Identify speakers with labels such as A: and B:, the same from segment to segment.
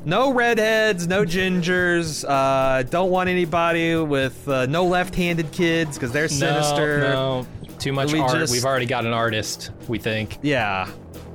A: No redheads, no gingers. Don't want anybody with no left-handed kids because they're sinister.
B: No, too much art. We've already got an artist, we think.
A: Yeah.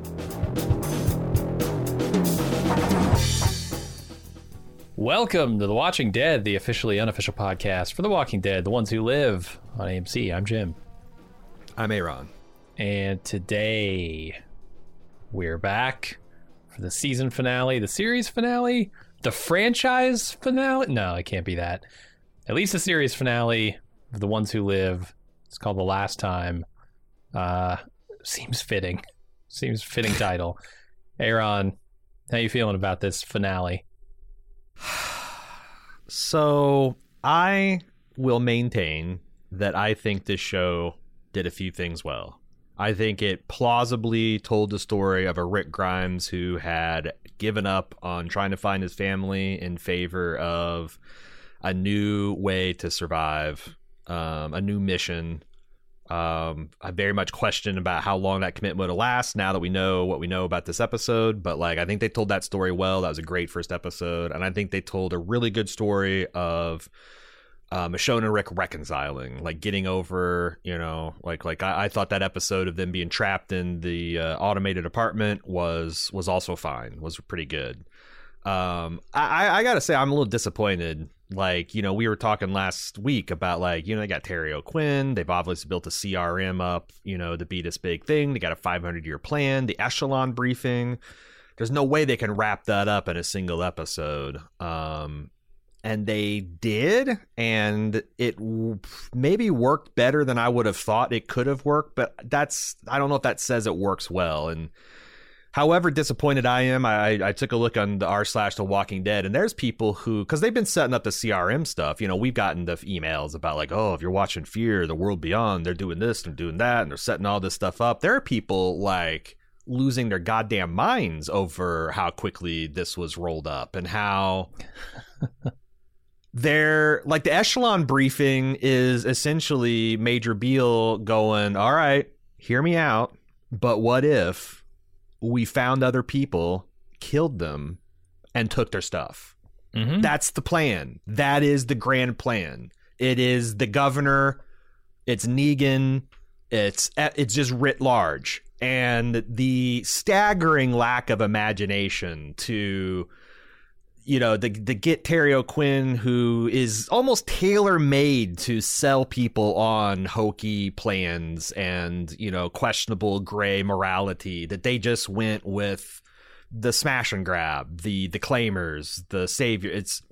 B: Welcome to The Walking Dead, the officially unofficial podcast for The Walking Dead, the ones who live on AMC. I'm Jim.
A: I'm Aaron.
B: And today, we're back for the season finale, the series finale, the franchise finale. No, it can't be that. At least the series finale of The Ones Who Live. It's called The Last Time. Seems fitting. Seems fitting title. Aaron, how you feeling about this finale?
A: So I will maintain that I think this show did a few things well. I think it plausibly told the story of a Rick Grimes who had given up on trying to find his family in favor of a new way to survive, a new mission. I very much question about how long that commitment would last now that we know what we know about this episode. But I think they told that story well. That was a great first episode. And I think they told a really good story of Michonne and Rick reconciling, getting over, I thought that episode of them being trapped in the automated apartment was also fine, was pretty good. I gotta say, I'm a little disappointed. We were talking last week about they got Terry O'Quinn. They've obviously built a CRM up, to be this big thing. They got a 500-year plan, the echelon briefing. There's no way they can wrap that up in a single episode. And they did, and it maybe worked better than I would have thought it could have worked, but I don't know if that says it works well. And however disappointed I am, I took a look on the r/The Walking Dead, and there's people who, because they've been setting up the CRM stuff, we've gotten the emails about if you're watching Fear, The World Beyond, they're doing this, they're doing that, and they're setting all this stuff up. There are people losing their goddamn minds over how quickly this was rolled up and how... They're the echelon briefing is essentially Major Beale going, all right, hear me out, but what if we found other people, killed them, and took their stuff? Mm-hmm. That's the plan. That is the grand plan. It is the governor. It's Negan. It's just writ large. And the staggering lack of imagination to... the get Terry O'Quinn, who is almost tailor-made to sell people on hokey plans and, questionable gray morality, that they just went with the smash and grab, the claimers, the savior. It's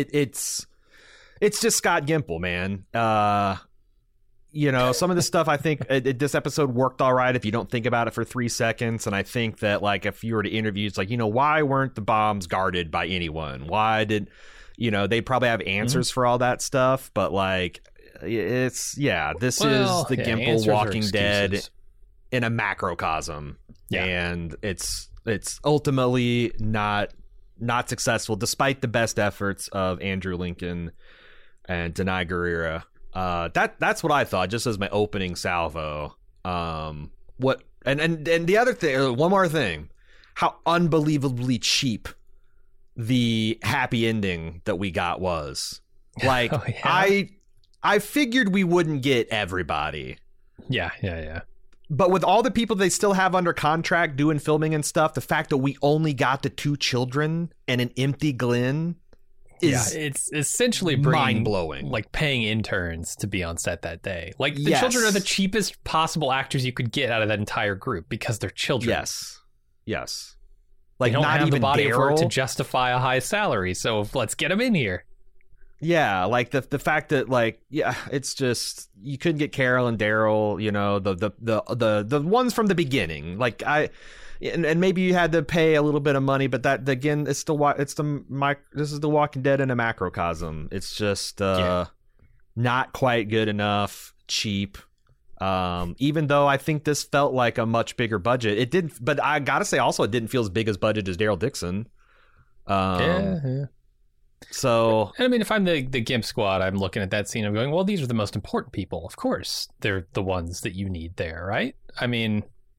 A: just Scott Gimple, man. Some of the stuff, I think this episode worked all right if you don't think about it for 3 seconds. And I think that if you were to interview, it's why weren't the bombs guarded by anyone? Why did, they probably have answers for all that stuff. But this is the Gimple Walking Dead in a macrocosm. Yeah. And it's ultimately not successful, despite the best efforts of Andrew Lincoln and Denai Guerrera. That's what I thought, just as my opening salvo. And the other thing, one more thing, how unbelievably cheap the happy ending that we got was. Oh, yeah? I figured we wouldn't get everybody.
B: Yeah.
A: But with all the people they still have under contract doing filming and stuff, the fact that we only got the 2 children and an empty Glenn.
B: It's essentially
A: mind-blowing.
B: Paying interns to be on set that day. The children are the cheapest possible actors you could get out of that entire group because they're children.
A: Yes.
B: They don't
A: not
B: have
A: even
B: the body
A: Daryl.
B: of work to justify a high salary, so let's get them in here.
A: Yeah, the fact that it's just you couldn't get Carol and Daryl, the ones from the beginning. And maybe you had to pay a little bit of money, but that again, this is the Walking Dead in a macrocosm. It's just not quite good enough, cheap. Even though I think this felt like a much bigger budget, it didn't. But I gotta say, also, it didn't feel as big as budget as Daryl Dixon.
B: Yeah.
A: So,
B: and I mean, if I'm the Gimp squad, I'm looking at that scene. I'm going, well, these are the most important people. Of course, they're the ones that you need there, right? I mean,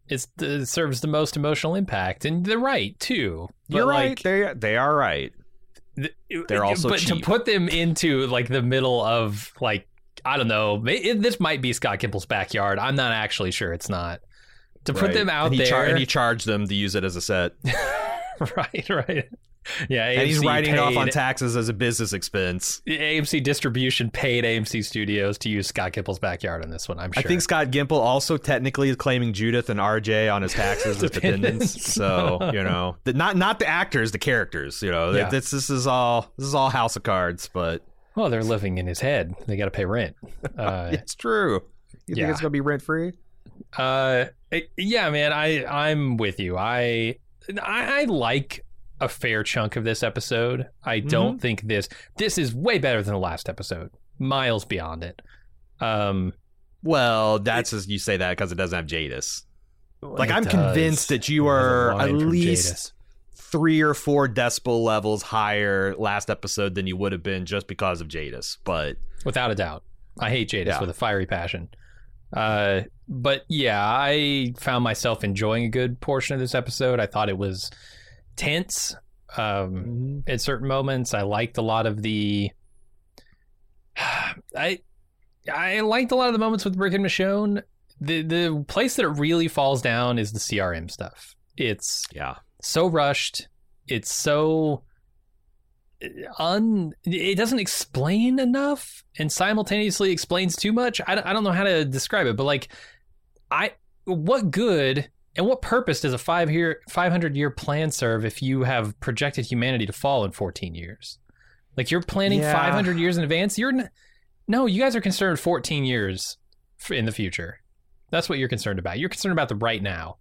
B: it serves the most emotional impact, and they're right too.
A: You're right. They are right. They're also
B: but
A: cheap.
B: To put them into like the middle of like, I don't know, this might be Scott Gimple's backyard. I'm not actually sure. It's not. To put them out there,
A: and he charged them to use it as a set.
B: right. Yeah, AMC
A: and he's writing it off on
B: paid-
A: taxes as a business expense.
B: AMC Distribution paid AMC Studios to use Scott Gimple's backyard on this one, I'm sure.
A: I think Scott Gimple also technically is claiming Judith and RJ on his taxes as dependents. So, you know, not the actors, the characters, you know.
B: Yeah.
A: This is all House of Cards, but
B: well, they're living in his head. They got to pay rent.
A: it's true. You think it's going to be rent free?
B: Yeah, man, I'm with you. I like a fair chunk of this episode. I don't think this is way better than the last episode. Miles beyond it.
A: Well, that's as you say that because it doesn't have Jadis. Like, I'm
B: does.
A: convinced that you
B: It has a
A: are
B: line
A: at
B: from
A: least
B: Jadis.
A: 3 or 4 decibel levels higher last episode than you would have been just because of Jadis. But
B: Without a doubt. I hate Jadis
A: Yeah.
B: with a fiery passion. But yeah, I found myself enjoying a good portion of this episode. I thought it was tense at certain moments. I liked a lot of the I liked a lot of the moments with Rick and Michonne. The place that it really falls down is the CRM stuff. It's
A: yeah.
B: so rushed. It's so it doesn't explain enough and simultaneously explains too much. I don't know how to describe it, but like what good and what purpose does a 500-year plan serve if you have projected humanity to fall in 14 years? Like, you're planning 500 years in advance. No, you guys are concerned 14 years in the future. That's what you're concerned about. You're concerned about the right now.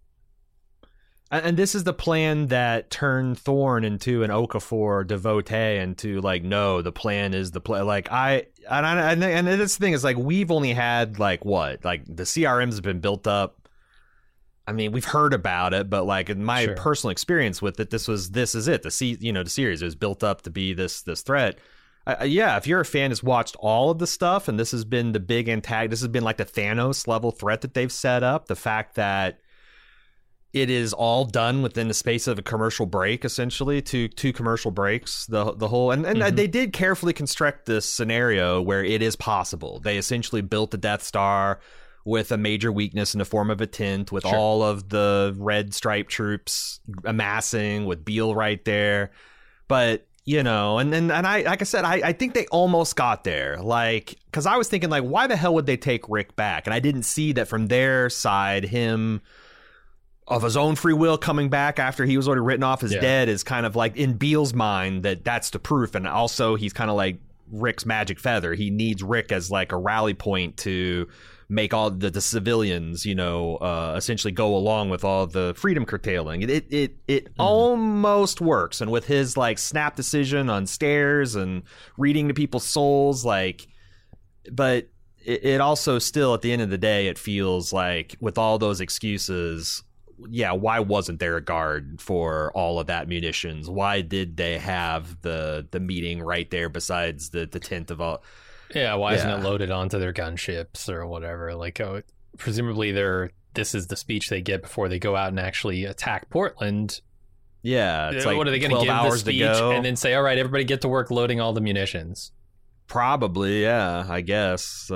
A: And this is the plan that turned Thorne into an Okafor devotee and to like, no, the plan is the plan. Like and this thing is like, we've only had like what? Like the CRMs have been built up. I mean, we've heard about it, but like in my personal experience with it, this is it. The series is built up to be this threat. Yeah, if you're a fan who's watched all of the stuff and this has been the big antagonist, this has been like the Thanos level threat that they've set up. The fact that it is all done within the space of a commercial break, essentially, two commercial breaks. The whole and they did carefully construct this scenario where it is possible. They essentially built the Death Star with a major weakness in the form of a tint, with all of the red stripe troops amassing, with Beale right there. But you know, and I like I said, I think they almost got there. Like, because I was thinking like, why the hell would they take Rick back? And I didn't see that from their side. Him of his own free will coming back after he was already written off as dead is kind of like in Beale's mind that's the proof. And also he's kind of like Rick's magic feather. He needs Rick as like a rally point to make all the civilians, you know, essentially go along with all the freedom curtailing. It almost works. And with his like snap decision on stairs and reading to people's souls, like, but it also still at the end of the day, it feels like with all those excuses, yeah, why wasn't there a guard for all of that munitions? Why did they have the meeting right there besides the tent of all?
B: Yeah, why isn't it loaded onto their gunships or whatever? Like, presumably this is the speech they get before they go out and actually attack Portland.
A: Yeah, it's like
B: what are they going to give the speech and then say, all right, everybody get to work loading all the munitions?
A: Probably, yeah, I guess.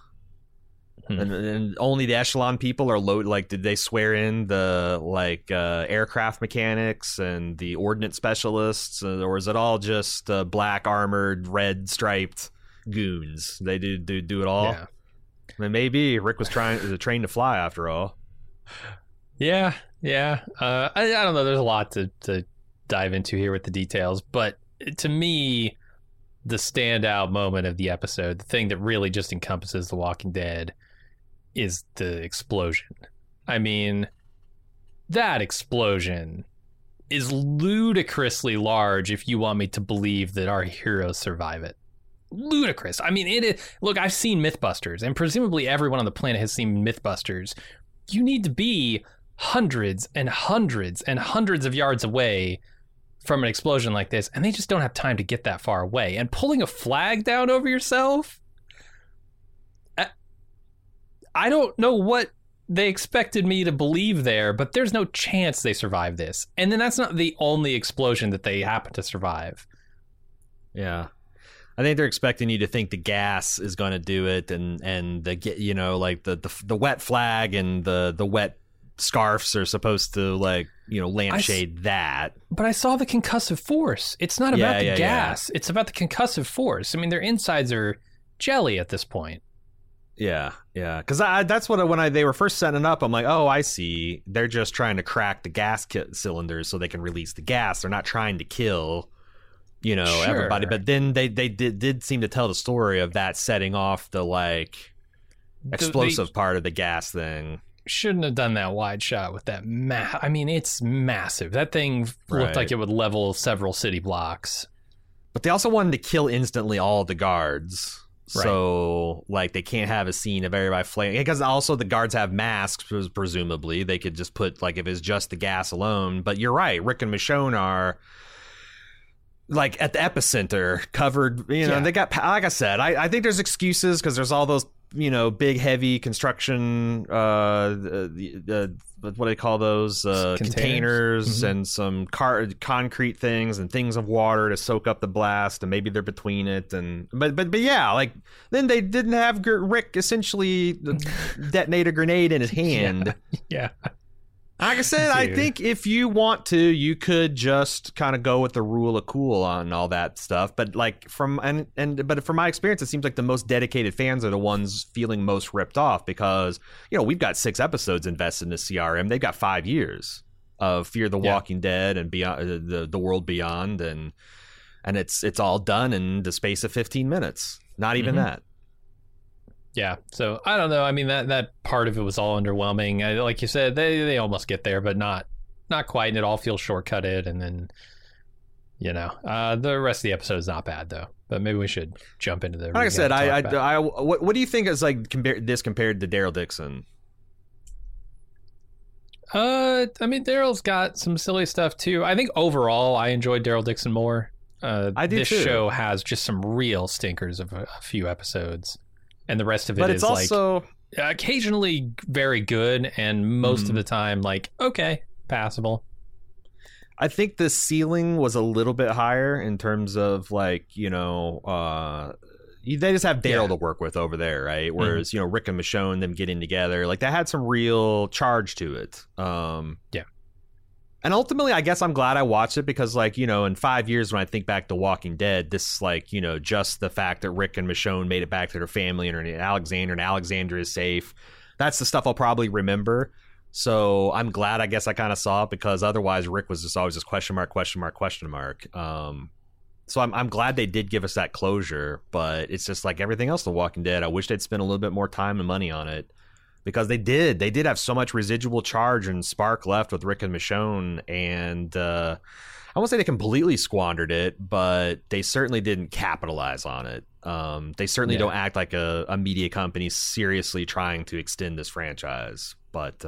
A: And only the echelon people are loaded. Like, did they swear in the aircraft mechanics and the ordnance specialists, or is it all just black armored, red striped goons? They do it all.
B: Yeah.
A: I mean, maybe Rick was trained to fly after all.
B: Yeah. I don't know. There's a lot to dive into here with the details, but to me, the standout moment of the episode, the thing that really just encompasses The Walking Dead, is the explosion. I mean, that explosion is ludicrously large if you want me to believe that our heroes survive it. Ludicrous. I mean, it is. Look, I've seen Mythbusters, and presumably everyone on the planet has seen Mythbusters. You need to be hundreds and hundreds and hundreds of yards away from an explosion like this, and they just don't have time to get that far away. And pulling a flag down over yourself, I don't know what they expected me to believe there, but there's no chance they survive this. And then that's not the only explosion that they happen to survive.
A: Yeah. I think they're expecting you to think the gas is going to do it, and the, you know, like the wet flag and the wet scarves are supposed to, like, you know, lampshade that.
B: But I saw the concussive force. It's not about the gas. It's about the concussive force. I mean, their insides are jelly at this point.
A: Yeah, because that's what when they were first setting it up, I'm like, oh, I see. They're just trying to crack the gas cylinders so they can release the gas. They're not trying to kill, you know, everybody. But then they did seem to tell the story of that setting off the, like, explosive part of the gas thing.
B: Shouldn't have done that wide shot with that. I mean, it's massive. That thing looked like it would level several city blocks.
A: But they also wanted to kill instantly all the guards. Right. So, like, they can't have a scene of everybody flaming. Because also the guards have masks, presumably. They could just put, like, if it's just the gas alone. But you're right. Rick and Michonne are, like, at the epicenter, covered. You know, they got, like I said, I think there's excuses because there's all those, you know, big, heavy construction, what do they call those? Containers and some concrete things and things of water to soak up the blast, and maybe they're between it. And but yeah, like, then they didn't have Rick essentially detonate a grenade in his hand.
B: Yeah.
A: Like I said, I think if you want to, you could just kind of go with the rule of cool on all that stuff. But like from my experience, it seems like the most dedicated fans are the ones feeling most ripped off because, you know, we've got 6 episodes invested in the CRM. They've got 5 years of Fear the Walking Dead and beyond the world beyond, and it's all done in the space of 15 minutes. Not even that.
B: Yeah, so I don't know. I mean, that part of it was all underwhelming. Like you said, they almost get there, but not quite, and it all feels shortcutted. And then, you know, the rest of the episode is not bad though. But maybe we should jump into the.
A: Like I said, what do you think is like compared to Daryl Dixon?
B: I mean, Daryl's got some silly stuff too. I think overall, I enjoyed Daryl Dixon more.
A: I do
B: this
A: too.
B: show has just some real stinkers of a few episodes. And the rest of it is
A: also,
B: like occasionally very good, and most of the time, like, okay, passable.
A: I think the ceiling was a little bit higher in terms of, like, you know, they just have Daryl to work with over there, right? Whereas, you know, Rick and Michonne, them getting together, like, that had some real charge to it.
B: Yeah.
A: And ultimately, I guess I'm glad I watched it because, like, you know, in 5 years when I think back to Walking Dead, this, like, you know, just the fact that Rick and Michonne made it back to their family and Alexandra is safe, that's the stuff I'll probably remember. So I'm glad, I guess, I kind of saw it because otherwise Rick was just always just question mark. So I'm glad they did give us that closure, but it's just like everything else, The Walking Dead. I wish they'd spent a little bit more time and money on it. Because they did have so much residual charge and spark left with Rick and Michonne, and I won't say they completely squandered it, but they certainly didn't capitalize on it. They certainly don't act like a media company seriously trying to extend this franchise, but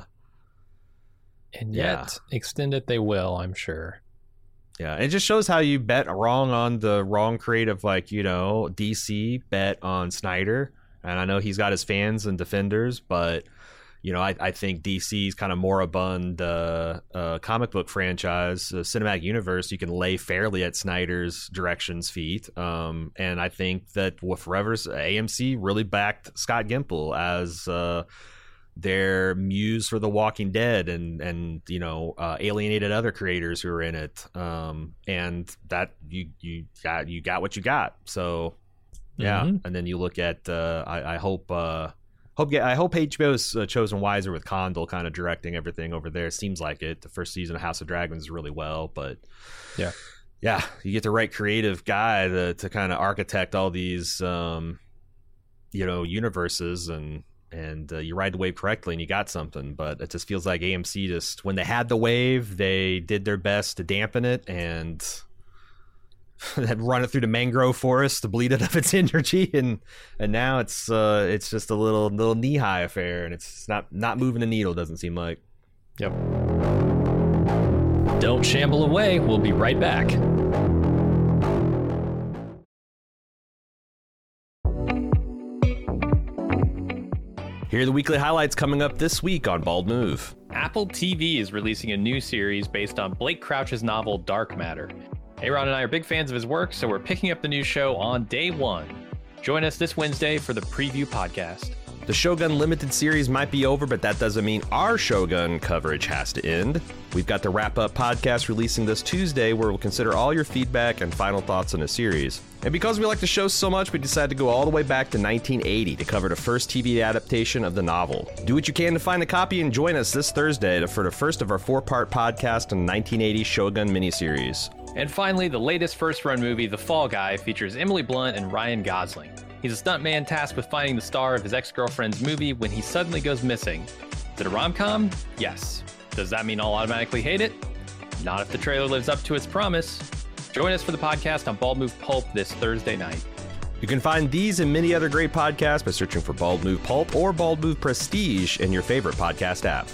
B: and yet extend it they will, I'm sure.
A: Yeah, it just shows how you bet wrong on the wrong creative, like, you know, DC bet on Snyder. And I know he's got his fans and defenders, but, you know, I think DC's kind of moribund comic book franchise, cinematic universe, you can lay fairly at Snyder's direction's feet. And I think that forever's AMC really backed Scott Gimple as their muse for The Walking Dead and you know, alienated other creators who were in it. And that you got what you got. So... yeah, and then you look at I hope HBO's chosen wiser with Condal kind of directing everything over there. Seems like it. The first season of House of Dragons really well, but yeah, you get the right creative guy to kind of architect all these you know, universes, and you ride the wave correctly and you got something. But it just feels like AMC just, when they had the wave, they did their best to dampen it and had run it through the mangrove forest to bleed it of its energy, and now it's just a little knee-high affair, and it's not moving the needle, doesn't seem like.
B: Yep. Don't shamble away. We'll be right back.
A: Here are the weekly highlights coming up this week on Bald Move.
B: Apple TV is releasing a new series based on Blake Crouch's novel Dark Matter. Aaron and I are big fans of his work, so we're picking up the new show on day one. Join us this Wednesday for the preview podcast.
A: The Shogun Limited series might be over, but that doesn't mean our Shogun coverage has to end. We've got the wrap-up podcast releasing this Tuesday, where we'll consider all your feedback and final thoughts on the series. And because we like the show so much, we decided to go all the way back to 1980 to cover the first TV adaptation of the novel. Do what you can to find a copy and join us this Thursday for the first of our 4-part podcast on the 1980 Shogun miniseries.
B: And finally, the latest first-run movie, The Fall Guy, features Emily Blunt and Ryan Gosling. He's a stuntman tasked with finding the star of his ex-girlfriend's movie when he suddenly goes missing. Is it a rom-com? Yes. Does that mean I'll automatically hate it? Not if the trailer lives up to its promise. Join us for the podcast on Bald Move Pulp this Thursday night.
A: You can find these and many other great podcasts by searching for Bald Move Pulp or Bald Move Prestige in your favorite podcast app.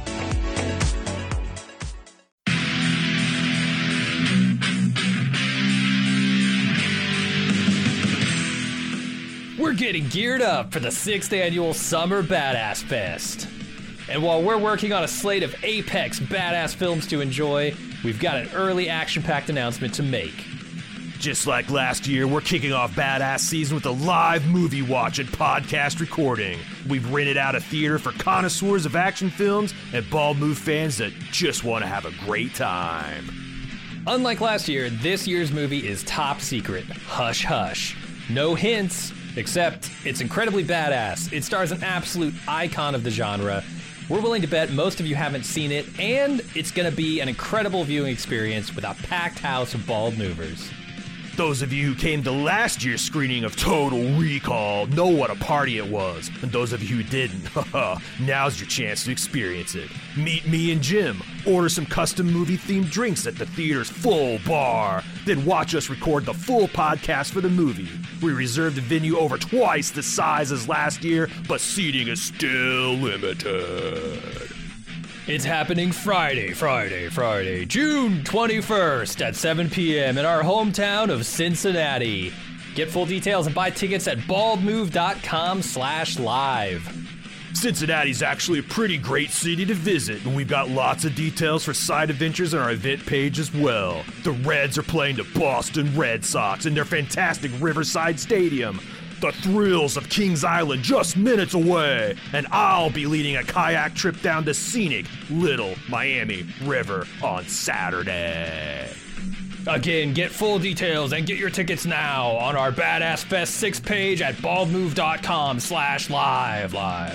B: We're getting geared up for the 6th annual Summer Badass Fest. And while we're working on a slate of apex badass films to enjoy, we've got an early action-packed announcement to make.
C: Just like last year, we're kicking off Badass Season with a live movie watch and podcast recording. We've rented out a theater for connoisseurs of action films and Bald Move fans that just want to have a great time.
B: Unlike last year, this year's movie is top secret. Hush hush. No hints, except it's incredibly badass. It stars an absolute icon of the genre. We're willing to bet most of you haven't seen it, and it's going to be an incredible viewing experience with a packed house of bald movers.
C: Those of you who came to last year's screening of Total Recall know what a party it was. And those of you who didn't, now's your chance to experience it. Meet me and Jim, order some custom movie-themed drinks at the theater's full bar, then watch us record the full podcast for the movie. We reserved the venue over twice the size as last year, but seating is still limited.
B: It's happening Friday, June 21st at 7 p.m. in our hometown of Cincinnati. Get full details and buy tickets at baldmove.com/live.
C: Cincinnati's actually a pretty great city to visit, and we've got lots of details for side adventures on our event page as well. The Reds are playing the Boston Red Sox in their fantastic Riverside Stadium. The thrills of Kings Island just minutes away, and I'll be leading a kayak trip down the scenic Little Miami River on Saturday.
B: Again, get full details and get your tickets now on our Badass Fest 6 page at baldmove.com/live.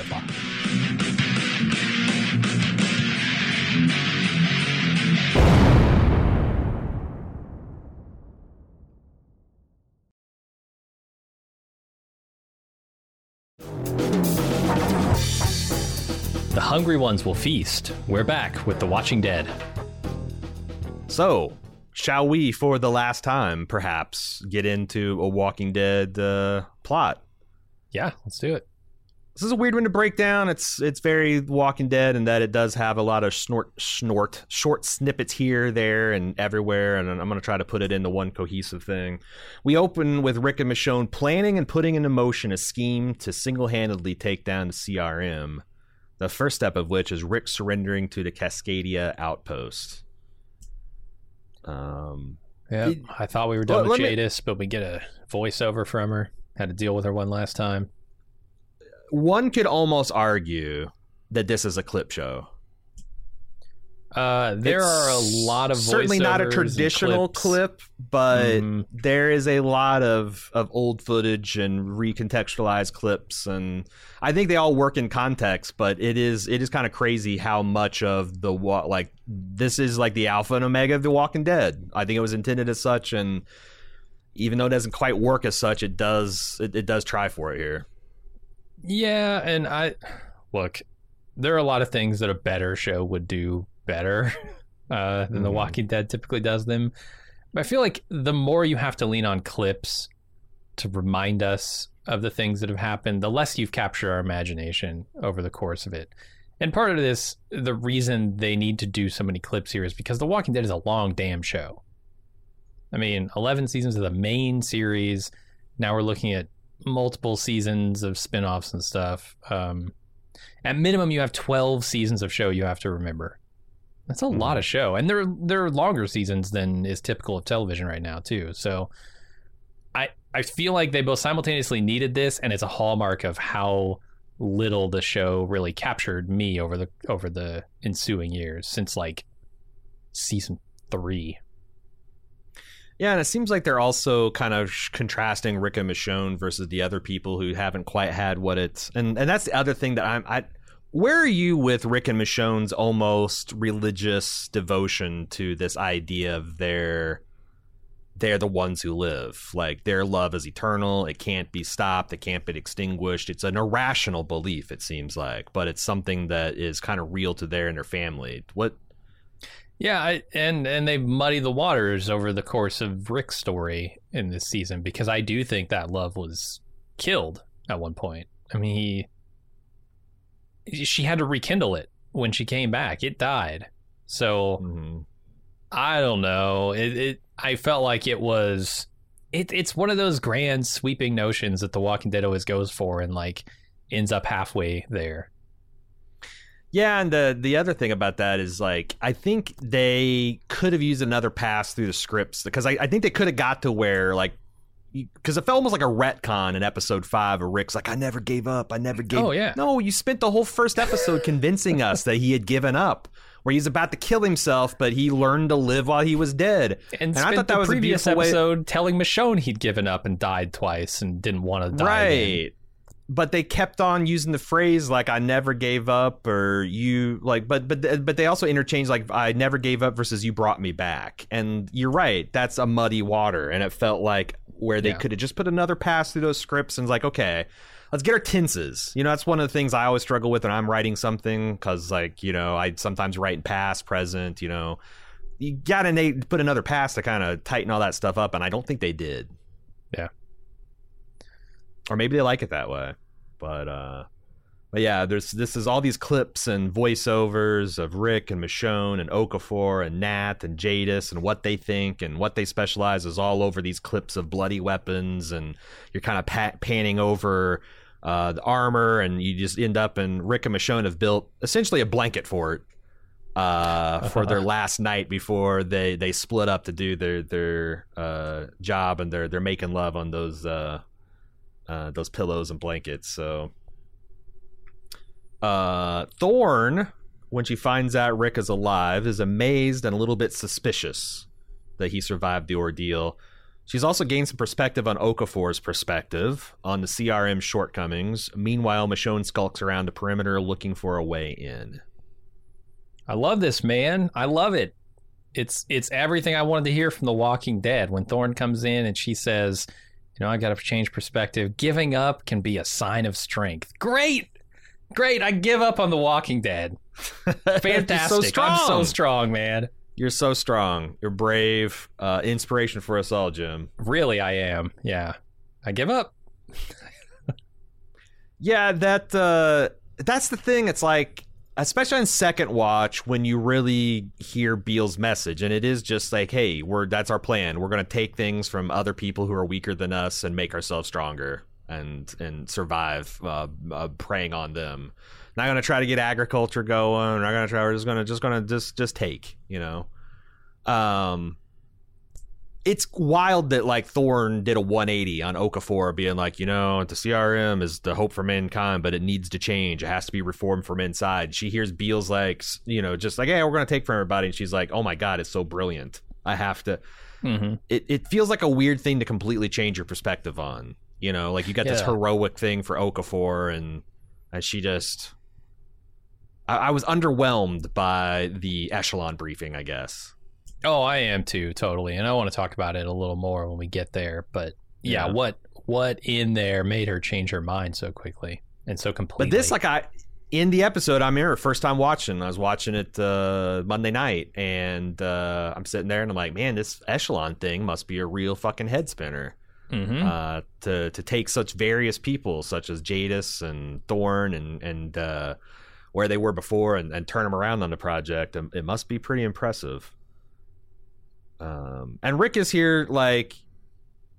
B: The hungry ones will feast. We're back with The Walking Dead.
A: So, shall we, for the last time, perhaps, get into a Walking Dead plot?
B: Yeah, let's do it.
A: This is a weird one to break down. It's very Walking Dead in that it does have a lot of short snippets here, there, and everywhere, and I'm going to try to put it into one cohesive thing. We open with Rick and Michonne planning and putting into motion a scheme to single-handedly take down the CRM. The first step of which is Rick surrendering to the Cascadia outpost.
B: Yeah, I thought we were done with Jadis, but we get a voiceover from her. Had to deal with her one last time.
A: One could almost argue that this is a clip show.
B: There are a lot of voiceovers.
A: Certainly not a traditional clip, but there is a lot of old footage and recontextualized clips, and I think they all work in context. But it is kind of crazy how much of the this is like the alpha and omega of The Walking Dead. I think it was intended as such, and even though it doesn't quite work as such, it does try for it here.
B: Yeah, and look, there are a lot of things that a better show would do better than The Walking Dead typically does them. But I feel like the more you have to lean on clips to remind us of the things that have happened, the less you've captured our imagination over the course of it. And part of this, the reason they need to do so many clips here is because The Walking Dead is a long damn show. I mean, 11 seasons of the main series. Now we're looking at multiple seasons of spin-offs and stuff. At minimum, you have 12 seasons of show you have to remember. That's a lot of show. And they're longer seasons than is typical of television right now, too. So I feel like they both simultaneously needed this, and it's a hallmark of how little the show really captured me over the ensuing years since like season 3.
A: Yeah, and it seems like they're also kind of contrasting Rick and Michonne versus the other people who haven't quite had what it's... And that's the other thing that where are you with Rick and Michonne's almost religious devotion to this idea of they're the ones who live? Like, their love is eternal. It can't be stopped. It can't be extinguished. It's an irrational belief, it seems like, but it's something that is kind of real to their family. What...
B: Yeah, and they've muddied the waters over the course of Rick's story in this season, because I do think that love was killed at one point. I mean, she had to rekindle it when she came back. It died. So I don't know. I felt like it was. It's one of those grand sweeping notions that The Walking Dead always goes for and like ends up halfway there.
A: Yeah, and the other thing about that is, like, I think they could have used another pass through the scripts, because I think they could have got to where, like, because it felt almost like a retcon in episode 5 where Rick's like, I never gave up. I never gave up.
B: Oh, yeah.
A: No, you spent the whole first episode convincing us that he had given up, where he's about to kill himself, but he learned to live while he was dead.
B: And
A: I thought that was
B: the previous
A: a beautiful
B: episode telling Michonne he'd given up and died twice and didn't want to die
A: right.
B: again.
A: But they kept on using the phrase like I never gave up, or you like, but they also interchanged like I never gave up versus you brought me back. And you're right, that's a muddy water, and it felt like where they could have just put another pass through those scripts and like, okay, let's get our tenses. You know, that's one of the things I always struggle with when I'm writing something, because like, you know, I sometimes write in past, present. You know, you gotta put another pass to kind of tighten all that stuff up, and I don't think they did.
B: Yeah.
A: Or maybe they like it that way. But yeah, this is all these clips and voiceovers of Rick and Michonne and Okafor and Nat and Jadis and what they think and what they specialize is all over these clips of bloody weapons, and you're kind of panning over the armor, and you just end up, and Rick and Michonne have built essentially a blanket fort for their last night before they split up to do their job, and they're making love on those pillows and blankets. So Thorne, when she finds out Rick is alive, is amazed and a little bit suspicious that he survived the ordeal. She's also gained some perspective on Okafor's perspective on the CRM shortcomings. Meanwhile, Michonne skulks around the perimeter looking for a way in.
B: I love this, man. I love it. It's everything I wanted to hear from The Walking Dead. When Thorne comes in and she says, you know, I got to change perspective. Giving up can be a sign of strength. Great. I give up on The Walking Dead. Fantastic.
A: So strong.
B: I'm so strong, man.
A: You're so strong. You're brave. Inspiration for us all, Jim.
B: Really, I am. Yeah. I give up.
A: Yeah, that's the thing. It's like, especially on second watch, when you really hear Beale's message, and it is just like, hey, that's our plan. We're going to take things from other people who are weaker than us and make ourselves stronger and survive preying on them. Not going to try to get agriculture going. We're not going to try. We're just going to take, you know. It's wild that like Thorne did a 180 on Okafor, being like, you know, the CRM is the hope for mankind, but it needs to change. It has to be reformed from inside. She hears Beale's like, you know, just like, hey, we're going to take from everybody. And she's like, oh my God, it's so brilliant. I have to. Mm-hmm. It feels like a weird thing to completely change your perspective on. You know, like you got this heroic thing for Okafor, and she just. I was underwhelmed by the echelon briefing, I guess.
B: Oh, I am too, totally. And I want to talk about it a little more when we get there. But yeah, what in there made her change her mind so quickly and so completely?
A: But this, like, in the episode, I'm here, first time watching. I was watching it Monday night, and I'm sitting there, and I'm like, man, this echelon thing must be a real fucking head spinner. Mm-hmm. To take such various people, such as Jadis and Thorne and where they were before, and turn them around on the project. It must be pretty impressive. And Rick is here, like,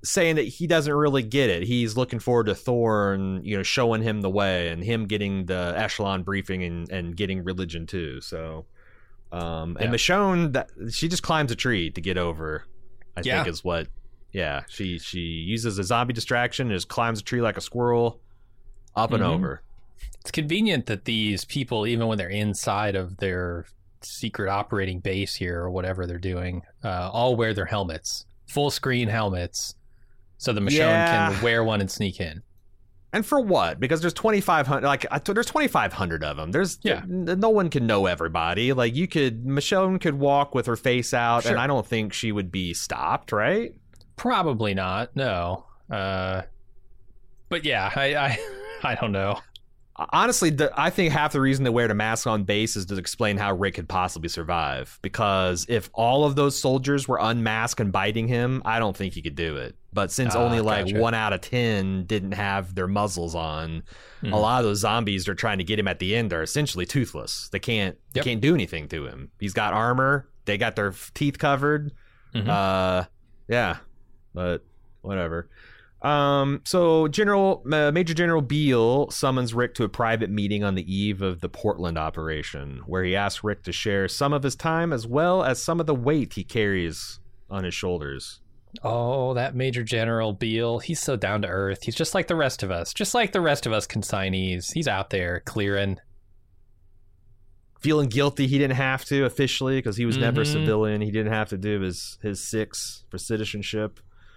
A: saying that he doesn't really get it. He's looking forward to Thorne, showing him the way and him getting the echelon briefing and getting religion too. So, and Michonne, that she just climbs a tree to get over. I think is what. Yeah, she uses a zombie distraction and just climbs a tree like a squirrel, up and over.
B: It's convenient that these people, even when they're inside of their secret operating base here or whatever they're doing, all wear their helmets, full screen helmets, so the Michonne can wear one and sneak in.
A: And for what? Because there's 2,500. There's 2,500 of them. No one can know everybody. Like Michonne could walk with her face out, and I don't think she would be stopped, right?
B: Probably not. No. But yeah, I don't know.
A: Honestly, I think half the reason they wear the mask on base is to explain how Rick could possibly survive. Because if all of those soldiers were unmasked and biting him, I don't think he could do it. But since only 1 out of 10 didn't have their muzzles on, a lot of those zombies they're trying to get him at the end are essentially toothless. They can't do anything to him. He's got armor. They got their teeth covered. Yeah, but whatever. So Major General Beale summons Rick to a private meeting on the eve of the Portland operation, where he asks Rick to share some of his time as well as some of the weight he carries on his shoulders.
B: Oh, that Major General Beale, he's so down to earth. He's just like the rest of us. Just like the rest of us consignees. He's out there clearing.
A: Feeling guilty he didn't have to officially because he was never a civilian. He didn't have to do his 6 for citizenship.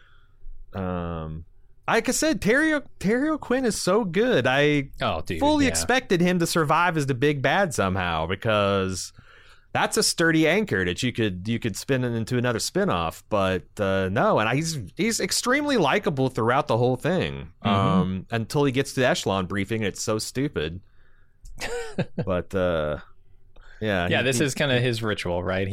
A: Like I said, Terry O'Quinn is so good. I fully expected him to survive as the big bad somehow, because that's a sturdy anchor that you could spin it into another spinoff. But no, and he's extremely likable throughout the whole thing. Until he gets to the echelon briefing, it's so stupid. But this is kind of his ritual, right?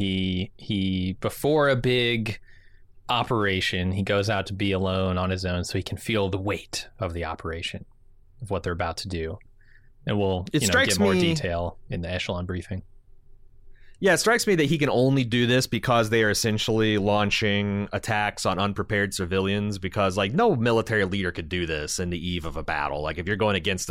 B: He before a big operation, he goes out to be alone on his own so he can feel the weight of the operation, of what they're about to do. And we'll get more detail in the echelon briefing.
A: Yeah, it strikes me that he can only do this because they are essentially launching attacks on unprepared civilians, because no military leader could do this in the eve of a battle. Like if you're going against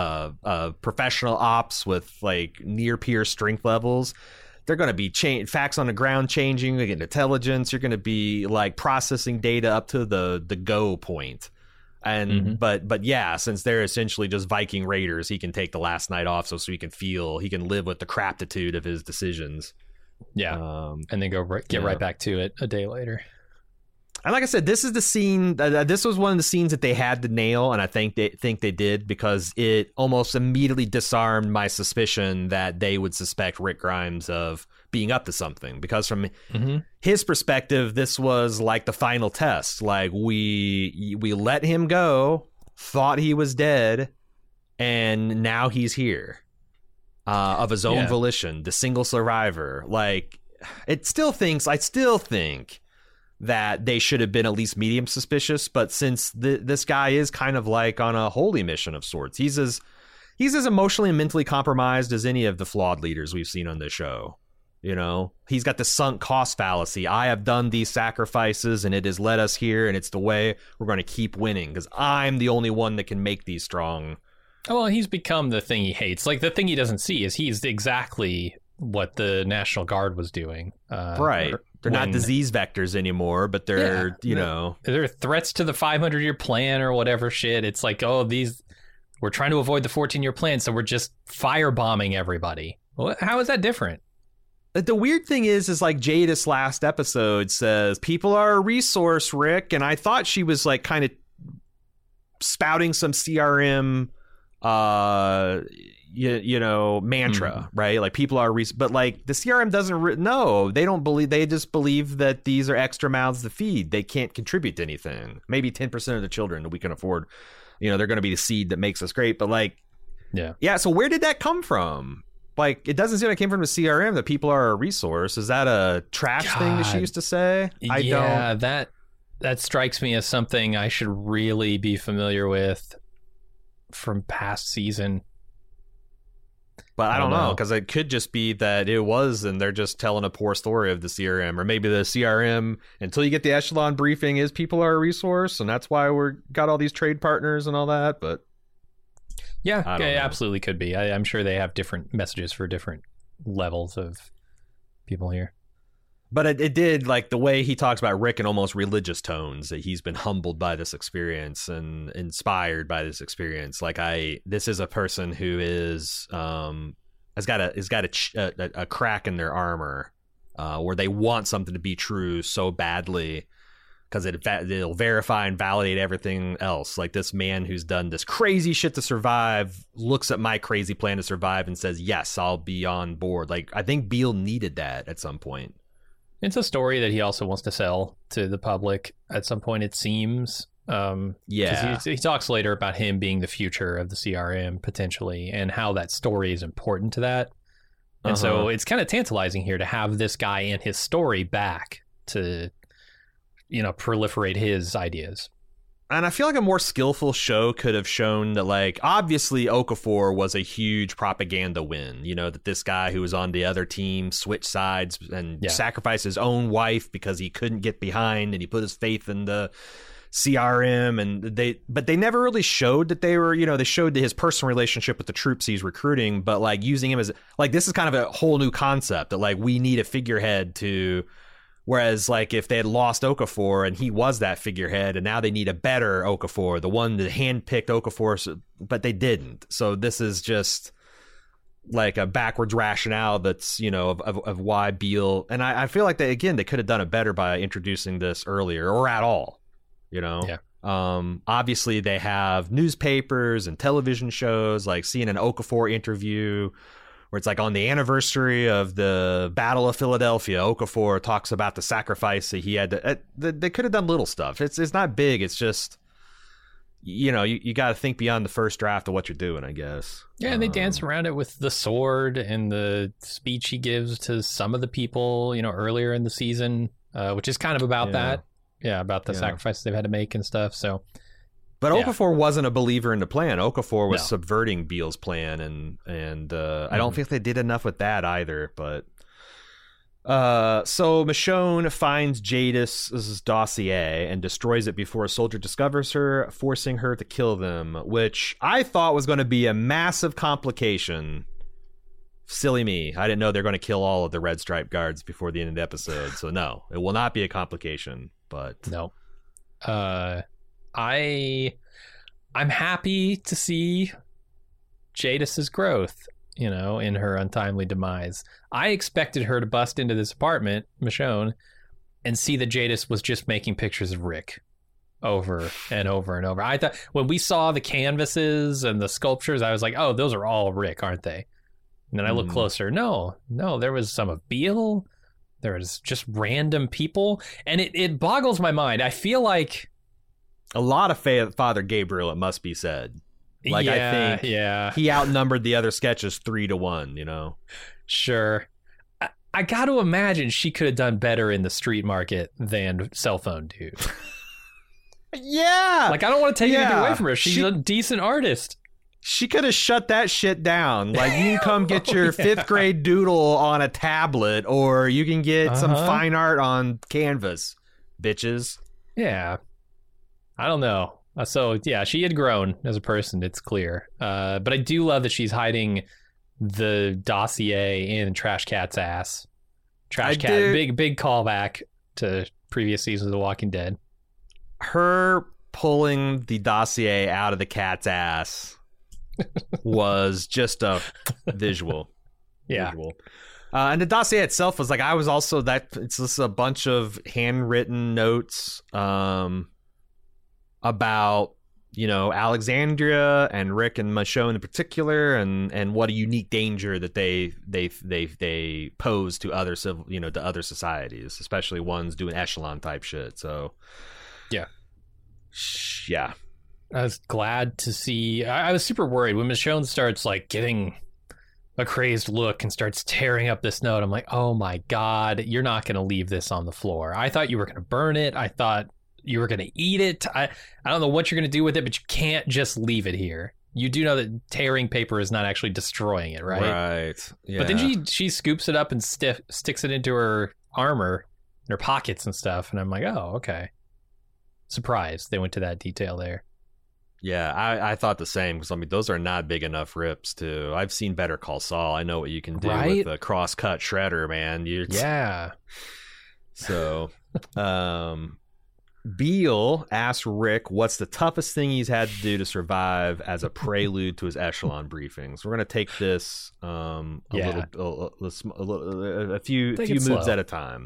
A: a professional ops with near peer strength levels, they're going to be facts on the ground changing. They get intelligence. You're going to be processing data up to the go point. And but yeah, since they're essentially just Viking raiders, he can take the last night off so he can live with the craptitude of his decisions.
B: Yeah, and then get right back to it a day later.
A: And like I said, this is the scene. This was one of the scenes that they had to nail, and I think they did, because it almost immediately disarmed my suspicion that they would suspect Rick Grimes of being up to something. Because from his perspective, this was like the final test. We let him go, thought he was dead, and now he's here of his own volition, the single survivor. I still think that they should have been at least medium suspicious, but since this guy is kind of on a holy mission of sorts, he's as emotionally and mentally compromised as any of the flawed leaders we've seen on this show. He's got the sunk cost fallacy. I have done these sacrifices and it has led us here, and it's the way we're going to keep winning because I'm the only one that can make these strong.
B: Oh, well, he's become the thing he hates. The thing he doesn't see is he's exactly what the National Guard was doing.
A: Right. They're not disease vectors anymore, but they're,
B: They're threats to the 500-year plan or whatever shit. It's we're trying to avoid the 14-year plan, so we're just firebombing everybody. How is that different?
A: The weird thing is Jadis last episode says, people are a resource, Rick. And I thought she was kind of spouting some CRM, mantra, right? People are but the CRM doesn't no, they don't believe, they just believe that these are extra mouths to feed. They can't contribute to anything. Maybe 10% of the children that we can afford, they're going to be the seed that makes us great. But so where did that come from? It doesn't seem like it came from the CRM that people are a resource. Is that a trash thing that she used to say?
B: That strikes me as something I should really be familiar with from past season.
A: But I don't know,
B: know.
A: because it could just be that it was, and they're just telling a poor story of the CRM, or maybe the CRM, until you get the echelon briefing, is people are a resource, and that's why we're got all these trade partners and all that. But
B: Yeah,
A: don't
B: it
A: know.
B: absolutely could be. I'm sure they have different messages for different levels of people here.
A: But it did, like, the way he talks about Rick in almost religious tones, that he's been humbled by this experience and inspired by this experience. Like, this is a person who has got a crack in their armor, where they want something to be true so badly because it'll verify and validate everything else. Like, this man who's done this crazy shit to survive looks at my crazy plan to survive and says, yes, I'll be on board. Like, I think Beale needed that at some point.
B: It's a story that he also wants to sell to the public at some point, it seems.
A: Yeah.
B: 'Cause he talks later about him being the future of the CRM, potentially, and how that story is important to that. And so it's kind of tantalizing here to have this guy and his story back to, proliferate his ideas.
A: And I feel like a more skillful show could have shown that, like, obviously Okafor was a huge propaganda win. That this guy who was on the other team switched sides and sacrificed his own wife because he couldn't get behind, and he put his faith in the CRM. But they never really showed that they were, they showed his personal relationship with the troops he's recruiting, but, like, using him as, like, this is kind of a whole new concept that, like, we need a figurehead to. Whereas, like, if they had lost Okafor and he was that figurehead, and now they need a better Okafor, the one that handpicked Okafor, but they didn't. So this is just like a backwards rationale that's, of why Beale. And I feel like they could have done it better by introducing this earlier or at all,
B: Yeah.
A: Obviously they have newspapers and television shows, like seeing an Okafor interview where it's like on the anniversary of the Battle of Philadelphia, Okafor talks about the sacrifice that he had to. They could have done little stuff. It's not big. It's just, you got to think beyond the first draft of what you're doing, I guess.
B: Yeah, and they dance around it with the sword and the speech he gives to some of the people, earlier in the season, which is kind of about that. Yeah, about the sacrifices they've had to make and stuff. So.
A: But Okafor wasn't a believer in the plan. Okafor was subverting Beale's plan, and I don't think they did enough with that either. But so Michonne finds Jadis's dossier and destroys it before a soldier discovers her, forcing her to kill them, which I thought was going to be a massive complication. Silly me. I didn't know they're going to kill all of the Red Stripe guards before the end of the episode. So no, it will not be a complication. But
B: no. I'm happy to see Jadis's growth, in her untimely demise. I expected her to bust into this apartment, Michonne, and see that Jadis was just making pictures of Rick over and over and over. I thought when we saw the canvases and the sculptures, I was like, oh, those are all Rick, aren't they? And then I looked closer. No, there was some of Beale. There was just random people. And it boggles my mind. I feel like
A: a lot of Father Gabriel, it must be said. Like, I think he outnumbered the other sketches 3-1,
B: Sure. I got to imagine she could have done better in the street market than Cell Phone Dude.
A: Yeah.
B: Like, I don't want to take anything away from her. She's a decent artist.
A: She could have shut that shit down. Like, you can come get your 5th grade doodle on a tablet, or you can get some fine art on canvas, bitches.
B: Yeah. I don't know. So, yeah, she had grown as a person, it's clear. But I do love that she's hiding the dossier in Trash Cat's ass. Trash Cat, big callback to previous seasons of The Walking Dead.
A: Her pulling the dossier out of the cat's ass was just a visual.
B: Yeah.
A: Visual. And the dossier itself was like, I was also it's just a bunch of handwritten notes about, Alexandria and Rick and Michonne in particular, and what a unique danger that they pose to other to other societies, especially ones doing echelon type shit. So yeah.
B: I was glad to see. I was super worried when Michonne starts like getting a crazed look and starts tearing up this note. I'm like, oh my God, you're not going to leave this on the floor. I thought you were going to burn it. I thought you were going to eat it. I don't know what you're going to do with it, but you can't just leave it here. you do know that tearing paper is not actually destroying it, right?
A: Right. Yeah.
B: But then she scoops it up and sticks it into her armor, in her pockets and stuff. And I'm like, oh, okay. Surprised they went to that detail there.
A: Yeah, I thought the same, because I mean those are not big enough rips to. I've seen Better Call Saul. I know what you can do with a cross-cut shredder, man.
B: Yeah.
A: So, Beale asked Rick what's the toughest thing he's had to do to survive as a prelude to his echelon briefings. We're gonna take this a few moves at a time.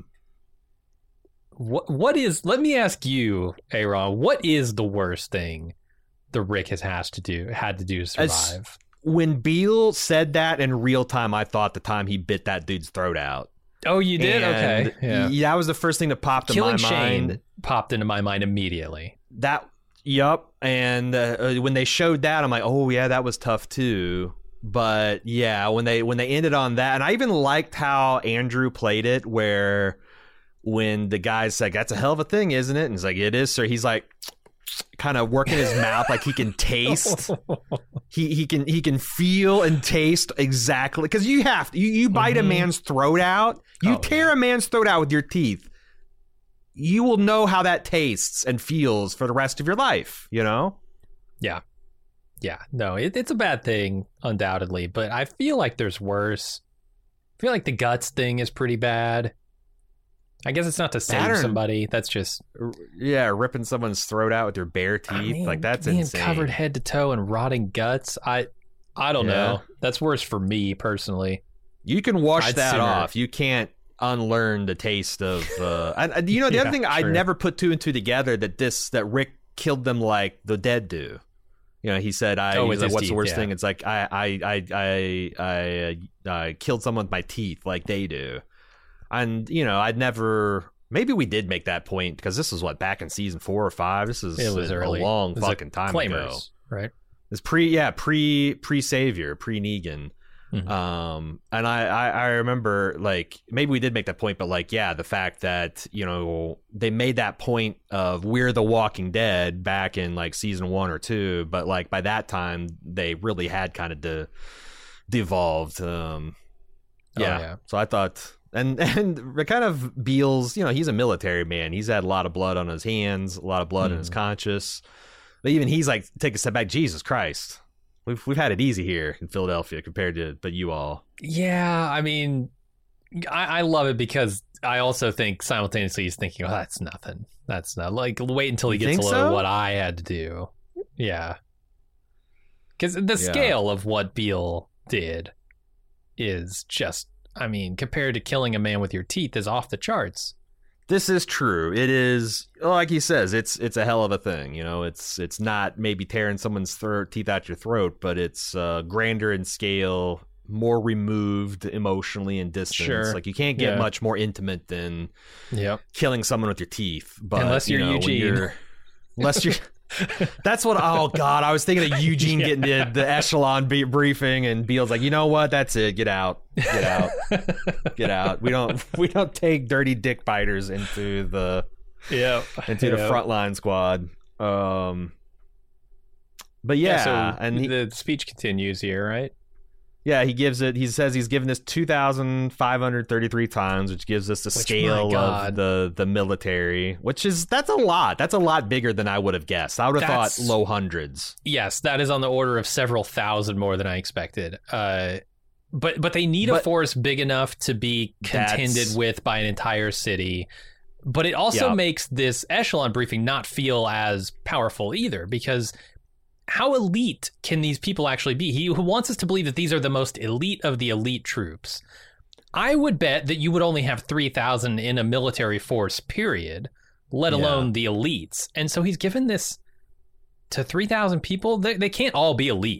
B: What is? Let me ask you, Aaron. What is the worst thing the Rick had to do to survive?
A: When Beale said that in real time, I thought the time he bit that dude's throat out.
B: Oh, you did?
A: And
B: okay. Yeah.
A: That was the first thing that popped in my mind.
B: Killing Shane popped into my mind immediately.
A: Yup. And when they showed that, I'm like, oh yeah, that was tough too. But yeah, when they ended on that, and I even liked how Andrew played it, where when the guy's like, that's a hell of a thing, isn't it? And he's like, it is, sir. He's like, kind of working his mouth like he can taste. He can feel and taste exactly, because you bite a man's throat out, tear a man's throat out with your teeth, you will know how that tastes and feels for the rest of your life, you know?
B: Yeah. No, it's a bad thing, undoubtedly, but I feel like there's worse. I feel like the guts thing is pretty bad. I guess it's not to save somebody. That's just
A: ripping someone's throat out with your bare teeth. Like that's insane.
B: Covered head to toe in rotting guts. I don't know. That's worse for me personally.
A: You can wash that off. You can't unlearn the taste of. And the other thing, I never put two and two together that Rick killed them like the dead do. You know, he said, "What's the worst thing?" It's like I killed someone with my teeth like they do. And, I'd never... Maybe we did make that point, because this was, back in season 4 or 5? It was early. A long fucking time ago.
B: Right?
A: It's pre-Savior, pre-Negan. Mm-hmm. And I remember, maybe we did make that point, but, the fact that, they made that point of we're the Walking Dead back in, season 1 or 2, but, by that time, they really had kind of devolved. So I thought... And kind of Beale's, he's a military man. He's had a lot of blood on his hands, a lot of blood in his conscience. But even he's like, take a step back. Jesus Christ, we've had it easy here in Philadelphia compared to you all.
B: Yeah, I mean, I love it because I also think simultaneously he's thinking, oh, that's nothing. That's not wait until he gets a load of what I had to do. Yeah, because the scale of what Beale did is just. I mean, compared to killing a man with your teeth is off the charts.
A: This is true. It is, like he says, it's a hell of a thing. It's not maybe tearing someone's teeth out your throat, but it's grander in scale, more removed emotionally and distance.
B: Sure.
A: You can't get much more intimate than killing someone with your teeth. But
B: unless you're Eugene.
A: Unless you're... That's what. Oh God, I was thinking of Eugene getting the echelon briefing, and Beale's like, you know what? That's it. Get out. Get out. We don't take dirty dick biters into the frontline squad. But
B: and the speech continues here, right?
A: Yeah, he gives it. He says he's given this 2,533 times, which gives us the scale of the military, that's a lot. That's a lot bigger than I would have guessed. I would have thought low hundreds.
B: Yes, that is on the order of several thousand more than I expected. But they need a force big enough to be contended with by an entire city. But it also makes this echelon briefing not feel as powerful either, because how elite can these people actually be? He wants us to believe that these are the most elite of the elite troops. I would bet that you would only have 3,000 in a military force, period, let alone the elites. And so he's given this to 3,000 people. They can't all be elite.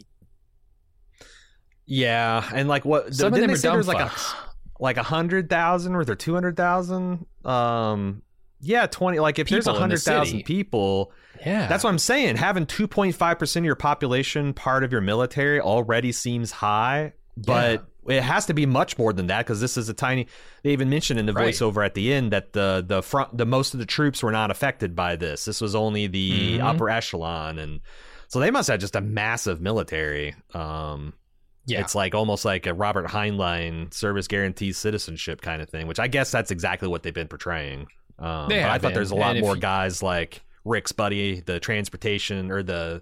A: Yeah, and what?
B: Some of them are dumb
A: fucks. 100,000 or 200,000. 20. If there's 100,000 people.
B: Yeah,
A: that's what I'm saying. Having 2.5% of your population part of your military already seems high, but it has to be much more than that, because this is a tiny. They even mentioned in the voiceover at the end that the most of the troops were not affected by this. This was only the upper echelon, and So they must have just a massive military.
B: Yeah.
A: It's like almost like a Robert Heinlein service guarantees citizenship kind of thing, which I guess that's exactly what they've been portraying. But I thought there's a lot more guys like Rick's buddy, the transportation or the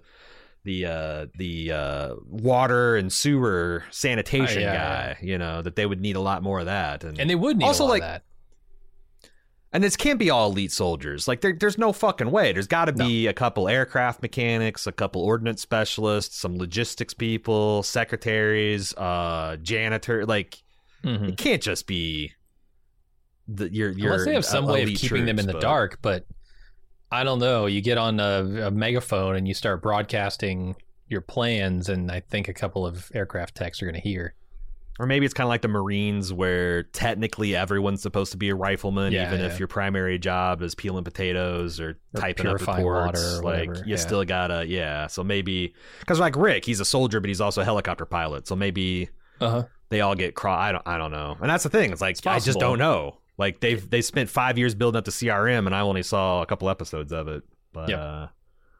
A: water and sewer sanitation guy, you know, that they would need a lot more of that.
B: And they would need also a lot of that.
A: And this can't be all elite soldiers. Like there's no fucking way. There's got to be a couple aircraft mechanics, a couple ordnance specialists, some logistics people, secretaries, janitor. Like it can't just be your.
B: Unless they have some way of keeping them in the dark, but I don't know. You get on a megaphone and you start broadcasting your plans, and I think a couple of aircraft techs are going to hear.
A: Or maybe it's kind of like the Marines where technically everyone's supposed to be a rifleman, even if your primary job is peeling potatoes or typing up reports.
B: Water or
A: like
B: whatever.
A: You still gotta, So maybe because like Rick, he's a soldier, but he's also a helicopter pilot. So maybe they all get I don't know. And that's the thing. It's like I just don't know. Like they spent 5 years building up the CRM, and I only saw a couple episodes of it. But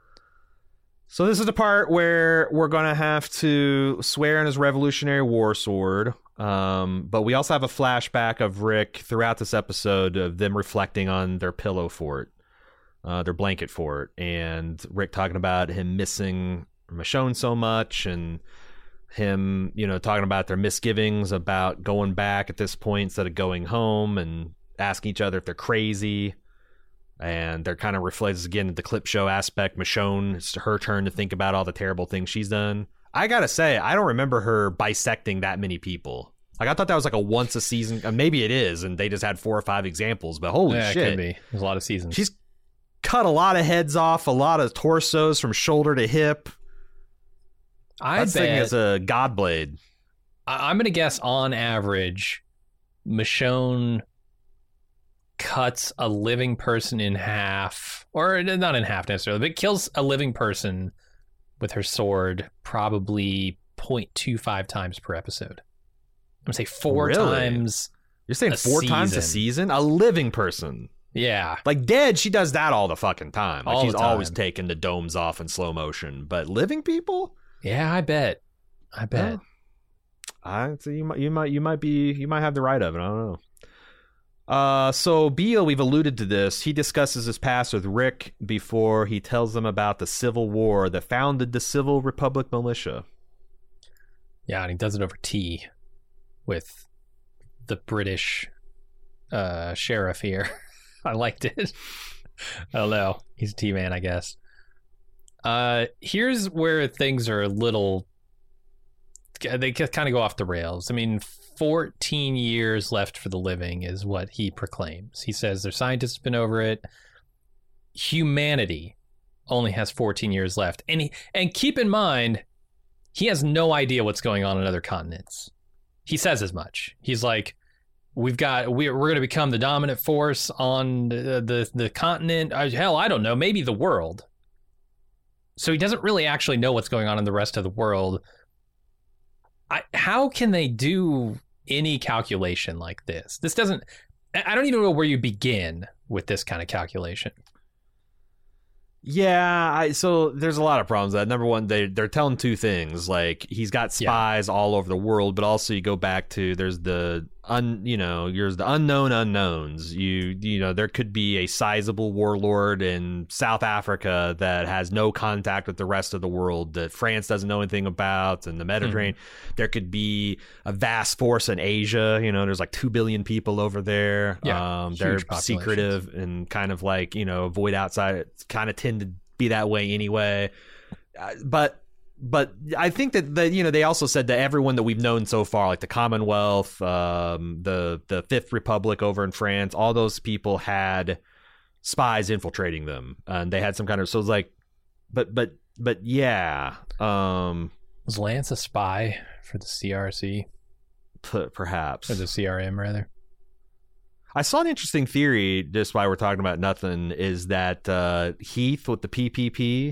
A: so this is the part where we're going to have to swear in his Revolutionary War sword. But we also have a flashback of Rick throughout this episode of them reflecting on their pillow fort, their blanket fort. And Rick talking about him missing Michonne so much and him, talking about their misgivings about going back at this point instead of going home and asking each other if they're crazy. And they're kind of reflects again the clip show aspect. Michonne, it's her turn to think about all the terrible things she's done. I gotta say, I don't remember her bisecting that many people. Like I thought that was like a once a season. Maybe it is, and they just had 4 or 5 examples. But holy shit,
B: it could be. There's a lot of seasons.
A: She's cut a lot of heads off, a lot of torsos from shoulder to hip. That thing is a god blade.
B: I'm gonna guess on average, Michonne cuts a living person in half, or not in half necessarily, but kills a living person with her sword probably 0.25 times per episode. I'm gonna say 4 times.
A: You're saying 4 times a season? A living person.
B: Yeah.
A: Like dead, she does that all the fucking time. Like she's always taking the domes off in slow motion. But living people?
B: Yeah, I bet.
A: So you might have the right of it. I don't know. So Beale, we've alluded to this. He discusses his past with Rick before he tells them about the Civil War that founded the Civil Republic Militia.
B: Yeah, and he does it over tea with the British sheriff here. I liked it. I don't know. He's a tea man, I guess. Here's where things are a little... They kind of go off the rails. I mean, 14 years left for the living is what he proclaims. He says their scientists have been over it. Humanity only has 14 years left. And keep in mind, he has no idea what's going on in other continents. He says as much. He's like, we're going to become the dominant force on the continent. Hell, I don't know, maybe the world. So he doesn't really actually know what's going on in the rest of the world. How can they do any calculation like this? I don't even know where you begin with this kind of calculation.
A: Yeah, so there's a lot of problems. Number one, they're telling 2 things. Like he's got spies all over the world, but also you go back to there's the unknown unknowns. There could be a sizable warlord in South Africa that has no contact with the rest of the world that France doesn't know anything about, and the Mediterranean. There could be a vast force in Asia. There's like 2 billion people over there.
B: Yeah,
A: they're secretive and kind of like avoid outside. Kind of tend to be that way anyway. But I think that they also said that everyone that we've known so far, like the Commonwealth, the Fifth Republic over in France, all those people had spies infiltrating them, and they had some kind of. So it's like, but yeah.
B: Was Lance a spy for the CRC?
A: Perhaps,
B: or the CRM rather.
A: I saw an interesting theory, just why we're talking about nothing, is that Heath with the PPP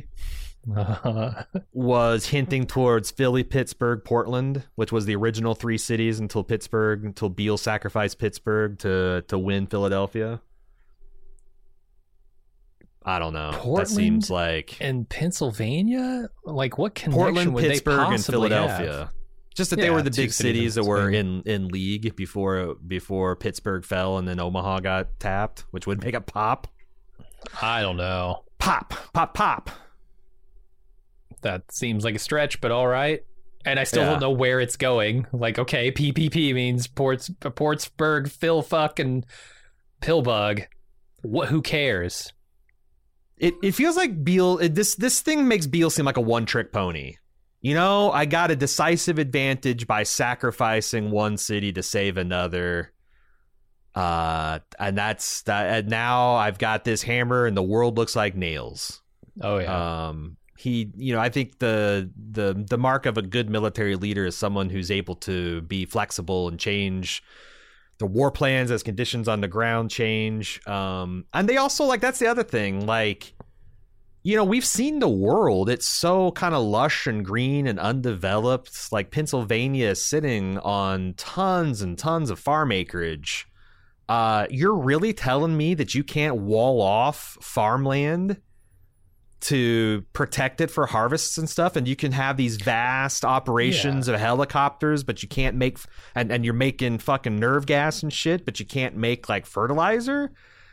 A: was hinting towards Philly, Pittsburgh, Portland, which was the original 3 cities until Beale sacrificed Pittsburgh to win Philadelphia. I don't know.
B: Portland
A: that seems like
B: and Pennsylvania. Like, what connection
A: Portland,
B: would
A: Pittsburgh,
B: they
A: and
B: possibly
A: Philadelphia.
B: have?
A: Just that they were the
B: two
A: big
B: cities
A: cities
B: in
A: that were
B: between.
A: in league before Pittsburgh fell and then Omaha got tapped, which would make a pop.
B: I don't know.
A: Pop.
B: That seems like a stretch, but all right. And I still
A: Yeah.
B: don't know where it's going. Like, okay, PPP means Portsburg, Phil fuck, and Pillbug. What? Who cares?
A: It feels like Beal. This thing makes Beal seem like a one-trick pony. You know, I got a decisive advantage by sacrificing one city to save another. And that's that. And now I've got this hammer, and the world looks like nails.
B: Oh yeah.
A: I think the mark of a good military leader is someone who's able to be flexible and change the war plans as conditions on the ground change. And they also, like, that's the other thing, like, you know, we've seen the world. It's so kind of lush and green and undeveloped. Like, Pennsylvania is sitting on tons and tons of farm acreage. You're really telling me that you can't wall off farmland to protect it for harvests and stuff, and you can have these vast operations of helicopters, but you can't make and you're making fucking nerve gas and shit, but you can't make like fertilizer?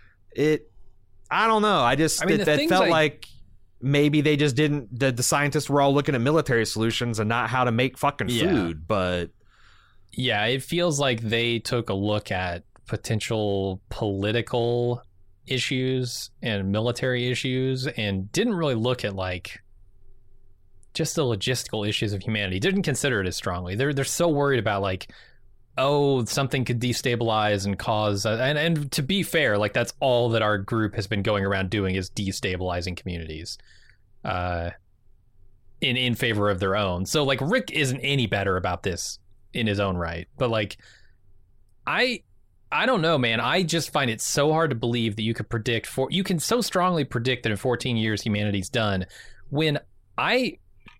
A: I don't know. That felt like maybe they just didn't. The scientists were all looking at military solutions and not how to make fucking food. But
B: yeah, it feels like they took a look at potential political issues and military issues and didn't really look at like just the logistical issues of humanity. Didn't consider it as strongly. They're so worried about like, oh, something could destabilize and cause and to be fair, like that's all that our group has been going around doing is destabilizing communities in favor of their own. So like Rick isn't any better about this in his own right, but like I don't know, man. I just find it so hard to believe that you could you can so strongly predict that in 14 years humanity's done, when I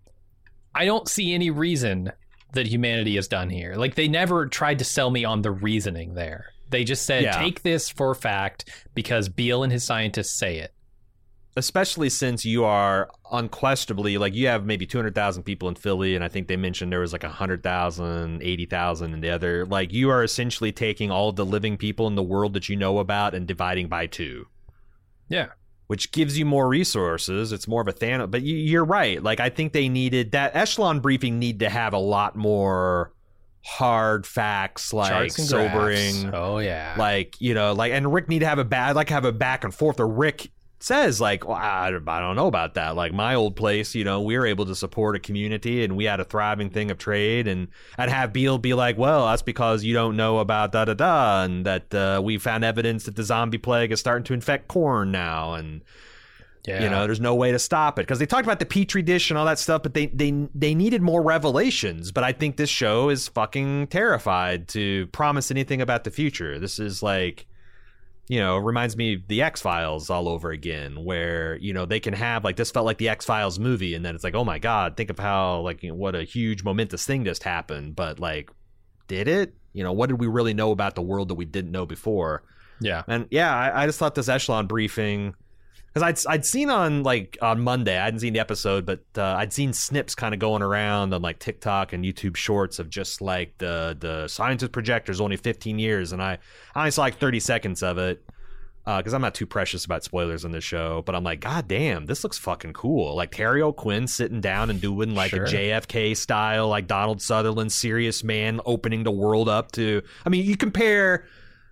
B: don't see any reason that humanity is done here. Like, they never tried to sell me on the reasoning there. They just said, take this for fact because Beal and his scientists say it.
A: Especially since you are unquestionably, like, you have maybe 200,000 people in Philly, and I think they mentioned there was like 100,000, 80,000 in the other. Like, you are essentially taking all of the living people in the world that you know about and dividing by 2.
B: Yeah.
A: Which gives you more resources. It's more of a Thanos. But you're right. Like, I think they needed that echelon briefing need to have a lot more hard facts, like
B: charts and
A: sobering.
B: Graphs. Oh yeah.
A: Like, you know, like, and Rick need to have I'd like to have a back and forth. Or Rick says like, well, I don't know about that. Like, my old place, you know, we were able to support a community and we had a thriving thing of trade. And I'd have Beal be like, well, that's because you don't know about da-da-da, and that we found evidence that the zombie plague is starting to infect corn now. And, you know, there's no way to stop it. Because they talked about the Petri dish and all that stuff, but they needed more revelations. But I think this show is fucking terrified to promise anything about the future. This is like, you know, reminds me of the X-Files all over again, where, you know, they can have, like, this felt like the X-Files movie, and then it's like, oh my God, think of how, like, you know, what a huge momentous thing just happened. But, like, did it? You know, what did we really know about the world that we didn't know before?
B: Yeah.
A: And yeah, I just thought this echelon briefing, because I'd seen on Monday, I hadn't seen the episode, but I'd seen snips kind of going around on like TikTok and YouTube shorts of just like the scientist projectors only 15 years, and I only saw like 30 seconds of it because I'm not too precious about spoilers on this show, but I'm like, God damn, this looks fucking cool. Like Terry O'Quinn sitting down and doing like a JFK style, like Donald Sutherland serious man opening the world up to, I mean, you compare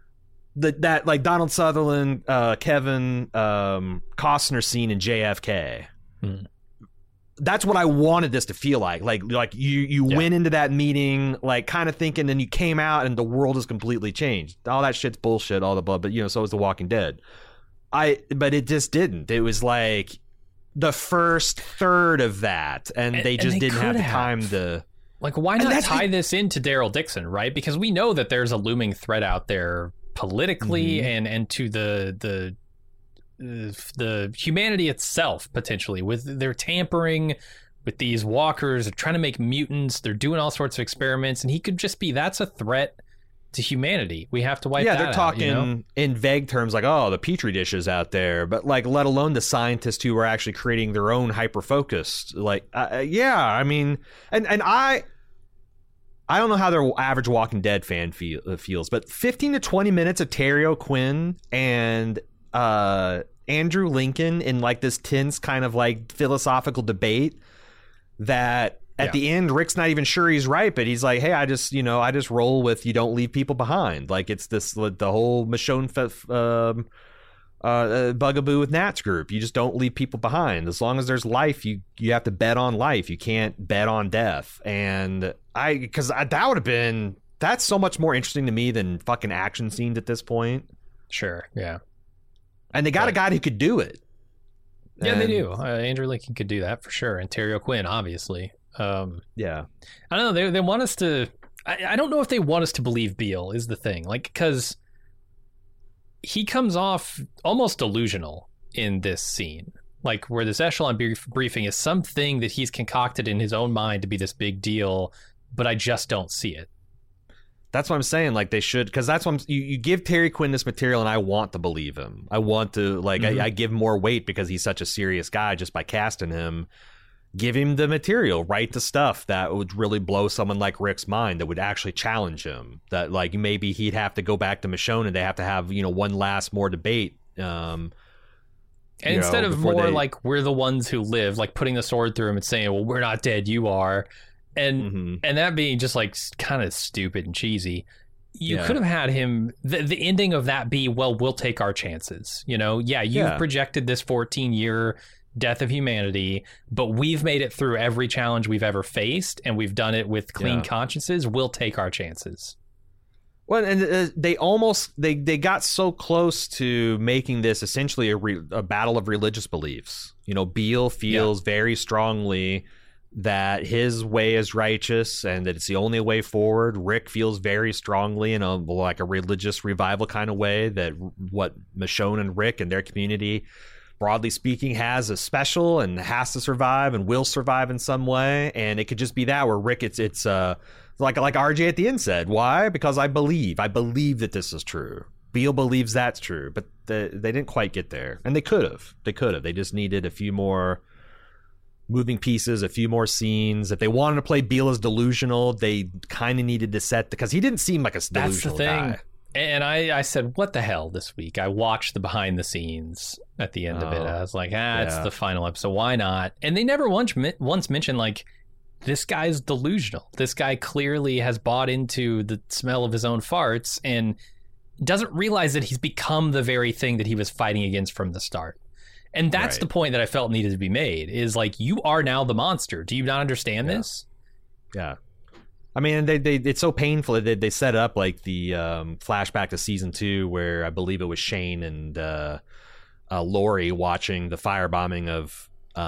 A: that like Donald Sutherland, Kevin Costner scene in JFK. That's what I wanted this to feel like. Like you went into that meeting like kind of thinking, and you came out and the world has completely changed. All that shit's bullshit, all the blah, but you know, so is The Walking Dead. But it just didn't. It was like the first third of that, and they just didn't have the time to.
B: Like, why not tie this into Daryl Dixon, right? Because we know that there's a looming threat out there politically and to the humanity itself, potentially, with their tampering with these walkers. They're trying to make mutants. They're doing all sorts of experiments, and he could just be, that's a threat to humanity. We have to wipe
A: yeah,
B: that
A: they're talking
B: out,
A: in vague terms like, oh, the petri dishes out there, but like, let alone the scientists who are actually creating their own hyper focused. Like, yeah, I mean, and I don't know how their average Walking Dead fan feels, but 15 to 20 minutes of Terry O'Quinn and Andrew Lincoln in like this tense kind of like philosophical debate that. At the end, Rick's not even sure he's right, but he's like, "Hey, I just roll with you don't leave people behind." Like it's the whole Michonne bugaboo with Nat's group. You just don't leave people behind. As long as there's life, you have to bet on life. You can't bet on death. And that would have been that's so much more interesting to me than fucking action scenes at this point.
B: Sure, yeah.
A: And they got a guy who could do it.
B: Yeah, they do. Andrew Lincoln could do that for sure, and Terry O'Quinn, obviously.
A: Yeah,
B: I don't know. They want us to. I don't know if they want us to believe Beale is the thing. Like, because he comes off almost delusional in this scene, like where this echelon briefing is something that he's concocted in his own mind to be this big deal, but I just don't see it.
A: That's what I'm saying. Like they should, because that's what you give Terry Quinn this material, and I want to believe him. I want to I give more weight because he's such a serious guy just by casting him. Give him the material, write the stuff that would really blow someone like Rick's mind, that would actually challenge him. That like maybe he'd have to go back to Michonne and they have to have one last more debate.
B: And instead of more like we're the ones who live, like putting the sword through him and saying, "Well, we're not dead, you are," and that being just like kind of stupid and cheesy. You could have had him. The ending of that be, "Well, we'll take our chances." You've projected this 14-year. Death of humanity, but we've made it through every challenge we've ever faced, and we've done it with clean consciences. We'll take our chances.
A: Well, and they got so close to making this essentially a battle of religious beliefs. Beale feels very strongly that his way is righteous and that it's the only way forward. Rick feels very strongly in a religious revival kind of way that what Michonne and Rick and their community, broadly speaking, has a special and has to survive and will survive in some way. And it could just be that where Rick, it's like RJ at the end said, why? Because I believe that this is true. Beale believes that's true, but they didn't quite get there. And they could have. They just needed a few more moving pieces, a few more scenes. If they wanted to play Beale as delusional, they kind of needed to set, because he didn't seem like a delusional guy.
B: And I said, what the hell this week? I watched the behind the scenes at the end of it. I was like, it's the final episode. Why not? And they never once mentioned, like, this guy's delusional. This guy clearly has bought into the smell of his own farts and doesn't realize that he's become the very thing that he was fighting against from the start. And that's the point that I felt needed to be made, is like, you are now the monster. Do you not understand this?
A: Yeah. I mean, they it's so painful that they set up like the flashback to season 2 where I believe it was Shane and Lori watching the firebombing of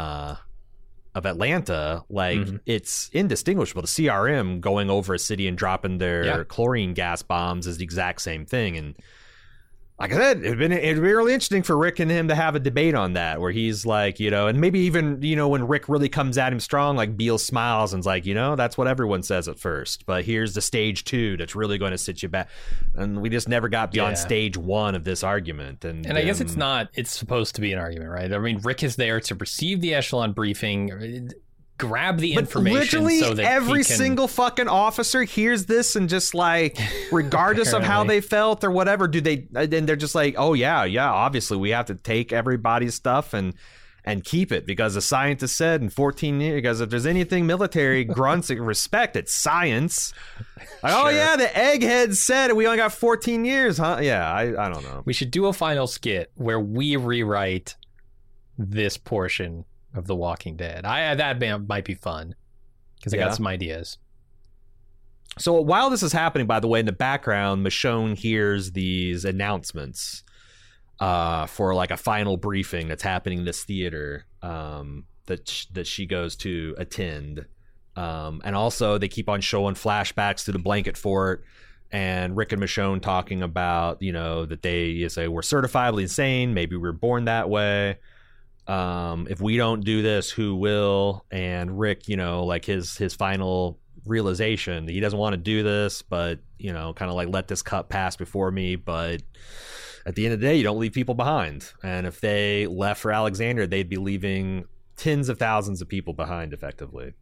A: Atlanta. Like it's indistinguishable. The CRM going over a city and dropping their chlorine gas bombs is the exact same thing. And like I said, it'd be really interesting for Rick and him to have a debate on that, where he's like, and maybe even, when Rick really comes at him strong, like Beale smiles and's like, that's what everyone says at first, but here's the stage 2 that's really going to sit you back. And we just never got beyond stage 1 of this argument. And
B: I guess it's supposed to be an argument, right? I mean, Rick is there to receive the echelon briefing, grab the information,
A: literally
B: so that
A: every single fucking officer hears this and just like, regardless of how they felt or whatever, and they're just like, oh yeah, obviously we have to take everybody's stuff and keep it, because the scientist said in 14 years, because if there's anything military grunts respect, it's science. Like, oh yeah, the egghead said we only got 14 years, huh? Yeah, I don't know.
B: We should do a final skit where we rewrite this portion of The Walking Dead. That might be fun, because I got some ideas.
A: So while this is happening, by the way, in the background, Michonne hears these announcements for like a final briefing that's happening in this theater that she goes to attend. And also they keep on showing flashbacks to the blanket fort, and Rick and Michonne talking about, that they say we're certifiably insane. Maybe we were born that way. If we don't do this, who will? And Rick, like his final realization. He doesn't want to do this, but, you know, kind of like let this cup pass before me. But at the end of the day, you don't leave people behind. And if they left for Alexander, they'd be leaving tens of thousands of people behind, effectively.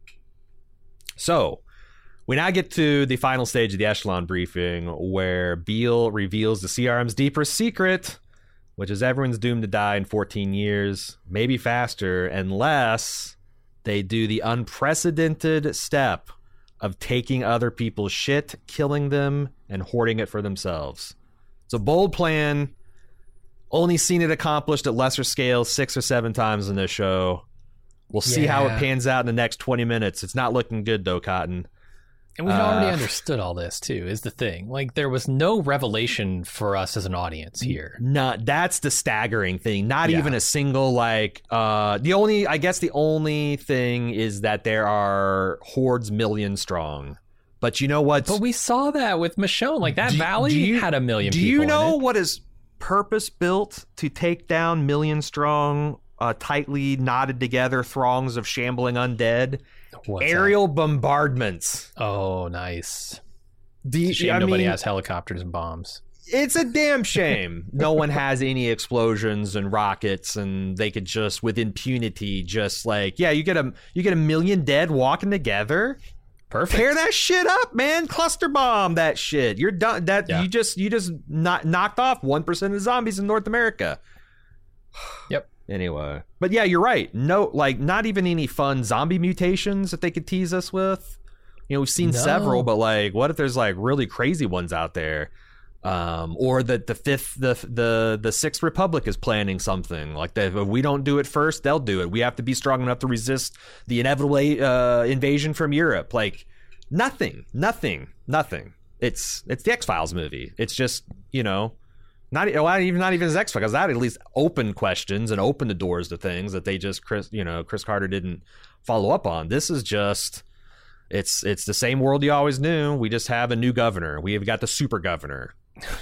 A: So we now get to the final stage of the Echelon briefing, where Beale reveals the CRM's deepest secret, which is everyone's doomed to die in 14 years, maybe faster, unless they do the unprecedented step of taking other people's shit, killing them, and hoarding it for themselves. It's a bold plan. Only seen it accomplished at lesser scale 6 or 7 times in this show. We'll see how it pans out in the next 20 minutes. It's not looking good, though, Cotton.
B: And we've already understood all this, too, is the thing. Like, there was no revelation for us as an audience here.
A: That's the staggering thing. Not even a single, like, the only thing is that there are hordes million strong. But you know what?
B: But we saw that with Michonne. Like, that valley had a million people.
A: Do you know what is purpose built to take down million strong, tightly knotted together throngs of shambling undead? Aerial bombardments.
B: Oh, nice. Shame nobody has helicopters and bombs.
A: It's a damn shame no one has any explosions and rockets, and they could just with impunity just like, you get a million dead walking together.
B: Perfect.
A: Tear that shit up, man. Cluster bomb that shit. You're done. You just knocked off 1% of the zombies in North America.
B: Yep.
A: Anyway, but yeah, you're right. No, like, not even any fun zombie mutations that they could tease us with. You know, we've seen several, but like, what if there's like really crazy ones out there? Or that the Sixth Republic is planning something like that. If we don't do it first, they'll do it. We have to be strong enough to resist the inevitable invasion from Europe. Like, nothing. It's the X-Files movie. It's just, you know. Not even as X-Files, because that at least opened questions and opened the doors to things that they just Chris Carter didn't follow up on. This is just it's the same world you always knew. We just have a new governor. We've got the super governor.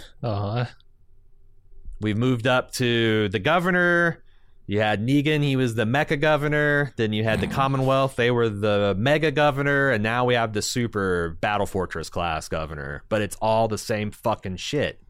A: We've moved up to the governor. You had Negan, he was the mecha governor. Then you had the Commonwealth, they were the mega governor, and now we have the super Battle Fortress class governor. But it's all the same fucking shit.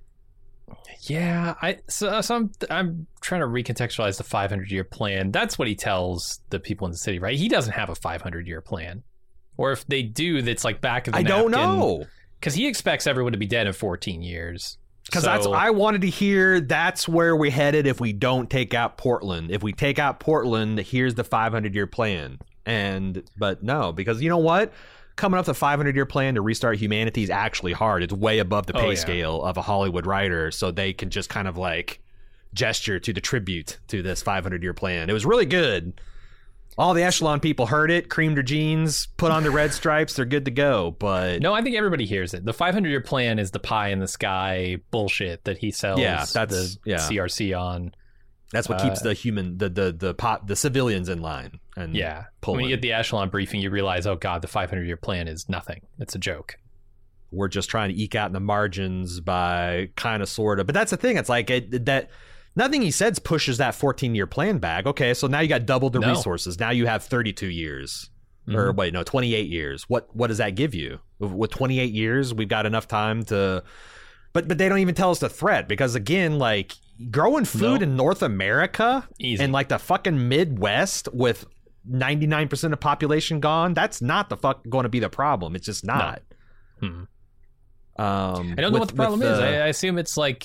B: Yeah, I'm trying to recontextualize the 500-year plan. That's what he tells the people in the city, right? He doesn't have a 500-year plan. Or if they do, that's like back of the napkin. I don't know. Because he expects everyone to be dead in 14 years.
A: Because I wanted to hear that's where we're headed if we don't take out Portland. If we take out Portland, here's the 500-year plan. But no, because you know what? Coming up with a 500-year plan to restart humanity is actually hard. It's way above the pay scale of a Hollywood writer, so they can just kind of like gesture to the tribute to this 500-year plan. It was really good. All the Echelon people heard it, creamed their jeans, put on their red stripes, they're good to go. But
B: no, I think everybody hears it. The 500-year plan is the pie in the sky bullshit that he sells the CRC on.
A: That's what keeps the civilians in line. And
B: when you get the Echelon briefing, you realize, oh god, the 500-year plan is nothing. It's a joke.
A: We're just trying to eke out in the margins by kind of, sort of. But that's the thing. It's like that. Nothing he says pushes that 14-year plan back. Okay, so now you got double the resources. Now you have 32 years. Or wait, no, 28 years. What does that give you? With 28 years, we've got enough time to... But they don't even tell us the threat, because again, like, growing food in North America and like the fucking Midwest with 99% of the population gone, that's not going to be the problem. It's just not.
B: No. I don't know what the problem is. I assume it's like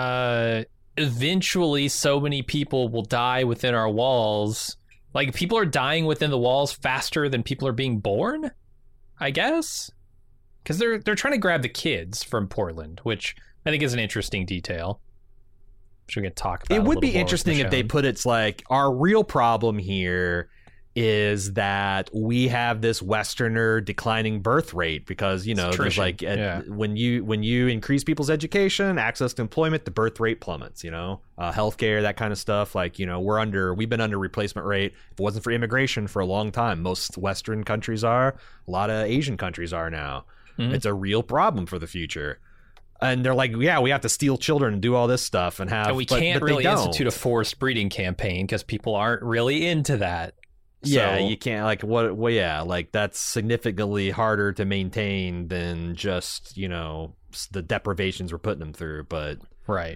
B: eventually so many people will die within our walls. Like, people are dying within the walls faster than people are being born, I guess. Because they're trying to grab the kids from Portland, which I think is an interesting detail. Which we can talk about.
A: It would be interesting if they put it's like, our real problem here is that we have this Westerner declining birth rate, because there's like when you increase people's education, access to employment, the birth rate plummets. Healthcare, that kind of stuff. Like, we've been under replacement rate. If it wasn't for immigration for a long time, most Western countries are. A lot of Asian countries are now. Mm-hmm. It's a real problem for the future. And they're like, we have to steal children and do all this stuff and have.
B: And we can't really institute a forced breeding campaign because people aren't really into that.
A: Yeah,
B: So-
A: you can't like what? Well, yeah, like that's significantly harder to maintain than just the deprivations we're putting them through. But
B: Right.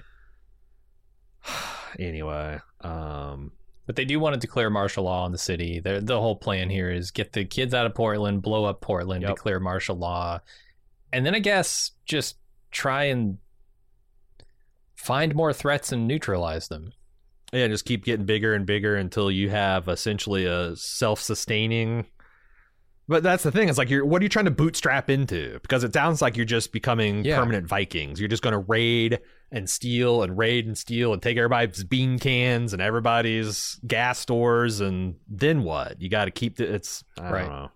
A: anyway,
B: But they do want to declare martial law on the city. The whole plan here is get the kids out of Portland, blow up Portland,
A: Yep.
B: declare martial law, and then I guess just try and find more threats and neutralize them.
A: yeah, just keep getting bigger and bigger until you have essentially a self-sustaining. But that's the thing. It's like what are you trying to bootstrap into? Because it sounds like you're just becoming permanent Vikings. You're just going to raid and steal and take everybody's bean cans and everybody's gas stores, and then what? You got to keep I don't know.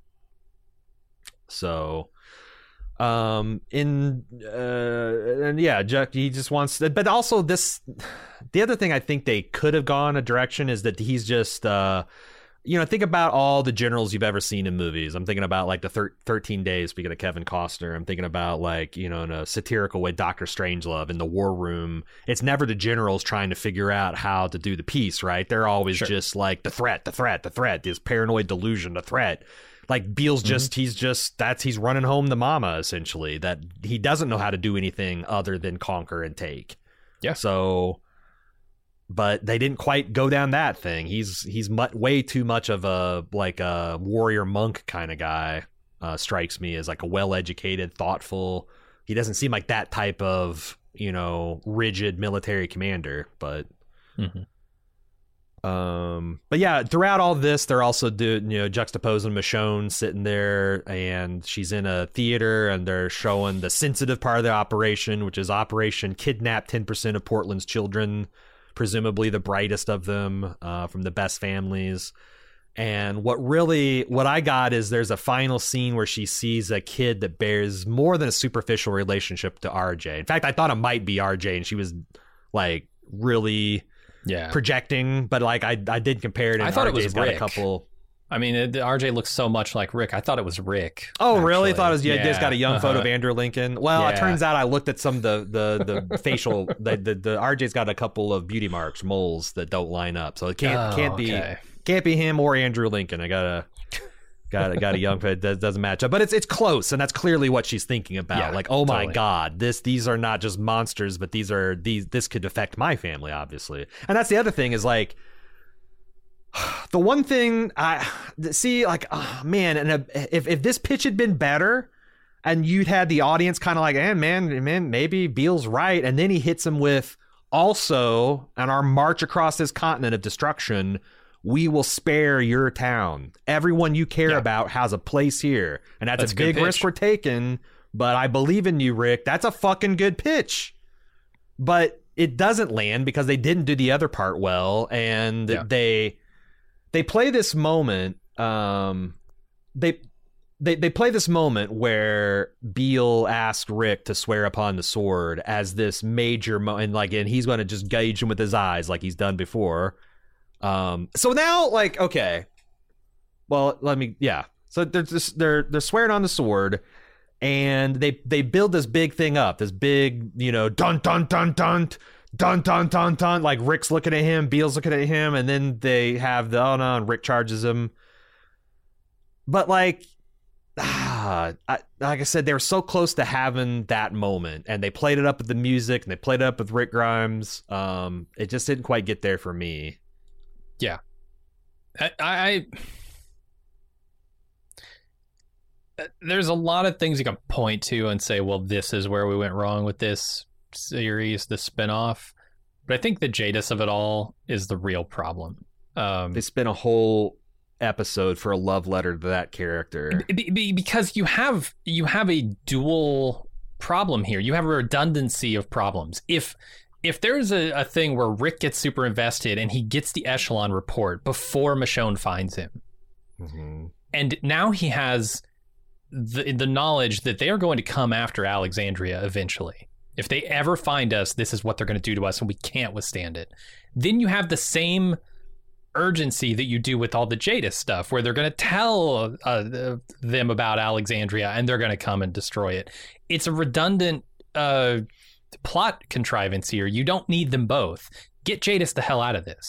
A: So, and yeah, Jack, he just wants, but also the other thing I think they could have gone a direction is that he's just, think about all the generals you've ever seen in movies. I'm thinking about like the 13 Days, speaking of Kevin Costner. I'm thinking about like, in a satirical way, Dr. Strangelove in the war room. It's never the generals trying to figure out how to do the peace, right? They're always just like the threat, this paranoid delusion, the threat. Like Beale's he's running home the mama, essentially, that he doesn't know how to do anything other than conquer and take.
B: Yeah.
A: So, but they didn't quite go down that thing. He's way too much of a warrior monk kind of guy. Strikes me as like a well-educated, thoughtful. He doesn't seem like that type of, rigid military commander, but but yeah, throughout all this, they're also juxtaposing Michonne sitting there, and she's in a theater, and they're showing the sensitive part of the operation, which is Operation Kidnap 10% of Portland's children, presumably the brightest of them, from the best families. And what I got is there's a final scene where she sees a kid that bears more than a superficial relationship to RJ. In fact, I thought it might be RJ, and she was like really projecting, but like I did compare it. And
B: I thought
A: RJ's
B: it was
A: got
B: Rick.
A: a couple.
B: I mean, RJ looks so much like Rick. I thought it was Rick.
A: Oh,
B: actually.
A: really? I thought it was. Yeah, just got a young photo of Andrew Lincoln. Well, it turns out I looked at some of the facial. The RJ's got a couple of beauty marks, moles that don't line up, so it can't be him or Andrew Lincoln. I got a young that doesn't match up, but it's close, and that's clearly what she's thinking about.
B: Yeah,
A: like, oh my
B: totally.
A: God, these are not just monsters, but this could affect my family, obviously. And that's the other thing is like. The one thing I see, like, oh, man, and if this pitch had been better, and you'd had the audience kind of like, man, maybe Beale's right, and then he hits him with also on our march across this continent of destruction, we will spare your town. Everyone you care about has a place here, and that's a big risk we're taking. But I believe in you, Rick. That's a fucking good pitch, but it doesn't land because they didn't do the other part well, and They play this moment. They play this moment where Beale asked Rick to swear upon the sword as this major moment, and he's going to just gauge him with his eyes like he's done before. So now, like, okay, well, So they're swearing on the sword, and they build this big thing up, this big, dun dun dun dun. Dun dun dun dun, like Rick's looking at him, Beale's looking at him, and then they have and Rick charges him. But like I said, they were so close to having that moment, and they played it up with the music, and they played it up with Rick Grimes. It just didn't quite get there for me.
B: Yeah, I there's a lot of things you can point to and say, well, this is where we went wrong with this series, the spinoff, but I think the Jadis of it all is the real problem.
A: They spent a whole episode for a love letter to that character
B: because you have a dual problem here. You have a redundancy of problems. If there's a thing where Rick gets super invested and he gets the Echelon report before Michonne finds him, and now he has the knowledge that they are going to come after Alexandria eventually. If they ever find us, this is what they're going to do to us, and we can't withstand it. Then you have the same urgency that you do with all the Jadis stuff, where they're going to tell them about Alexandria, and they're going to come and destroy it. It's a redundant plot contrivance here. You don't need them both. Get Jadis the hell out of this.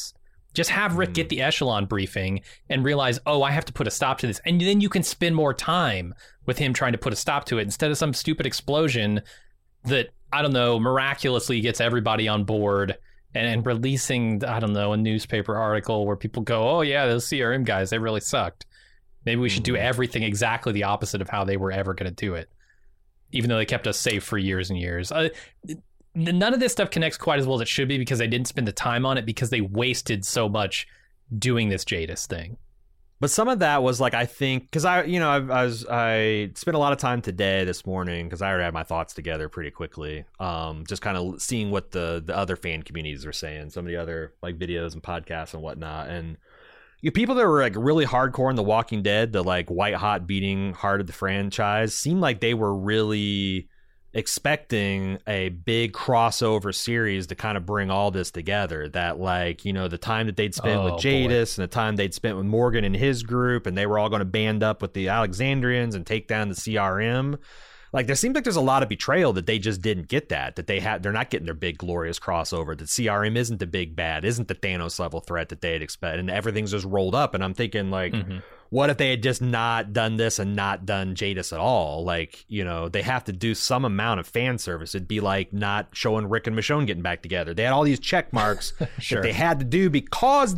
B: Just have Rick get the echelon briefing and realize, oh, I have to put a stop to this. And then you can spend more time with him trying to put a stop to it instead of some stupid explosion that, I don't know, miraculously gets everybody on board and releasing, I don't know, a newspaper article where people go, oh, yeah, those CRM guys, they really sucked. Maybe we should do everything exactly the opposite of how they were ever going to do it, even though they kept us safe for years and years. None of this stuff connects quite as well as it should be because they didn't spend the time on it because they wasted so much doing this Jadis thing.
A: But some of that was like, I think, because I spent a lot of time this morning because I already had my thoughts together pretty quickly. Just kind of seeing what the other fan communities are saying, some of the other like videos and podcasts and whatnot. And people that were like really hardcore in The Walking Dead, the like white hot beating heart of the franchise, seemed like they were really expecting a big crossover series to kind of bring all this together. That like, the time that they'd spent with Jadis and the time they'd spent with Morgan and his group, and they were all going to band up with the Alexandrians and take down the CRM. Like, there seems like there's a lot of betrayal that they just didn't get that they're not getting their big glorious crossover, that CRM isn't the big bad, isn't the Thanos level threat that they'd expect, and everything's just rolled up. And I'm thinking like, what if they had just not done this and not done Jadis at all? Like, they have to do some amount of fan service. It'd be like not showing Rick and Michonne getting back together. They had all these check marks that they had to do because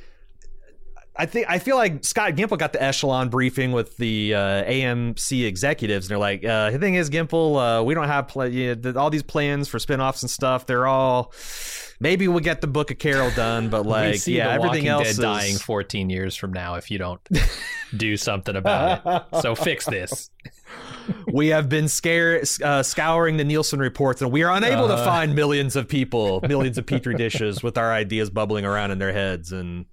A: I feel like Scott Gimple got the echelon briefing with the AMC executives, and they're like, the thing is, Gimple, we don't have all these plans for spinoffs and stuff. They're all, maybe we'll get the Book of Carol done, but like, everything else is
B: dying 14 years from now if you don't do something about it. So fix this.
A: We have been scouring the Nielsen reports, and we are unable to find millions of Petri dishes with our ideas bubbling around in their heads. And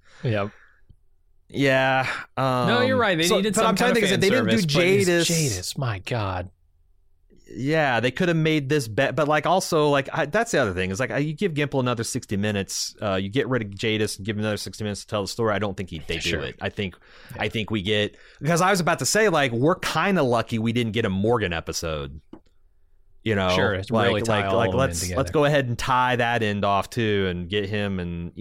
A: yeah.
B: No, you're right. They needed some kind of fan service. They didn't do Jadis. My God.
A: Yeah, they could have made this bet, but like also like that's the other thing is like you give Gimple another 60 minutes, you get rid of Jadis and give him another 60 minutes to tell the story. I don't think they do it. I think we get, because I was about to say like we're kind of lucky we didn't get a Morgan episode.
B: Sure, it's
A: like
B: really
A: like let's go ahead and tie that end off too and get him, and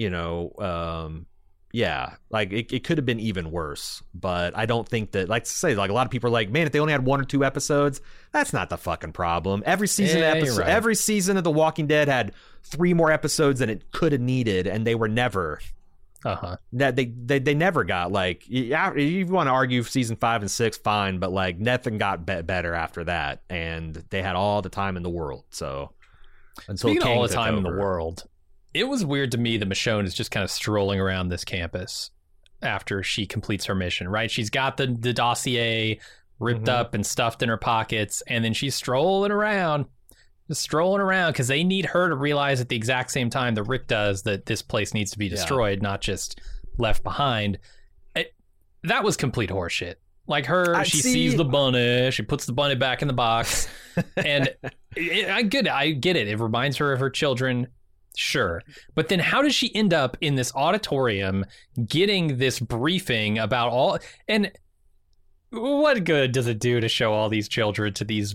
A: yeah, like it could have been even worse, but I don't think that, like, to say, like, a lot of people are like, man, if they only had 1 or 2 episodes, that's not the fucking problem. Every season every season of The Walking Dead had 3 more episodes than it could have needed, and they were never that they never got, like, if you want to argue season 5 and 6, fine, but like nothing got better after that, and they had all the time in the world. So until
B: speaking
A: King
B: of all the time
A: over.
B: In the world, it was weird to me that Michonne is just kind of strolling around this campus after she completes her mission, right? She's got the dossier ripped up and stuffed in her pockets, and then she's strolling around because they need her to realize at the exact same time that Rick does that this place needs to be destroyed, not just left behind. That was complete horseshit. Like she sees the bunny, she puts the bunny back in the box, and I get it. It reminds her of her children. Sure. But then how does she end up in this auditorium getting this briefing about all, and what good does it do to show all these children to these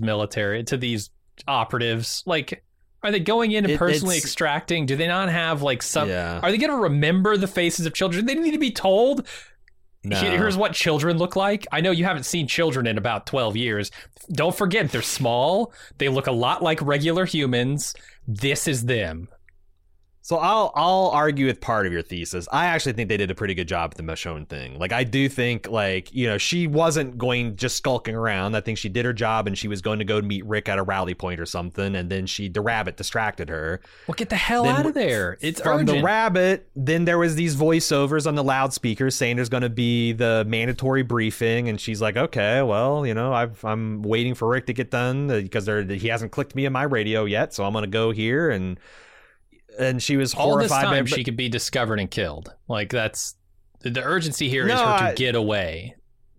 B: operatives? Like, are they going in and personally extracting? Do they not have like some, are they going to remember the faces of children? They need to be told, here's what children look like. I know you haven't seen children in about 12 years. Don't forget, they're small. They look a lot like regular humans. This is them.
A: So I'll argue with part of your thesis. I actually think they did a pretty good job with the Michonne thing. Like, I do think, like, she wasn't going just skulking around. I think she did her job, and she was going to go meet Rick at a rally point or something, and then the rabbit distracted her.
B: Well, get the hell out of there. It's
A: from
B: urgent.
A: The rabbit, then there was these voiceovers on the loudspeakers saying there's going to be the mandatory briefing, and she's like, okay, well, I'm waiting for Rick to get done because he hasn't clicked me in my radio yet, so I'm going to go here, and she was horrified.
B: All this time, she could be discovered and killed. Like, that's the urgency here is her to get away.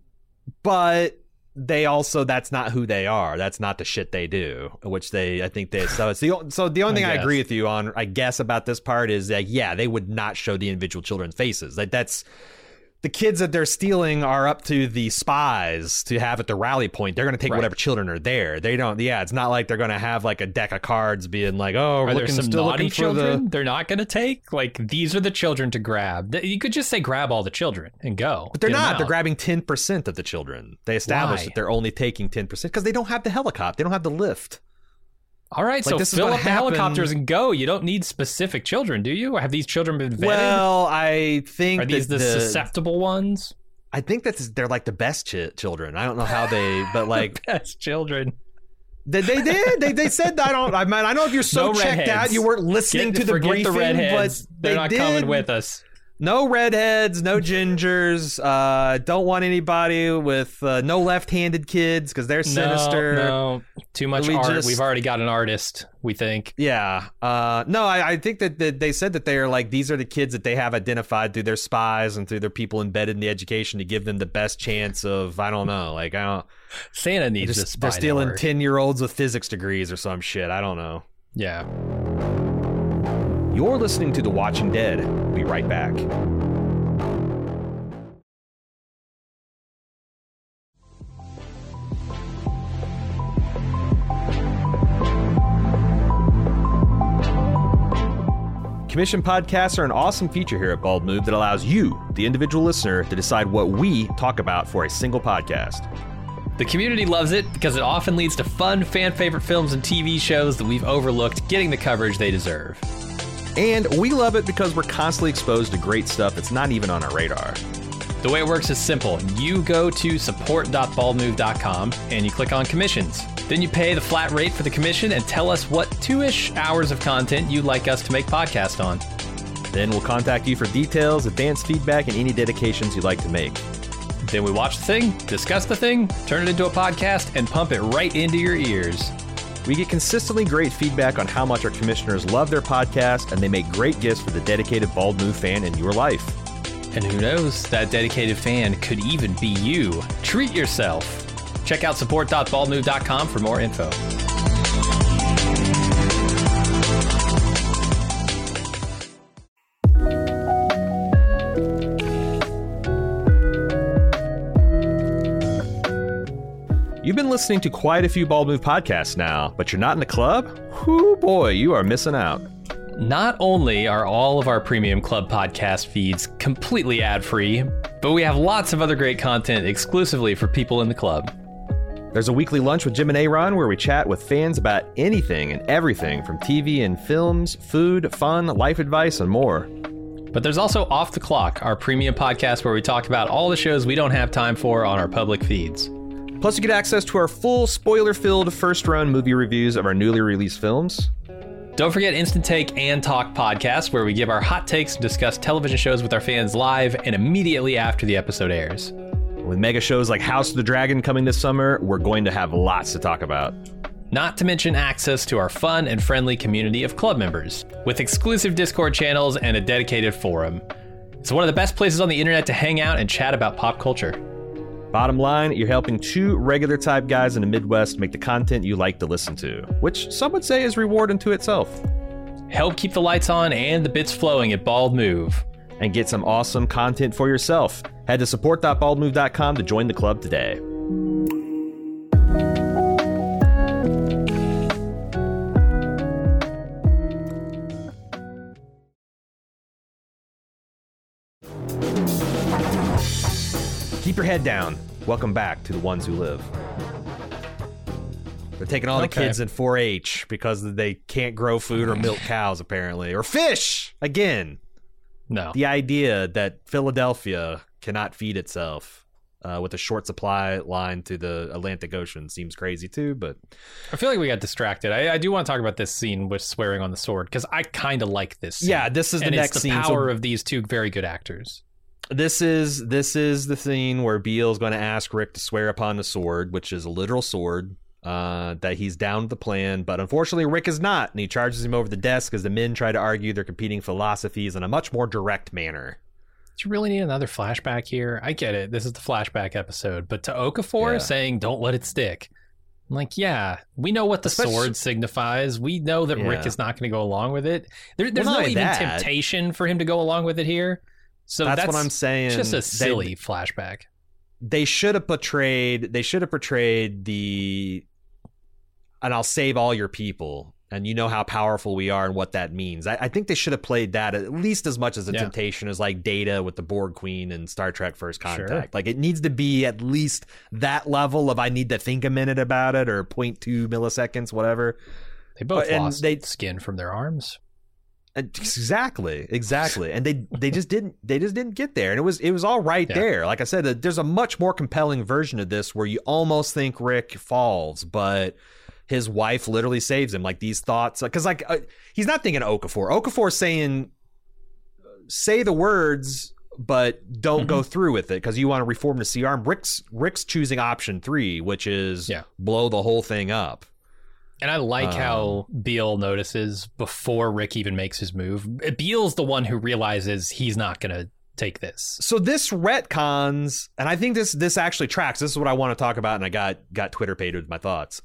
A: But they also, that's not who they are. That's not the shit they do, which I think so the only thing I agree with you on, I guess, about this part is that, they would not show the individual children's faces. Like, the kids that they're stealing are up to the spies to have at the rally point. They're going to take whatever children are there. They don't. Yeah, it's not like they're going to have like a deck of cards being like, oh,
B: are there some naughty children they're not going to take? Like, these are the children to grab. You could just say grab all the children and go.
A: But they're not. They're grabbing 10% of the children. They established that they're only taking 10% because they don't have the helicopter. They don't have the lift.
B: All right, so fill up the helicopters and go. You don't need specific children, do you? Or have these children been vetted?
A: Well, I think
B: are these the susceptible ones?
A: I think they're like the best children. I don't know how but like
B: the best children.
A: They did. They said I don't know if you're so checked out you weren't listening to the briefing,
B: the redheads.
A: But
B: they're not coming with us.
A: No redheads, no gingers. Don't want anybody with no left-handed kids because they're sinister.
B: No, too much art. We've already got an artist, we think.
A: Yeah. No, I think that they said that they are like, these are the kids that they have identified through their spies and through their people embedded in the education to give them the best chance of, I don't know, like, I don't.
B: Santa needs a spy.
A: They're stealing 10-year-olds with physics degrees or some shit. I don't know.
B: Yeah.
A: You're listening to The Watching Dead. We'll be right back. Commission podcasts are an awesome feature here at Bald Move that allows you, the individual listener, to decide what we talk about for a single podcast.
B: The community loves it because it often leads to fun, fan-favorite films and TV shows that we've overlooked getting the coverage they deserve.
A: And we love it because we're constantly exposed to great stuff that's not even on our radar.
B: The way it works is simple. You go to support.baldmove.com and you click on commissions. Then you pay the flat rate for the commission and tell us what 2-ish hours of content you'd like us to make podcast on.
A: Then we'll contact you for details, advanced feedback, and any dedications you'd like to make.
B: Then we watch the thing, discuss the thing, turn it into a podcast, and pump it right into your ears.
A: We get consistently great feedback on how much our commissioners love their podcast, and they make great gifts for the dedicated Bald Move fan in your life.
B: And who knows, that dedicated fan could even be you. Treat yourself. Check out support.baldmove.com for more info.
A: You've been listening to quite a few Bald Move podcasts now, but you're not in the club? Whoo boy, you are missing out.
B: Not only are all of our premium club podcast feeds completely ad-free, but we have lots of other great content exclusively for people in the club.
A: There's a weekly lunch with Jim and Aaron where we chat with fans about anything and everything from TV and films, food, fun, life advice, and more.
B: But there's also Off the Clock, our premium podcast where we talk about all the shows we don't have time for on our public feeds.
A: Plus, you get access to our full spoiler-filled first-run movie reviews of our newly released films.
B: Don't forget Instant Take and Talk podcasts, where we give our hot takes and discuss television shows with our fans live and immediately after the episode airs.
A: With mega shows like House of the Dragon coming this summer, we're going to have lots to talk about.
B: Not to mention access to our fun and friendly community of club members, with exclusive Discord channels and a dedicated forum. It's one of the best places on the internet to hang out and chat about pop culture.
A: Bottom line, you're helping two regular type guys in the Midwest make the content you like to listen to, which some would say is reward unto itself.
B: Help keep the lights on and the bits flowing at Bald Move.
A: And get some awesome content for yourself. Head to support.baldmove.com to join the club today. Keep your head down. Welcome back to The Ones Who Live. They're taking all the kids in 4-H because they can't grow food or milk cows, apparently. Or fish! Again.
B: No.
A: The idea that Philadelphia cannot feed itself with a short supply line to the Atlantic Ocean seems crazy too, but...
B: I feel like we got distracted. I do want to talk about this scene with swearing on the sword, because I kind of like this scene.
A: Yeah, this is the next scene.
B: And it's the power of these two very good actors.
A: This is the scene where Beale's going to ask Rick to swear upon the sword, which is a literal sword, that he's down with the plan. But unfortunately, Rick is not, and he charges him over the desk as the men try to argue their competing philosophies in a much more direct manner.
B: Do you really need another flashback here? I get it. This is the flashback episode. But to Okafor saying, don't let it stick. I'm like, yeah, we know what the sword signifies. We know that Rick is not going to go along with it. There's no even temptation for him to go along with it here. So
A: that's what I'm saying.
B: Just a silly flashback.
A: They should have portrayed the, and I'll save all your people, and you know how powerful we are and what that means. I think they should have played that at least as much as the temptation as like Data with the Borg Queen and Star Trek First Contact.
B: Sure.
A: Like it needs to be at least that level of I need to think a minute about it, or 0.2 milliseconds, whatever.
B: They both lost skin from their arms.
A: Exactly. And they just didn't get there. And it was all right there. Like I said, there's a much more compelling version of this where you almost think Rick falls, but his wife literally saves him. Like these thoughts, because he's not thinking Okafor. Okafor's saying, say the words, but don't go through with it because you want to reform the C-arm. Rick's choosing option 3, which is blow the whole thing up.
B: And I like how Beale notices before Rick even makes his move. Beale's the one who realizes he's not going to take this.
A: So this retcons, and I think this actually tracks. This is what I want to talk about, and I got Twitter paid with my thoughts.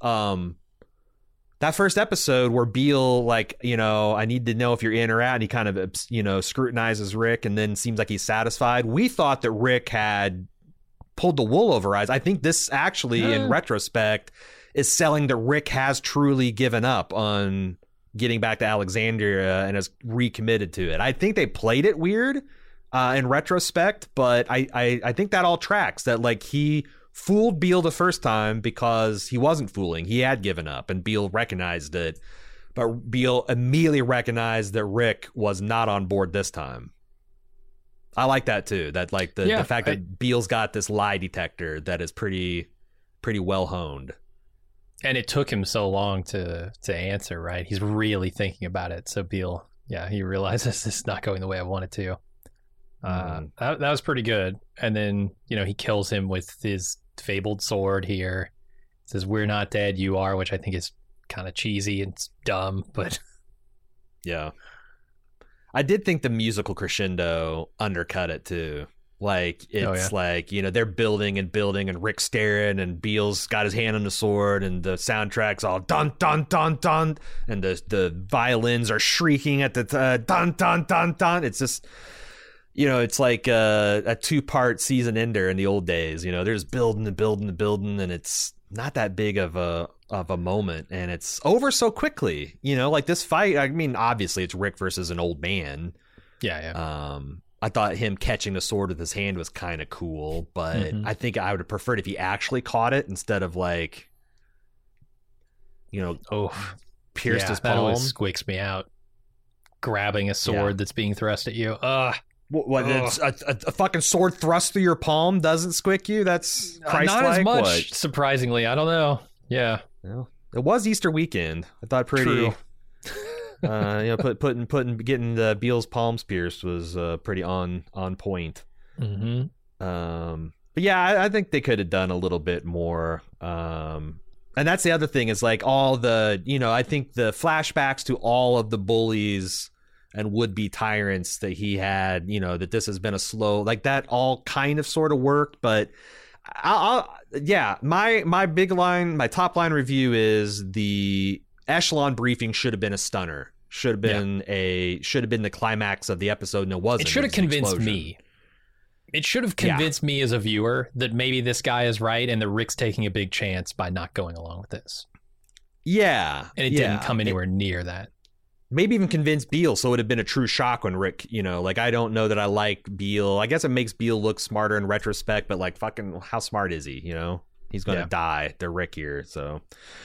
A: That first episode where Beale, like, you know, I need to know if you're in or out, and he kind of, you know, scrutinizes Rick and then seems like he's satisfied. We thought that Rick had pulled the wool over eyes. I think this actually, in retrospect, is selling that Rick has truly given up on getting back to Alexandria and has recommitted to it. I think they played it weird in retrospect, but I think that all tracks. That like he fooled Beale the first time because he wasn't fooling. He had given up, and Beale recognized it. But Beale immediately recognized that Rick was not on board this time. I like that too. That like the fact that Beale's got this lie detector that is pretty well honed.
B: And it took him so long to answer, right? He's really thinking about it. So Beale, he realizes this is not going the way I want it to. That was pretty good. And then, you know, he kills him with his fabled sword here. Says, "We're not dead, you are," which I think is kind of cheesy and dumb, but...
A: Yeah. I did think the musical crescendo undercut it, too. Like, it's like, you know, they're building and Rick's staring and Beale's got his hand on the sword and the soundtrack's all dun, dun, dun, dun. And the violins are shrieking at the dun, dun, dun, dun. It's just, you know, it's like a 2-part season ender in the old days. You know, they're just building and it's not that big of a moment. And it's over so quickly, you know, like this fight. I mean, obviously it's Rick versus an old man.
B: Yeah.
A: I thought him catching the sword with his hand was kind of cool, but I think I would have preferred if he actually caught it instead of like, you know, pierced his palm.
B: That always squeaks me out. Grabbing a sword that's being thrust at you.
A: What a fucking sword thrust through your palm doesn't squick you? That's Christ-like?
B: Not as much,
A: what?
B: Surprisingly. I don't know. Yeah.
A: Well, it was Easter weekend. I thought pretty...
B: True.
A: You know, getting the Beale's palms pierced was pretty on point. But yeah, I think they could have done a little bit more. And that's the other thing is like all the, you know, I think the flashbacks to all of the bullies and would-be tyrants that he had, you know, that this has been a slow, like that all kind of sort of worked. But my big line, my top line review is the Echelon briefing should have been a stunner. Should have been the climax of the episode, and it wasn't.
B: It should have convinced me. It should have convinced me as a viewer that maybe this guy is right and that Rick's taking a big chance by not going along with this.
A: Yeah.
B: And it didn't come anywhere near that.
A: Maybe even convince Beale, so it would have been a true shock when Rick, you know, like I don't know that I like Beale. I guess it makes Beale look smarter in retrospect, but like fucking how smart is he, you know? He's going to die. They're Rick here, so...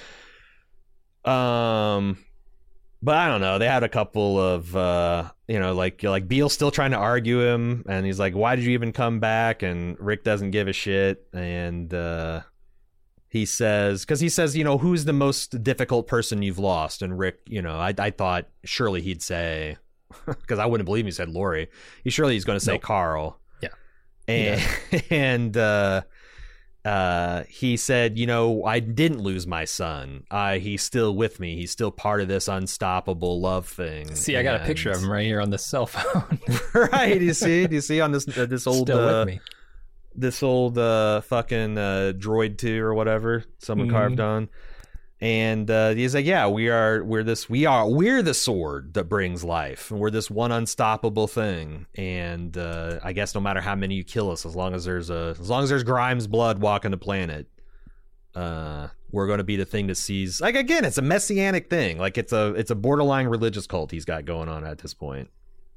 A: But I don't know. They had a couple of, you know, like Beale's still trying to argue him, and he's like, "Why did you even come back?" And Rick doesn't give a shit, and he says, you know, "Who's the most difficult person you've lost?" And Rick, you know, I thought surely he'd say, because I wouldn't believe he said Lori. He's going to say Carl.
B: Yeah,
A: and he said, you know, I didn't lose my son. He's still with me. He's still part of this unstoppable love thing.
B: See, I got a picture of him right here on the cell phone.
A: Right? Do you see on this old
B: still with me.
A: This old fucking Droid 2 or whatever someone carved on. And he's like, yeah, we're the sword that brings life, and we're this one unstoppable thing. And I guess no matter how many you kill us, as long as there's Grimes' blood walking the planet, we're going to be the thing that sees. Like, again, it's a messianic thing. Like, it's a borderline religious cult he's got going on at this point.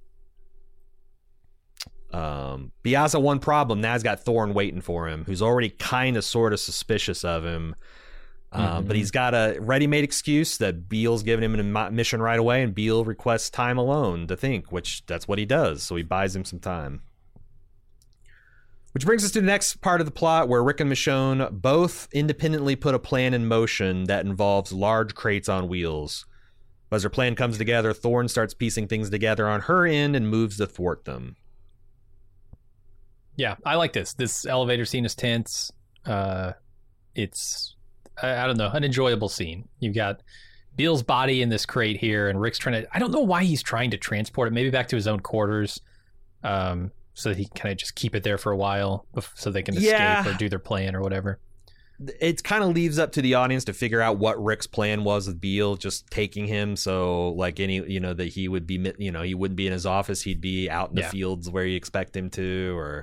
A: But he has one problem. Now he's got Thorne waiting for him, who's already kind of sort of suspicious of him. But he's got a ready-made excuse that Beale's giving him a mission right away, and Beale requests time alone to think, which that's what he does. So he buys him some time. Which brings us to the next part of the plot, where Rick and Michonne both independently put a plan in motion that involves large crates on wheels. As their plan comes together, Thorne starts piecing things together on her end and moves to thwart them.
B: Yeah, I like this. This elevator scene is tense. It's, I don't know, an enjoyable scene. You've got Beale's body in this crate here, and Rick's trying to, I don't know why he's trying to transport it, maybe back to his own quarters, so that he kind of just keep it there for a while so they can escape or do their plan or whatever.
A: It kind of leaves up to the audience to figure out what Rick's plan was with Beale just taking him. So like that he would be, he wouldn't be in his office. He'd be out in the fields where you expect him to, or,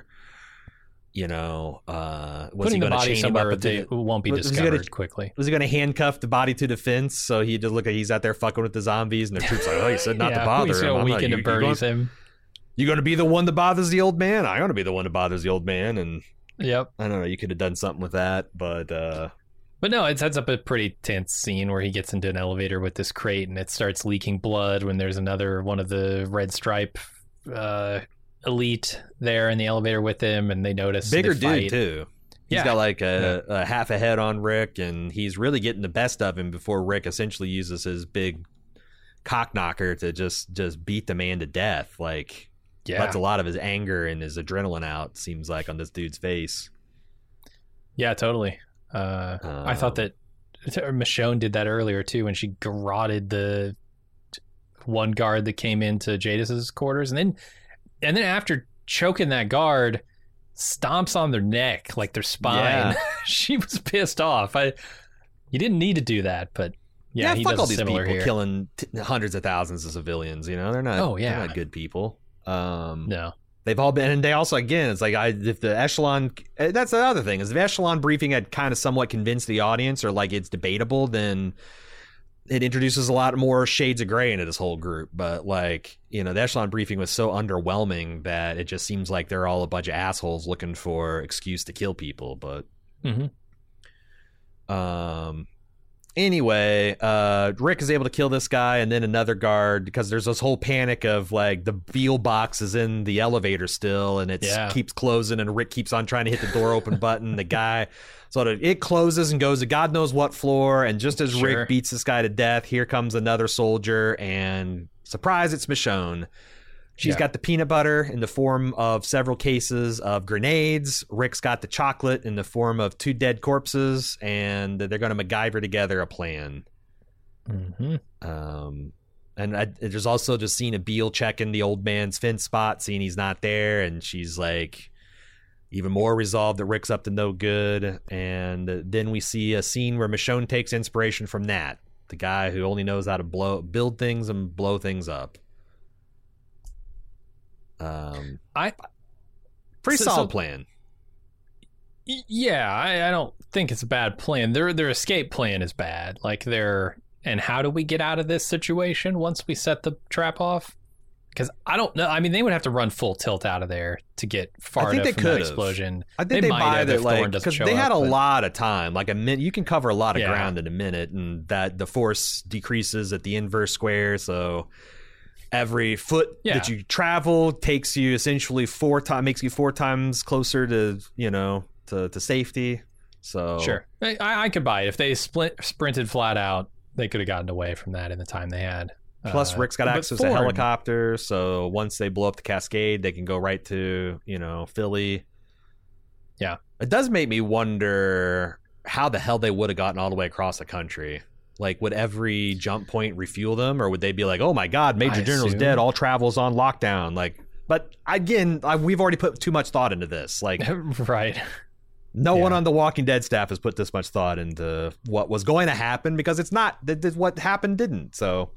A: was
B: putting
A: he
B: the
A: going to
B: body
A: chain him
B: somewhere
A: up?
B: they won't be discovered quickly.
A: Was he going to handcuff the body to the fence? So he just look like he's out there fucking with the zombies, and the troops like, oh, you said not to bother
B: he's
A: him.
B: going to weaken and birdies him.
A: You going to be the one that bothers the old man? I'm going to be the one that bothers the old man. And
B: yep.
A: I don't know. You could have done something with that, but
B: no, it sets up a pretty tense scene where he gets into an elevator with this crate, and it starts leaking blood when there's another one of the Red Stripe elite there in the elevator with him, and they notice
A: bigger dude too. He's got like a half a head on Rick, and he's really getting the best of him before Rick essentially uses his big cock knocker to just beat the man to death. Like, lets a lot of his anger and his adrenaline out, seems like, on this dude's face. Yeah,
B: totally. I thought that Michonne did that earlier too, when she garroted the one guard that came into Jadis's quarters, and then after choking that guard, stomps on their neck, like their spine. Yeah. She was pissed off. You didn't need to do that, but he
A: fuck
B: does
A: all these people
B: here.
A: Killing hundreds of thousands of civilians. They're not. They're not good people.
B: No.
A: They've all been, and they also, again, it's like, if the Echelon, that's the other thing, is if the Echelon briefing had kind of somewhat convinced the audience, or like it's debatable, then it introduces a lot more shades of gray into this whole group. But like, the Echelon briefing was so underwhelming that it just seems like they're all a bunch of assholes looking for excuse to kill people. But anyway, Rick is able to kill this guy, and then another guard, because there's this whole panic of like the Beale box is in the elevator still, and it keeps closing, and Rick keeps on trying to hit the door open button. The guy, it closes and goes to God knows what floor, and just as Rick beats this guy to death, here comes another soldier, and surprise, it's Michonne. She's got the peanut butter in the form of several cases of grenades. Rick's got the chocolate in the form of 2 dead corpses, and they're going to MacGyver together a plan. There's also just seen a Beale checking the old man's fence spot, seeing he's not there, and she's like even more resolved that Rick's up to no good. And then we see a scene where Michonne takes inspiration from Nat, the guy who only knows how to build things and blow things up. Pretty solid plan.
B: Yeah, I don't think it's a bad plan. Their escape plan is bad. Like, and how do we get out of this situation once we set the trap off? Because I don't know. I mean, they would have to run full tilt out of there to get far enough from that explosion.
A: I think they buy that, like, because they had a lot of time. Like a minute, you can cover a lot of ground in a minute, and that the force decreases at the inverse square. So every foot that you travel takes you essentially makes you 4 times closer to to safety. So
B: sure, I could buy it. If they sprinted flat out, they could have gotten away from that in the time they had.
A: Plus, Rick's got access to helicopter, so once they blow up the Cascade, they can go right to Philly.
B: Yeah,
A: it does make me wonder how the hell they would have gotten all the way across the country. Like, would every jump point refuel them, or would they be like, "Oh my God, Major General's dead, all travel's on lockdown"? Like, but again, we've already put too much thought into this. Like,
B: right?
A: No one on the Walking Dead staff has put this much thought into what was going to happen, because it's not what happened didn't. So,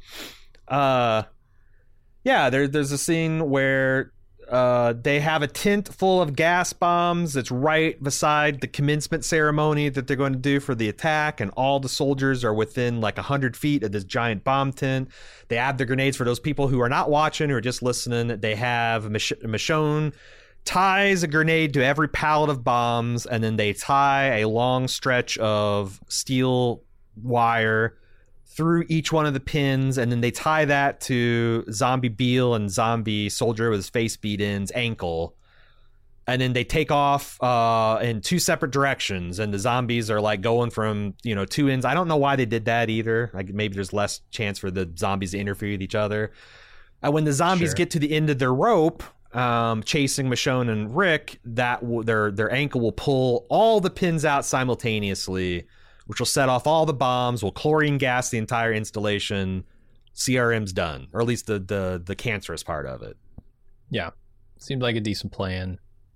A: there's a scene where they have a tent full of gas bombs that's right beside the commencement ceremony that they're going to do for the attack, and all the soldiers are within like 100 feet of this giant bomb tent. They have the grenades. For those people who are not watching, who are just listening, they have Michonne ties a grenade to every pallet of bombs, and then they tie a long stretch of steel wire through each one of the pins, and then they tie that to Zombie Beale and Zombie Soldier with his face beat in's ankle, and then they take off in two separate directions, and the zombies are like going from two ends. I don't know why they did that either. Like, maybe there's less chance for the zombies to interfere with each other. And when the zombies get to the end of their rope, chasing Michonne and Rick, their ankle will pull all the pins out simultaneously, which will set off all the bombs, will chlorine gas the entire installation. CRM's done, or at least the cancerous part of it.
B: Yeah, seemed like a decent plan.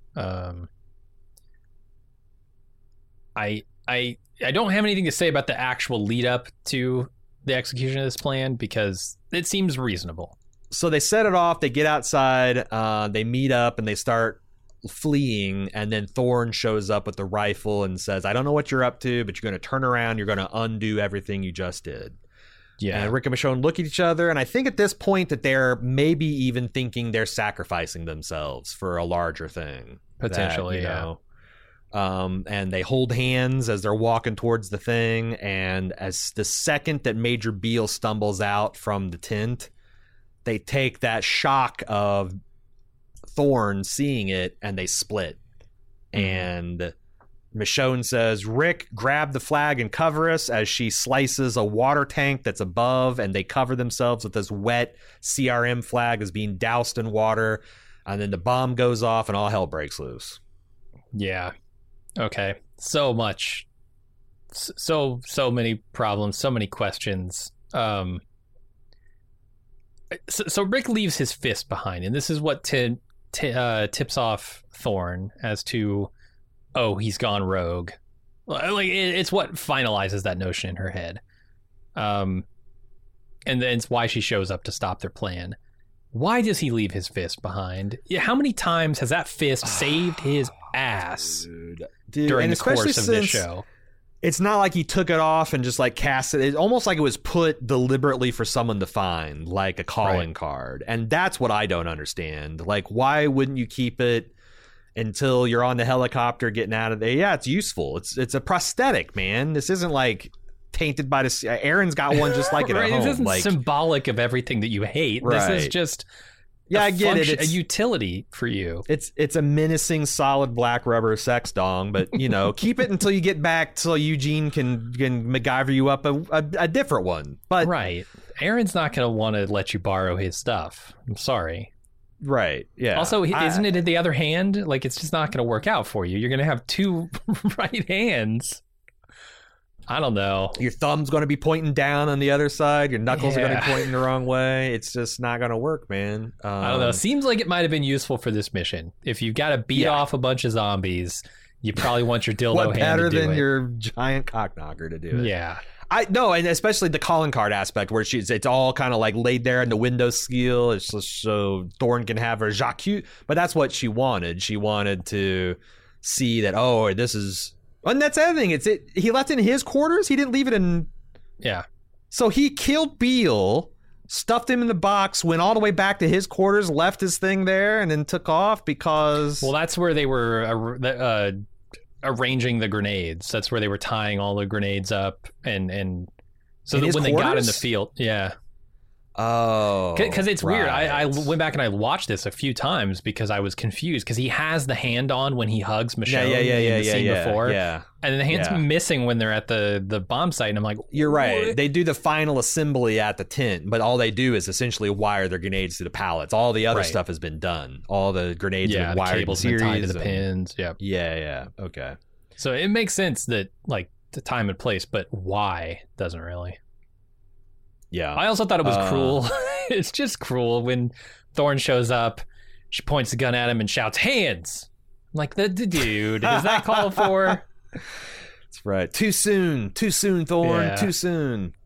B: I don't have anything to say about the actual lead up to the execution of this plan, because it seems reasonable.
A: So they set it off, they get outside, they meet up, and they start fleeing, and then Thorne shows up with the rifle and says, I don't know what you're up to, but you're going to turn around, you're going to undo everything you just did. Yeah. And Rick and Michonne look at each other, and I think at this point that they're maybe even thinking they're sacrificing themselves for a larger thing.
B: Potentially,
A: and they hold hands as they're walking towards the thing, and as the second that Major Beale stumbles out from the tent, they take that shock of Thorne seeing it, and they split. And Michonne says, Rick, grab the flag and cover us, as she slices a water tank that's above, and they cover themselves with this wet CRM flag as being doused in water. And then the bomb goes off and all hell breaks loose. Yeah.
B: Okay. So much. So many problems, so many questions. So Rick leaves his fist behind, and this is what tips off Thorne as to, oh, he's gone rogue. Like, it's what finalizes that notion in her head. And then it's why she shows up to stop their plan. Why does he leave his fist behind? How many times has that fist saved his ass during the course of this show?
A: It's not like he took it off and just like cast it. It's almost like it was put deliberately for someone to find, like a calling card. And that's what I don't understand. Like, why wouldn't you keep it until you're on the helicopter getting out of there? Yeah, it's useful. It's a prosthetic, man. This isn't like tainted by the... Aaron's got one just like it at home.
B: This isn't symbolic of everything that you hate. Right. This is just...
A: Yeah, I get it.
B: It's a utility for you.
A: It's a menacing, solid black rubber sex dong, but keep it until you get back, till Eugene can MacGyver you up a different one. But
B: right, Aaron's not going to want to let you borrow his stuff. I'm sorry.
A: Right. Yeah.
B: Also, isn't it in the other hand? Like, it's just not going to work out for you. You're going to have two right hands. I don't know.
A: Your thumb's going to be pointing down on the other side. Your knuckles are going to be pointing the wrong way. It's just not going to work, man.
B: I don't know. Seems like it might have been useful for this mission. If you've got to beat off a bunch of zombies, you probably want your dildo hand to do it. What better than
A: your giant cock knocker to do it?
B: Yeah.
A: I know, and especially the calling card aspect, where it's all kind of like laid there in the window sill. It's just so Thorne can have her Jacques. But that's what she wanted. She wanted to see that, oh, this is... And that's the other thing. He left it in his quarters. He didn't leave it in...
B: Yeah.
A: So he killed Beale, stuffed him in the box, went all the way back to his quarters, left his thing there, and then took off because...
B: Well, that's where they were arranging the grenades. That's where they were tying all the grenades up. And so that when they got in the field... Yeah.
A: Oh,
B: because it's weird. I went back and I watched this a few times because I was confused, because he has the hand on when he hugs Michonne in the scene before.
A: Yeah.
B: And then the hand's missing when they're at the bomb site. And I'm like,
A: you're right. What? They do the final assembly at the tent, but all they do is essentially wire their grenades to the pallets. All the other stuff has been done. All the grenades have been wired,
B: cables been tied to the pins. Yep.
A: Yeah. Okay.
B: So it makes sense that, like, the time and place, but why doesn't really.
A: Yeah.
B: I also thought it was cruel. It's just cruel when Thorne shows up. She points the gun at him and shouts, "Hands!" Like, the dude, is that called for?
A: That's right. Too soon, Thorn.
B: Yeah.
A: Too soon.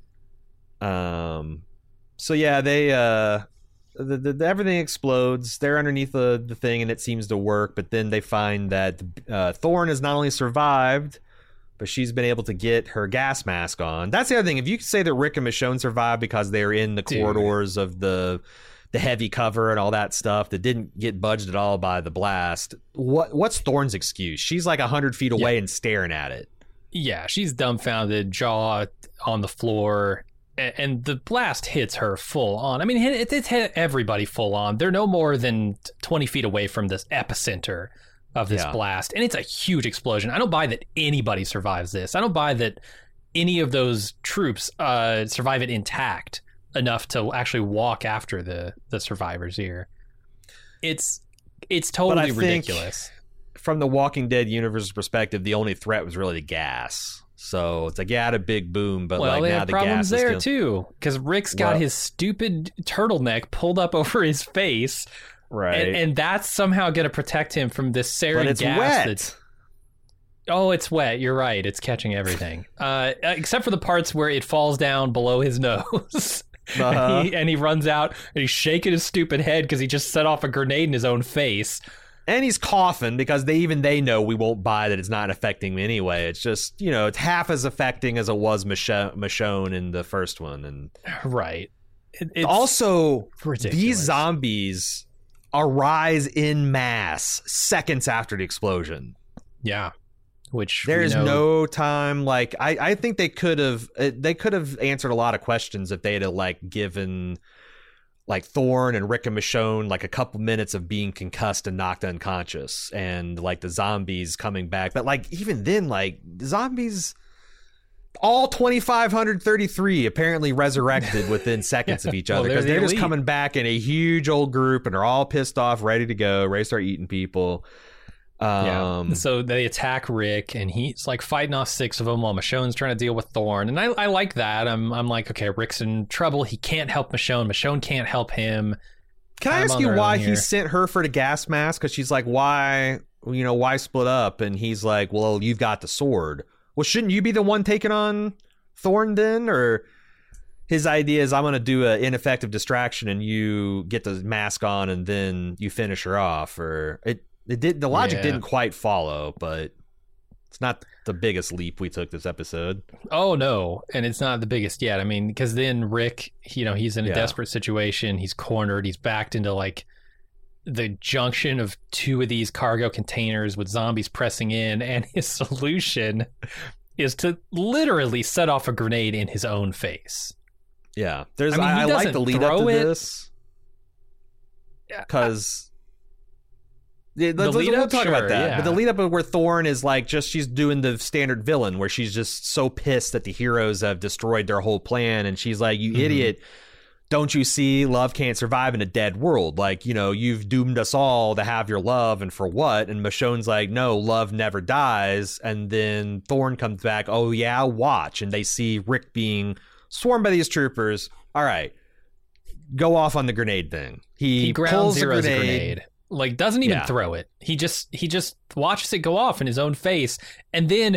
A: So yeah, they everything explodes. They're underneath the thing, and it seems to work. But then they find that Thorn has not only survived, but she's been able to get her gas mask on. That's the other thing. If you could say that Rick and Michonne survived because they're in the corridors of the heavy cover and all that stuff that didn't get budged at all by the blast, what's Thorn's excuse? She's like 100 feet away and staring at it.
B: Yeah, she's dumbfounded, jaw on the floor, and the blast hits her full on. I mean, it hit everybody full on. They're no more than 20 feet away from this epicenter of this blast, and it's a huge explosion. I don't buy that anybody survives this. I don't buy that any of those troops survive it intact enough to actually walk after the survivors here. It's totally ridiculous.
A: From the Walking Dead universe's perspective, the only threat was really the gas. So it's like, yeah, had a big boom, but
B: well,
A: like
B: they
A: now
B: have
A: the
B: problems
A: gas
B: there
A: is
B: too, because Rick's got his stupid turtleneck pulled up over his face,
A: right,
B: and that's somehow going to protect him from this sarin
A: but it's
B: gas.
A: Wet.
B: Oh, it's wet. You're right. It's catching everything, except for the parts where it falls down below his nose. And he runs out and he's shaking his stupid head because he just set off a grenade in his own face.
A: And he's coughing because they know we won't buy that it's not affecting me anyway. It's just, it's half as affecting as it was Michonne in the first one. And
B: right. It's
A: also,
B: ridiculous.
A: These zombies arise in mass seconds after the explosion.
B: Yeah. Which
A: there's no time. Like I think they could have answered a lot of questions if they had like given like Thorn and Rick and Michonne like a couple minutes of being concussed and knocked unconscious, and like the zombies coming back. But like even then, like the zombies, all 2,533 apparently resurrected within seconds of each other, because they're just coming back in a huge old group and they're all pissed off, ready to go, ready to start eating people.
B: So they attack Rick, and he's like fighting off 6 of them while Michonne's trying to deal with Thorn. And I like that. I'm like, okay, Rick's in trouble. He can't help Michonne. Michonne can't help him.
A: Can I ask you why he sent her for the gas mask? Because she's like, why split up? And he's like, well, you've got the sword. Well, shouldn't you be the one taking on Thorn then? Or his idea is, I'm going to do an ineffective distraction and you get the mask on and then you finish her off. Or the logic didn't quite follow, but it's not the biggest leap we took this episode.
B: Oh no, and it's not the biggest yet. I mean, because then Rick, he's in a desperate situation. He's cornered. He's backed into like the junction of 2 of these cargo containers with zombies pressing in, and his solution is to literally set off a grenade in his own face.
A: Yeah, I like the lead up to this because. We'll talk about that. Yeah. But the lead up where Thorn is like she's doing the standard villain where she's just so pissed that the heroes have destroyed their whole plan, and she's like, you idiot, don't you see love can't survive in a dead world? Like, you've doomed us all to have your love, and for what? And Michonne's like, no, love never dies. And then Thorn comes back, oh yeah, watch. And they see Rick being swarmed by these troopers. All right, go off on the grenade thing. He
B: ground zeroes a grenade. Like, doesn't even throw it. He just watches it go off in his own face, and then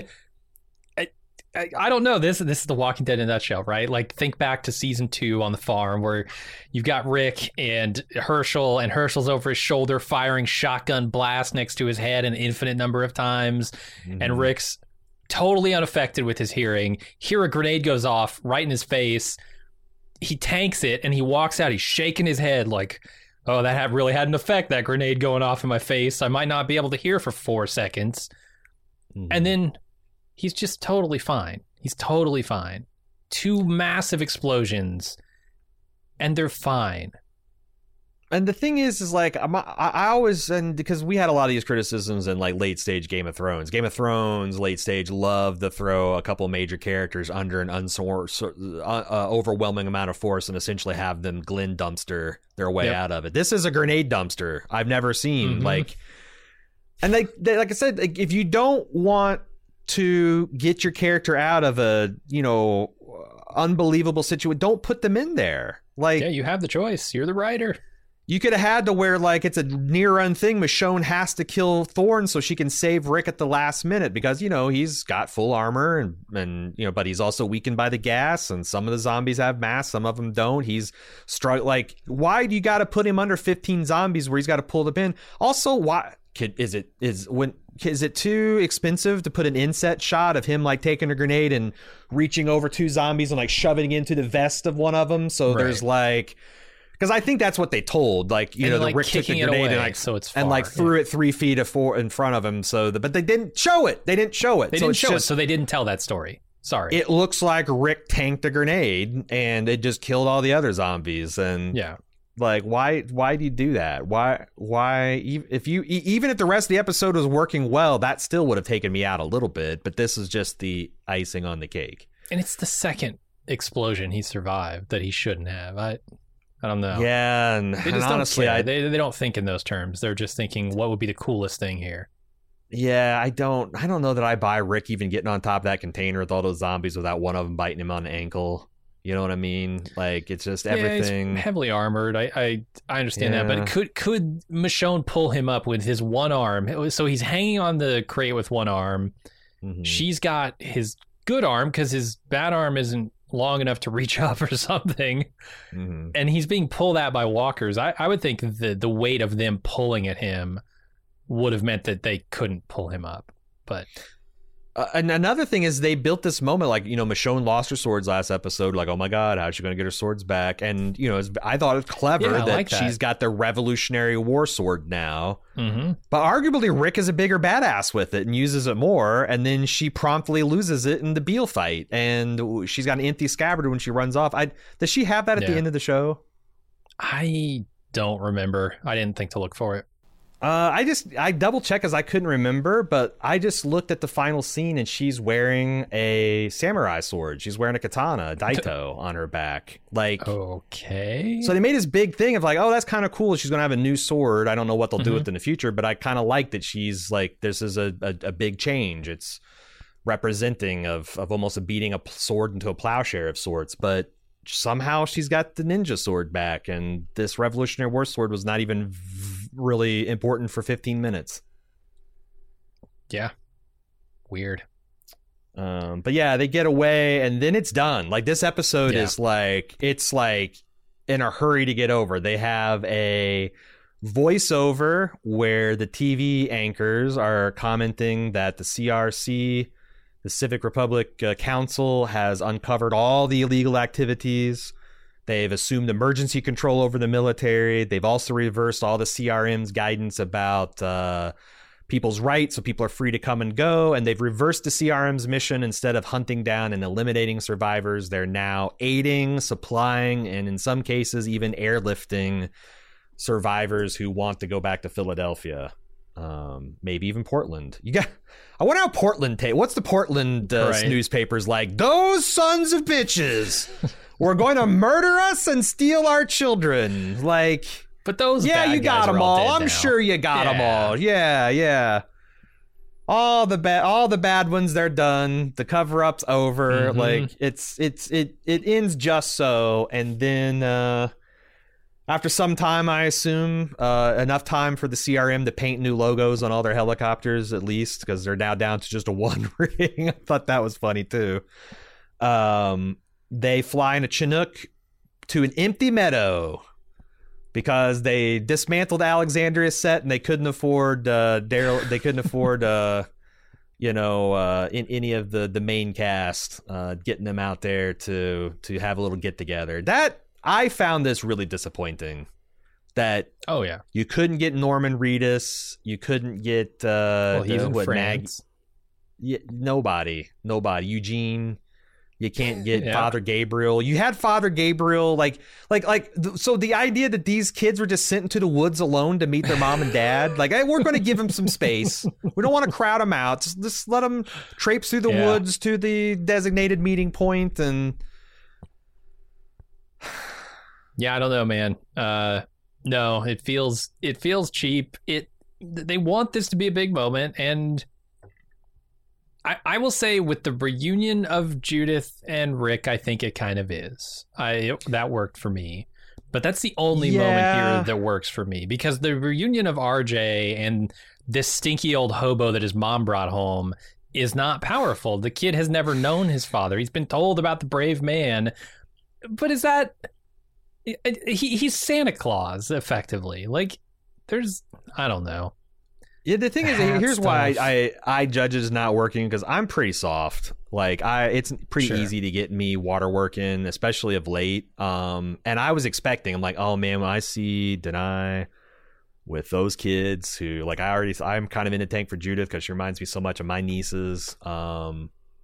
B: I don't know. This is The Walking Dead in a nutshell, right? Like, think back to season 2 on the farm where you've got Rick and Herschel's over his shoulder firing shotgun blasts next to his head an infinite number of times, and Rick's totally unaffected with his hearing. Here a grenade goes off right in his face. He tanks it and he walks out. He's shaking his head like, oh, that really had an effect, that grenade going off in my face. I might not be able to hear for 4 seconds. And then he's just totally fine. He's totally fine. 2 massive explosions, and they're fine.
A: And the thing is like, I always, and because we had a lot of these criticisms in like late stage Game of Thrones. Game of Thrones, late stage, loved to throw a couple major characters under an overwhelming amount of force and essentially have them Glen dumpster their way out of it. This is a grenade dumpster I've never seen. Like, and like I said, like, if you don't want to get your character out of a unbelievable situation, don't put them in there. Like,
B: yeah, you have the choice. You're the writer.
A: You could have had to where, like, it's a near-run thing. Michonne has to kill Thorne so she can save Rick at the last minute because, you know, he's got full armor and you know, but he's also weakened by the gas, and some of the zombies have masks, some of them don't. He's like, why do you got to put him under 15 zombies where he's got to pull the pin? Also, why is it too expensive to put an inset shot of him like taking a grenade and reaching over 2 zombies and like shoving it into the vest of one of them? So there's like. Because I think that's what they told, like, you know, the Rick took the grenade and like,
B: so it's far,
A: and like threw it 3 feet in front of him. So, but they didn't show it. They didn't show it.
B: So they didn't tell that story. Sorry.
A: It looks like Rick tanked a grenade and it just killed all the other zombies. And
B: yeah,
A: like, why do you do that? Why even if the rest of the episode was working well, that still would have taken me out a little bit. But this is just the icing on the cake.
B: And it's the second explosion he survived that he shouldn't have. I don't know.
A: Yeah, and honestly,
B: they don't think in those terms. They're just thinking, what would be the coolest thing here?
A: Yeah, I don't know that I buy Rick even getting on top of that container with all those zombies without one of them biting him on the ankle. You know what I mean? Like, it's just everything.
B: Yeah, he's heavily armored. I understand that, but could Michonne pull him up with his one arm? So he's hanging on the crate with one arm. Mm-hmm. She's got his good arm because his bad arm isn't long enough to reach up or something, and he's being pulled out by walkers. I would think the weight of them pulling at him would have meant that they couldn't pull him up. But
A: and another thing is they built this moment, like, you know, Michonne lost her swords last episode, like, oh my god, how's she going to get her swords back? And, you know, I thought it was clever that she's got the Revolutionary War sword now. But arguably Rick is a bigger badass with it and uses it more, and then she promptly loses it in the Beale fight, and she's got an empty scabbard when she runs off. Does she have that at the end of the show?
B: I don't remember. I didn't think to look for it.
A: I double checked because I couldn't remember, but I just looked at the final scene and she's wearing a samurai sword. She's wearing a katana, a daito on her back. Like,
B: okay.
A: So they made this big thing of like, oh, that's kind of cool. She's going to have a new sword. I don't know what they'll do with it in the future, but I kind of like that she's like, this is a big change. It's representing of almost beating a sword into a plowshare of sorts, but somehow she's got the ninja sword back, and this Revolutionary War sword was not even really important for 15 minutes.
B: Yeah. Weird.
A: But yeah, they get away and then it's done. Like, this episode is like, it's like in a hurry to get over. They have a voiceover where the TV anchors are commenting that the CRC, the Civic Republic Council, has uncovered all the illegal activities. They've assumed emergency control over the military. They've also reversed all the CRM's guidance about people's rights, so people are free to come and go. And they've reversed the CRM's mission. Instead of hunting down and eliminating survivors, they're now aiding, supplying, and in some cases even airlifting survivors who want to go back to Philadelphia. Maybe even Portland. I wonder how Portland what's the Portland newspapers like? Those sons of bitches were going to murder us and steal our children. Like,
B: but those
A: you got them all. I'm sure you got them all. Yeah. All the bad ones, they're done. The cover up's over. Like, it ends just so, and then after some time, I assume, enough time for the CRM to paint new logos on all their helicopters, at least, because they're now down to just a one ring. I thought that was funny, too. They fly in a Chinook to an empty meadow because they dismantled Alexandria's set and they couldn't afford Daryl. They couldn't afford, in any of the main cast, getting them out there to have a little get together. That I found this really disappointing. That you couldn't get Norman Reedus, you couldn't get
B: he's in France.
A: Nobody. Eugene. You can't get Father Gabriel. You had Father Gabriel, so the idea that these kids were just sent into the woods alone to meet their mom and dad, like, hey, we're going to give them some space. We don't want to crowd them out. Just let them traipse through the woods to the designated meeting point. And
B: yeah, I don't know, man. No, it feels cheap. They want this to be a big moment, and I will say with the reunion of Judith and Rick, I think it kind of is. That worked for me. But that's the only moment here that works for me, because the reunion of RJ and this stinky old hobo that his mom brought home is not powerful. The kid has never known his father. He's been told about the brave man. But is that... He's Santa Claus, effectively. Like, I don't know.
A: Yeah, the thing is, here's why I judge it as not working, because I'm pretty soft. Like, it's pretty easy to get me water working, especially of late. And I was expecting, I'm like, oh man, when I see Denai with those kids who, like, I'm kind of in the tank for Judith because she reminds me so much of my nieces.
B: That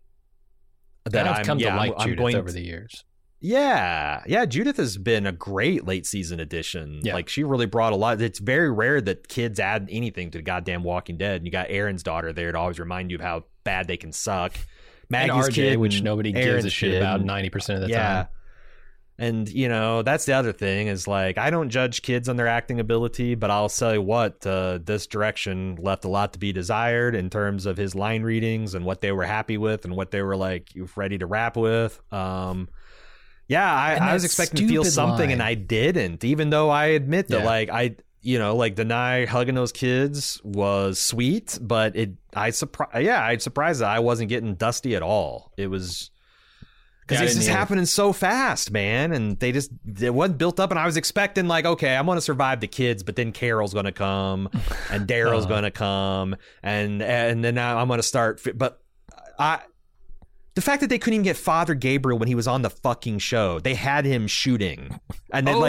B: I've come to like Judith over the years.
A: Yeah, Judith has been a great late season addition. Yeah. Like, she really brought a lot. It's very rare that kids add anything to the goddamn Walking Dead. And you got Aaron's daughter there to always remind you of how bad they can suck. Maggie's
B: and RJ,
A: kid,
B: which nobody gives a shit about 90% of the time.
A: And, that's the other thing is, like, I don't judge kids on their acting ability, but I'll tell you what, this direction left a lot to be desired in terms of his line readings and what they were happy with and what they were, like, ready to rap with. I was expecting to feel something line. And I didn't, even though I admit that, like, Denai hugging those kids was sweet, but I'm surprised that I wasn't getting dusty at all. It was... Because this is happening so fast, man, and it wasn't built up, and I was expecting, like, okay, I'm going to survive the kids, but then Carol's going to come, and Daryl's going to come, and then I'm going to start, but the fact that they couldn't even get Father Gabriel when he was on the fucking show, they had him shooting, and then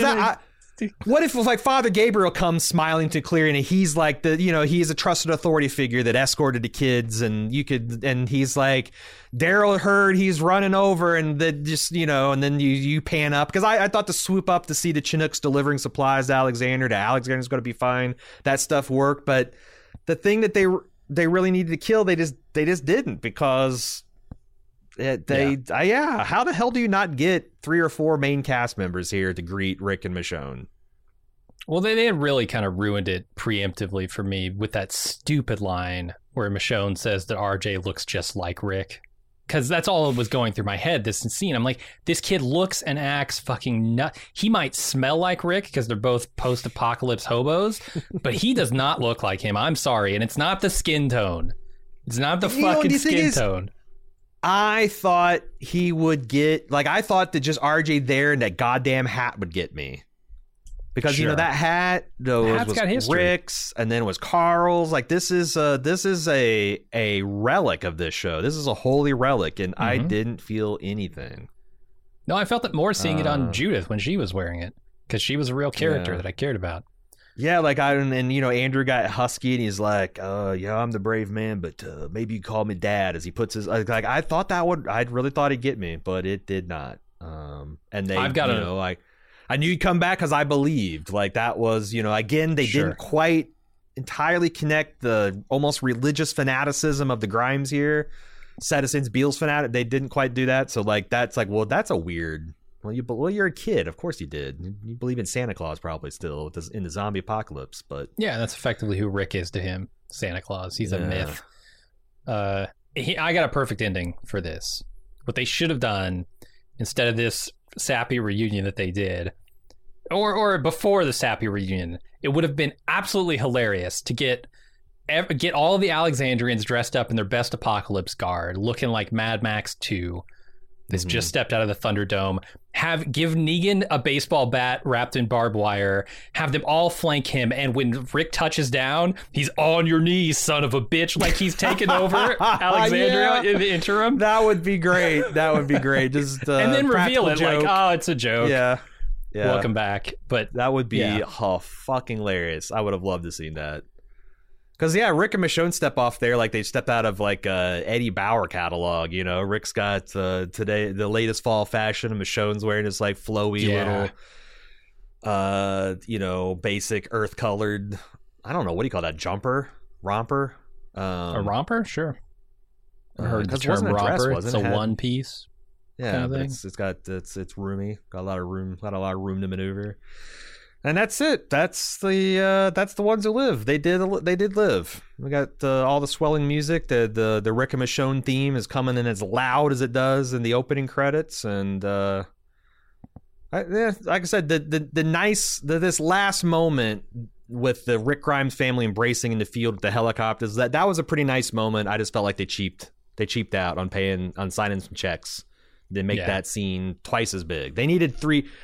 A: what if, like, Father Gabriel comes smiling to Cleary, and he's like he's a trusted authority figure that escorted the kids, and he's like, Daryl heard he's running over, and and then you pan up, because I thought to swoop up to see the Chinooks delivering supplies to Alexander's going to be fine. That stuff worked, but the thing that they really needed to kill, they just didn't, because how the hell do you not get 3 or 4 main cast members here to greet Rick and Michonne?
B: Well, they had really kind of ruined it preemptively for me with that stupid line where Michonne says that RJ looks just like Rick. Because that's all that was going through my head, this scene. I'm like, this kid looks and acts fucking nuts. He might smell like Rick because they're both post-apocalypse hobos, but he does not look like him. I'm sorry. And it's not the skin tone. It's not the fucking skin tone.
A: I thought he would get, like, I thought that just RJ there and that goddamn hat would get me. Because, that hat was Rick's, and then it was Carl's. Like, this is a relic of this show. This is a holy relic, and I didn't feel anything.
B: No, I felt it more seeing it on Judith when she was wearing it, because she was a real character that I cared about.
A: Yeah, like, Andrew got husky, and he's like, I'm the brave man, but maybe you call me Dad, as he puts his, like, I thought I really thought he'd get me, but it did not. And they, I knew he'd come back because I believed. Like, that was, again, they didn't quite entirely connect the almost religious fanaticism of the Grimes here. Citizens Beale's fanatic, they didn't quite do that. So, like, that's like, well, that's a weird. Well, you're a kid. Of course you did. You believe in Santa Claus probably still in the zombie apocalypse. But
B: yeah, that's effectively who Rick is to him. Santa Claus. He's a myth. I got a perfect ending for this. What they should have done instead of this sappy reunion that they did, or before the sappy reunion, it would have been absolutely hilarious to get all the Alexandrians dressed up in their best apocalypse garb, looking like Mad Max 2. This just stepped out of the Thunderdome. Give Negan a baseball bat wrapped in barbed wire. Have them all flank him, and when Rick touches down, he's on your knees, son of a bitch, like he's taken over Alexandria in the interim.
A: That would be great. Just
B: and then reveal it joke. Like, oh, it's a joke.
A: Yeah.
B: Welcome back. But
A: that would be fucking hilarious. I would have loved to see that. Because, Rick and Michonne step off there like they stepped out of, like, Eddie Bauer catalog, Rick's got today the latest fall fashion, and Michonne's wearing this, like, flowy little, basic earth-colored, I don't know, what do you call that, romper?
B: A romper? Sure. I heard the term romper. It's a one piece.
A: Yeah,
B: kind of
A: but it's roomy. Got a lot of room to maneuver. And that's it. That's the ones who live. They did live. We got all the swelling music. The Rick and Michonne theme is coming in as loud as it does in the opening credits, and Like I said, this last moment with the Rick Grimes family embracing in the field with the helicopters, that was a pretty nice moment. I just felt like they cheaped out on signing some checks. They make that scene twice as big. They needed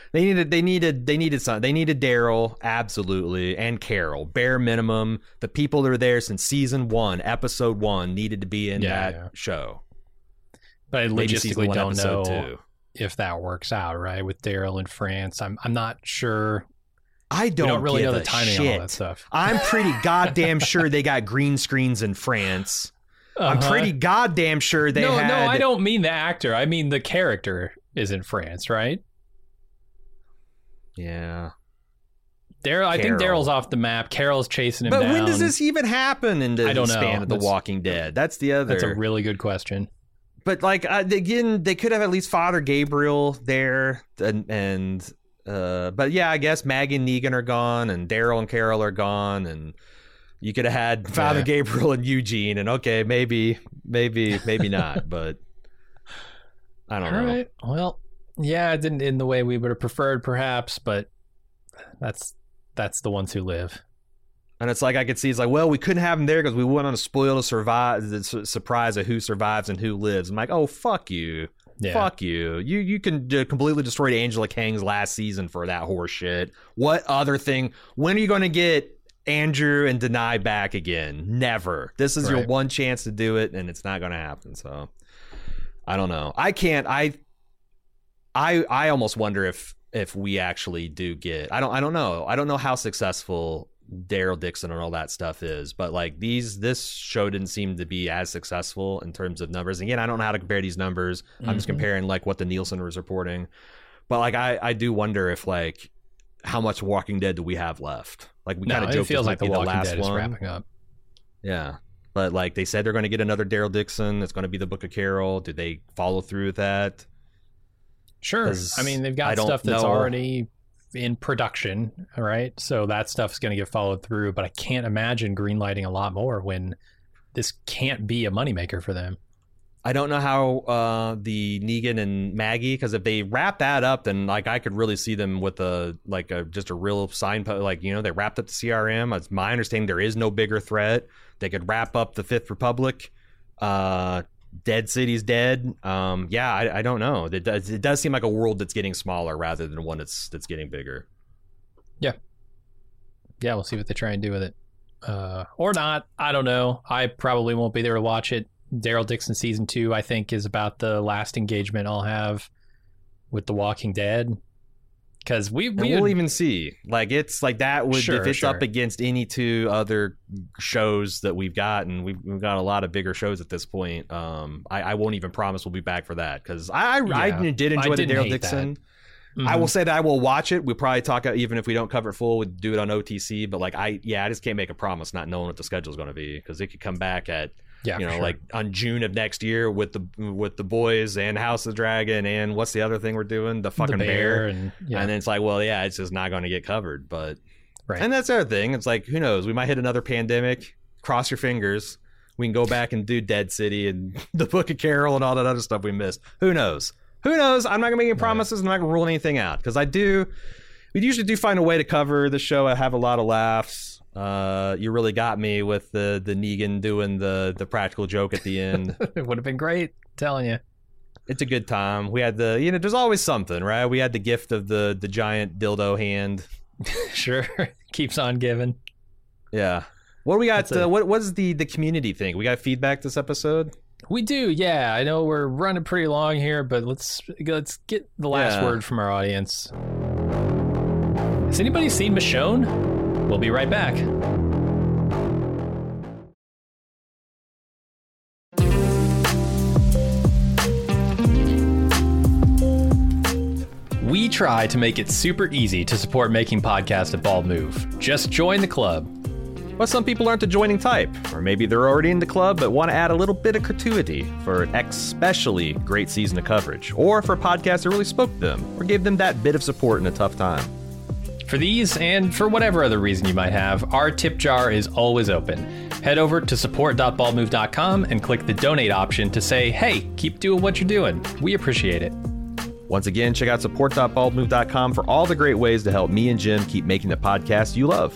A: Daryl, absolutely, and Carol, bare minimum. The people that are there since season 1, episode 1, needed to be in that show.
B: But I logistically don't know if that works out, right? With Daryl in France, I'm not sure.
A: I don't
B: really know the timing on all that stuff.
A: I'm pretty goddamn sure they got green screens in France. I'm pretty goddamn sure they had...
B: No, I don't mean the actor. I mean the character is in France, right?
A: Yeah.
B: I think Daryl's off the map. Carol's chasing him down.
A: But when does this even happen in the span of The Walking Dead? That's the other...
B: That's a really good question.
A: But, like, again, they could have at least Father Gabriel there. But, yeah, I guess Maggie and Negan are gone, and Daryl and Carol are gone, and... You could have had Father Gabriel and Eugene, and okay, maybe not, but I don't know.
B: All right. Well, yeah, it didn't in the way we would have preferred, perhaps, but that's the ones who live.
A: And it's like I could see, it's like, well, we couldn't have them there because we went on a the surprise of who survives and who lives. I'm like, oh, fuck you. Yeah. Fuck you. You can completely destroy Angela Kang's last season for that horse shit. What other thing? When are you going to get Andrew and Denai back again? Never. This is your one chance to do it, and it's not going to happen. So I don't know. I almost wonder if we actually do get. I don't know. I don't know how successful Daryl Dixon and all that stuff is, but like this show didn't seem to be as successful in terms of numbers. Again, I don't know how to compare these numbers. I'm just comparing like what the Nielsen was reporting, but like I do wonder if like how much Walking Dead do we have left? Like we kind of joke this might be the last one.
B: Wrapping up.
A: Yeah, but like they said they're going to get another Daryl Dixon. It's going to be the Book of Carol. Did they follow through with that?
B: Sure. I mean, they've got stuff that's already in production, all right? So that stuff's going to get followed through. But I can't imagine greenlighting a lot more when this can't be a moneymaker for them.
A: I don't know how the Negan and Maggie, because if they wrap that up, then like I could really see them with just a real signpost. Like, you know, they wrapped up the CRM. It's my understanding there is no bigger threat. They could wrap up the Fifth Republic. Dead City's dead. I don't know. It does seem like a world that's getting smaller rather than one that's getting bigger.
B: Yeah, we'll see what they try and do with it, or not. I don't know. I probably won't be there to watch it. Daryl Dixon season 2, I think, is about the last engagement I'll have with The Walking Dead. Because we'll even see. Like, it's like that would if it's up against any two other shows that we've got, and we've got a lot of bigger shows at this point. I won't even promise we'll be back for that because I did enjoy the Daryl Dixon. Mm-hmm. I will say that I will watch it. We'll probably talk, even if we don't cover it full, we'll do it on OTC. But like I just can't make a promise not knowing what the schedule is going to be because it could come back at. Like on June of next year with the boys and House of the Dragon and what's the other thing we're doing? The fucking bear. And then it's like, well, yeah, it's just not going to get covered. But and that's the other thing. It's like, who knows? We might hit another pandemic. Cross your fingers. We can go back and do Dead City and the Book of Carol and all that other stuff we missed. Who knows? I'm not going to make any promises. I'm not going to rule anything out because we usually do find a way to cover the show. I have a lot of laughs. You really got me with the Negan doing the practical joke at the end. It would have been great, I'm telling you.
A: It's a good time. We had there's always something, right? We had the gift of the giant dildo hand.
B: Sure. Keeps on giving.
A: Yeah. What do we got? What is the community thing? We got feedback this episode?
B: We do, yeah. I know we're running pretty long here, but let's get the last word from our audience. Has anybody seen Michonne? We'll be right back. We try to make it super easy to support making podcasts at Bald Move. Just join the club.
A: But some people aren't the joining type, or maybe they're already in the club but want to add a little bit of gratuity for an especially great season of coverage, or for a podcast that really spoke to them, or gave them that bit of support in a tough time.
B: For these, and for whatever other reason you might have, our tip jar is always open. Head over to support.baldmove.com and click the donate option to say, hey, keep doing what you're doing. We appreciate it.
A: Once again, check out support.baldmove.com for all the great ways to help me and Jim keep making the podcast you love.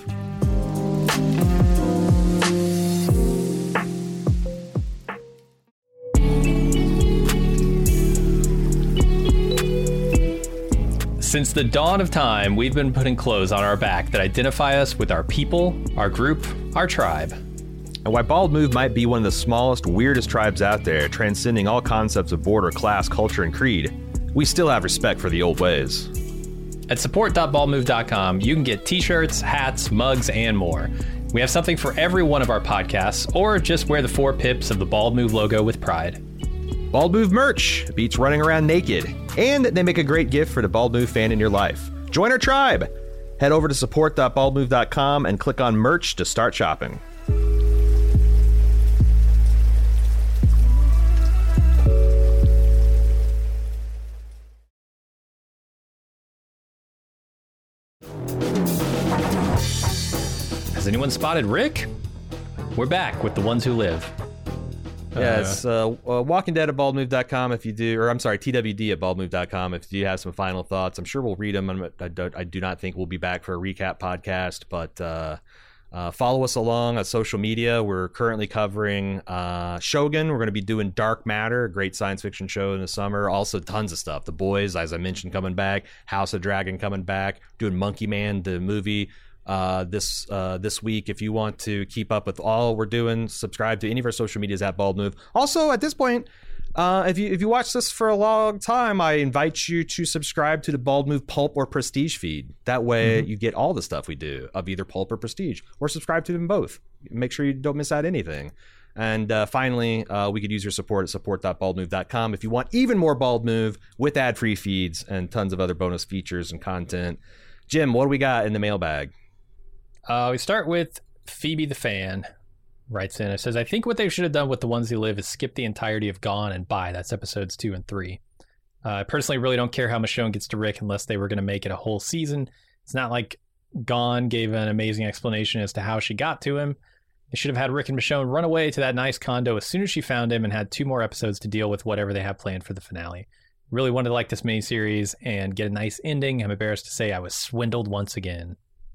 B: Since the dawn of time, we've been putting clothes on our back that identify us with our people, our group, our tribe.
A: And while Bald Move might be one of the smallest, weirdest tribes out there, transcending all concepts of border, class, culture, and creed, we still have respect for the old ways.
B: At support.baldmove.com, you can get t-shirts, hats, mugs, and more. We have something for every one of our podcasts, or just wear the 4 pips of the Bald Move logo with pride.
A: Bald Move merch beats running around naked, and they make a great gift for the Bald Move fan in your life. Join our tribe! Head over to support.baldmove.com and click on merch to start shopping.
B: Has anyone spotted Rick? We're back with The Ones Who Live.
A: Yeah, it's Walking Dead at baldmove.com if you do, or I'm sorry, TWD at baldmove.com if you have some final thoughts. I'm sure we'll read them. I do not think we'll be back for a recap podcast, but follow us along on social media. We're currently covering Shogun. We're going to be doing Dark Matter, a great science fiction show in the summer. Also tons of stuff. The Boys, as I mentioned, coming back. House of Dragon coming back. Doing Monkey Man, the movie. This week. If you want to keep up with all we're doing, subscribe to any of our social medias at Bald Move. Also, at this point, if you watch this for a long time, I invite you to subscribe to the Bald Move Pulp or Prestige feed. That way, you get all the stuff we do of either Pulp or Prestige, or subscribe to them both. Make sure you don't miss out anything. And finally, we could use your support at support.baldmove.com if you want even more Bald Move with ad-free feeds and tons of other bonus features and content. Jim, what do we got in the mailbag?
B: We start with Phoebe the Fan. Writes in, it says, I think what they should have done with The Ones Who Live is skip the entirety of Gone and Bye. That's episodes 2 and 3. I personally really don't care how Michonne gets to Rick unless they were going to make it a whole season. It's not like Gone gave an amazing explanation as to how she got to him. They should have had Rick and Michonne run away to that nice condo as soon as she found him and had 2 more episodes to deal with whatever they have planned for the finale. Really wanted to like this miniseries and get a nice ending. I'm embarrassed to say I was swindled once again.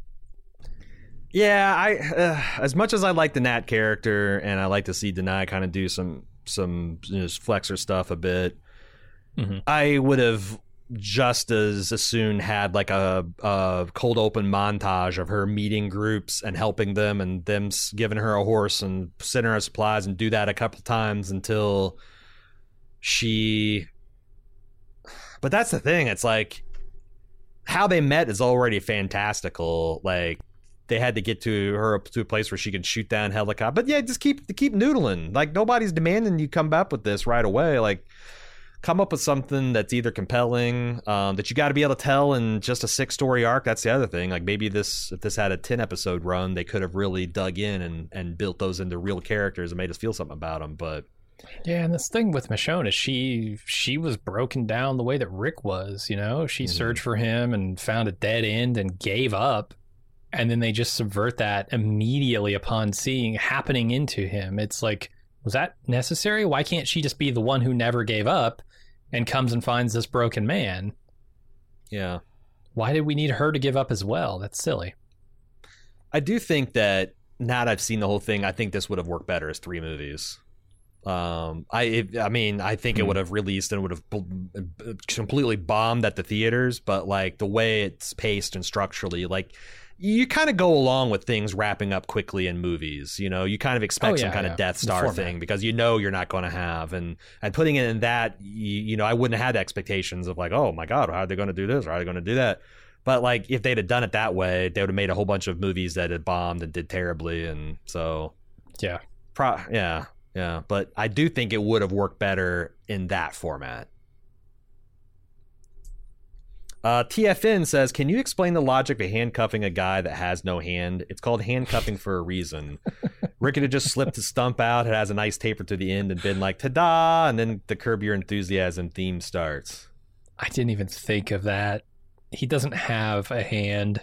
A: Yeah, I as much as I like the Nat character and I like to see Denai kind of do some flexor stuff a bit, I would have just as soon had like a cold open montage of her meeting groups and helping them and them giving her a horse and sending her supplies and do that a couple times until she... But that's the thing. It's like how they met is already fantastical. Like, they had to get to her to a place where she can shoot down helicopter. But yeah, just keep noodling. Like, nobody's demanding you come up with this right away. Like, come up with something that's either compelling, that you got to be able to tell in just a 6-story arc. That's the other thing. Like, maybe if this had a 10-episode run, they could have really dug in and built those into real characters and made us feel something about them. But
B: yeah, and this thing with Michonne is she was broken down the way that Rick was. You know, she searched for him and found a dead end and gave up. And then they just subvert that immediately upon seeing happening into him. It's like, was that necessary? Why can't she just be the one who never gave up and comes and finds this broken man?
A: Yeah. Why
B: did we need her to give up as well? That's silly.
A: I do think that now that I've seen the whole thing, I think this would have worked better as 3 movies. I think it would have released and would have completely bombed at the theaters, but like the way it's paced and structurally, like, you kind of go along with things wrapping up quickly in movies. You know, you kind of expect some kind of Death Star thing because you know you're not going to have. And putting it in that, you know, I wouldn't have had expectations of like, oh my God, how are they going to do this? Or how are they going to do that? But like, if they'd have done it that way, they would have made a whole bunch of movies that had bombed and did terribly. And so,
B: yeah.
A: Yeah. But I do think it would have worked better in that format. TFN says, can you explain the logic of handcuffing a guy that has no hand? It's called handcuffing for a reason. Rick had just slipped his stump out. It has a nice taper to the end and been like, ta-da! And then the Curb Your Enthusiasm theme starts.
B: I didn't even think of that. He doesn't have a hand.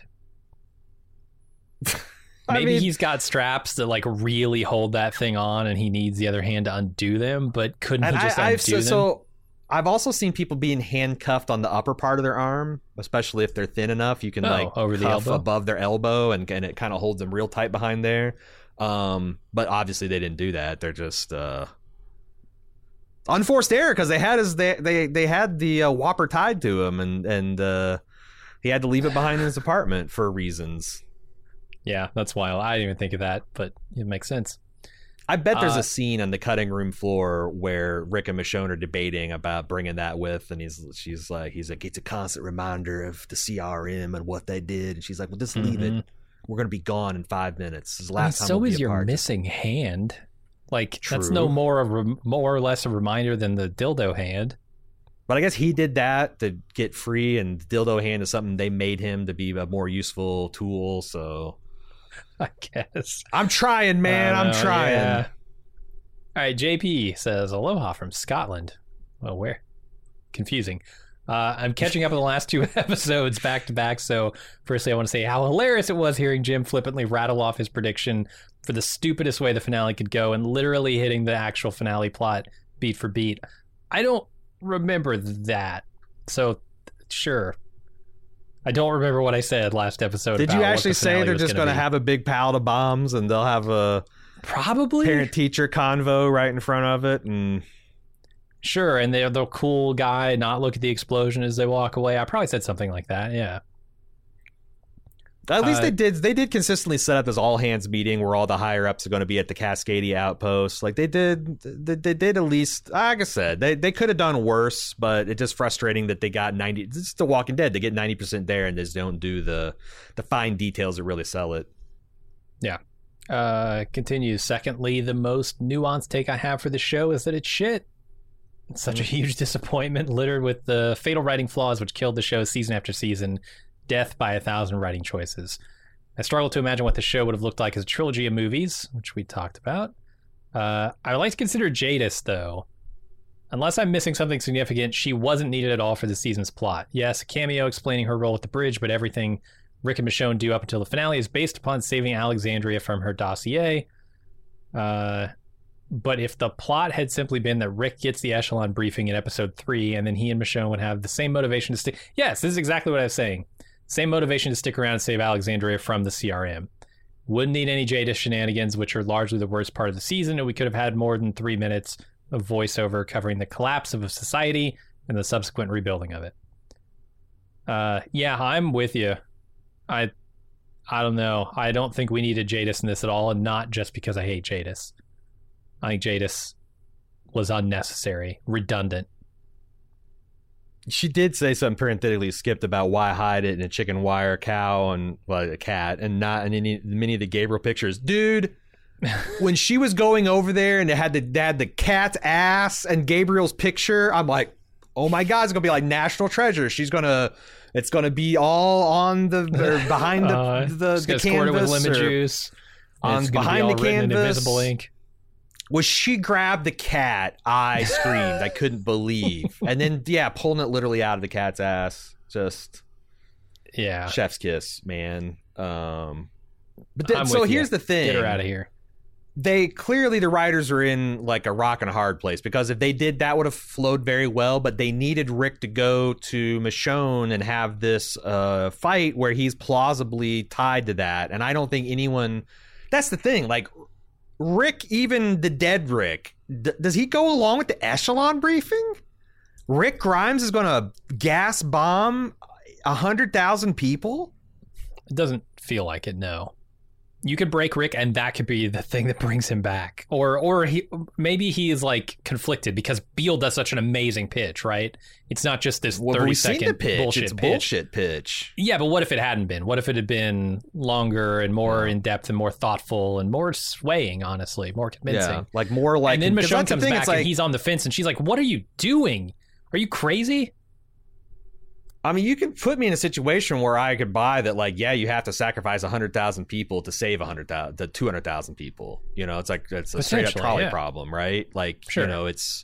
B: Maybe he's got straps that like really hold that thing on and he needs the other hand to undo them, but couldn't he just undo them?
A: I've also seen people being handcuffed on the upper part of their arm, especially if they're thin enough. You can
B: over the
A: cuff
B: elbow?
A: above their elbow, and it kind of holds them real tight behind there. But obviously they didn't do that. They're just unforced error because they had the Whopper tied to him, and he had to leave it behind in his apartment for reasons.
B: Yeah, that's wild. I didn't even think of that, but it makes sense.
A: I bet there's a scene on the cutting room floor where Rick and Michonne are debating about bringing that with, and he's like, it's a constant reminder of the CRM and what they did, and she's like, well, just leave it. We're gonna be gone in 5 minutes. This is the last time.
B: So
A: we'll
B: is
A: be
B: your
A: apart.
B: missing hand. Like that's
A: True.
B: no more or less a reminder than the dildo hand.
A: But I guess he did that to get free, and dildo hand is something they made him to be a more useful tool. So
B: I guess.
A: I'm trying, man. I'm trying.
B: Yeah. All right, JP says aloha from Scotland. Well, where? Confusing. I'm catching up on the last 2 episodes back to back. So firstly, I want to say how hilarious it was hearing Jim flippantly rattle off his prediction for the stupidest way the finale could go and literally hitting the actual finale plot beat for beat. I don't remember that. So sure. I don't remember what I said last episode.
A: Did
B: about
A: you
B: what
A: actually
B: the
A: say
B: finale
A: they're
B: was
A: just going to
B: be.
A: have a big pile of bombs and they'll have a
B: Probably
A: parent-teacher convo right in front of it? And
B: sure, and they're the cool guy, not look at the explosion as they walk away. I probably said something like that, yeah.
A: at least they did consistently set up this all-hands meeting where all the higher-ups are going to be at the Cascadia outpost. Like they did at least, like I said, they could have done worse, but it's just frustrating that they got 90. It's The Walking Dead. They get 90% there and they just don't do the fine details that really sell it.
B: Yeah. Continues. Secondly, the most nuanced take I have for the show is that it's shit. It's such a huge disappointment, littered with the fatal writing flaws which killed the show season after season. Death by 1,000 writing choices. I struggle to imagine what the show would have looked like as a trilogy of movies, which we talked about. I would like to consider Jadis, though. Unless I'm missing something significant, she wasn't needed at all for the season's plot. Yes, a cameo explaining her role at the bridge, but everything Rick and Michonne do up until the finale is based upon saving Alexandria from her dossier. But if the plot had simply been that Rick gets the Echelon briefing in episode 3 and then he and Michonne would have the same motivation to stick... Yes, this is exactly what I was saying. Same motivation to stick around and save Alexandria from the CRM. Wouldn't need any Jadis shenanigans, which are largely the worst part of the season, and we could have had more than 3 minutes of voiceover covering the collapse of a society and the subsequent rebuilding of it. Yeah, I'm with you. I don't know. I don't think we needed Jadis in this at all, and not just because I hate Jadis. I think Jadis was unnecessary, redundant.
A: She did say something parenthetically skipped about why hide it in a chicken wire cow and a cat and not in many of the Gabriel pictures. Dude, when she was going over there and they had the cat's ass and Gabriel's picture, I'm like, oh my God, it's gonna be like national treasure. It's gonna be all on the behind the
B: canvas
A: canvas
B: with lemon juice.
A: on
B: It's gonna be
A: behind
B: all
A: the
B: written in
A: canvas.
B: invisible ink.
A: Was she grabbed the cat, I screamed. I couldn't believe. And then, yeah, pulling it literally out of the cat's ass. Just chef's kiss, man. So here's the thing.
B: Get her out of here.
A: They clearly, the writers are in like a rock and a hard place, because if they did, that would have flowed very well, but they needed Rick to go to Michonne and have this fight where he's plausibly tied to that. And I don't think anyone... That's the thing, like... Rick, even the dead Rick, does he go along with the Echelon briefing? Rick Grimes is going to gas bomb 100,000 people?
B: It doesn't feel like it, no. You could break Rick and that could be the thing that brings him back. Or maybe he is like conflicted because Beale does such an amazing pitch, right? It's not just this 30-second bullshit
A: it's
B: pitch.
A: Bullshit pitch.
B: Yeah, but what if it hadn't been? What if it had been longer and more in-depth and more thoughtful and more swaying, honestly, more convincing?
A: Yeah, like more like...
B: And then Michonne comes back
A: like,
B: and he's on the fence and she's like, what are you doing? Are you crazy?
A: I mean, you could put me in a situation where I could buy that, like, yeah, you have to sacrifice 100,000 people to save 200,000 people. You know, it's like, it's a straight up trolley problem, right? Like,
B: sure.
A: You know, it's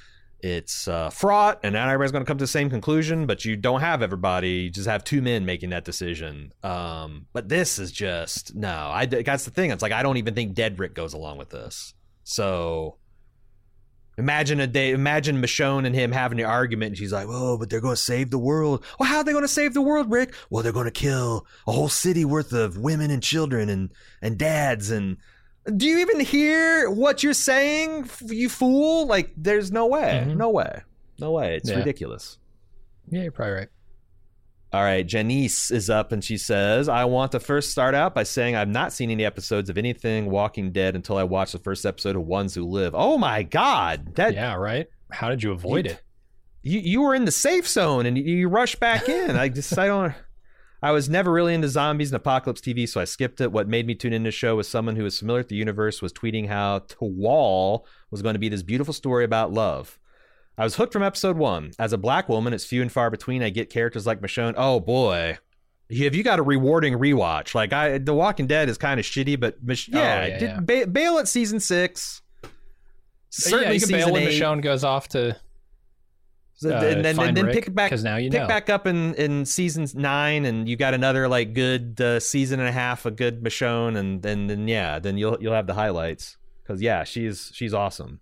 A: fraught, and not everybody's going to come to the same conclusion, but you don't have everybody. You just have 2 men making that decision. But this is just, no, that's the thing. It's like, I don't even think Dead Rick goes along with this. So Imagine Michonne and him having an argument, and she's like, "Oh, but they're going to save the world." Well, how are they going to save the world, Rick? Well, they're going to kill a whole city worth of women and children and dads. And do you even hear what you're saying, you fool? Like, there's no way, no way. It's ridiculous.
B: Yeah, you're probably right.
A: All right, Janice is up and she says, I want to first start out by saying I've not seen any episodes of anything Walking Dead until I watched the first episode of Ones Who Live. Oh my God.
B: Yeah, right? How did you avoid it?
A: You were in the safe zone and you rushed back in. I was never really into zombies and apocalypse TV, so I skipped it. What made me tune into the show was someone who was familiar with the universe was tweeting how To Wall was going to be this beautiful story about love. I was hooked from episode 1. As a black woman, it's few and far between I get characters like Michonne. Oh boy, have you got a rewarding rewatch? Like The Walking Dead is kind of shitty, but bail at season 6. Certainly
B: you can bail when
A: 8.
B: Michonne goes off to
A: and then
B: Rick,
A: pick back,
B: because now you
A: pick
B: know.
A: back up in season 9, and you got another like good season and a half of good Michonne, and then you'll have the highlights, because she's awesome.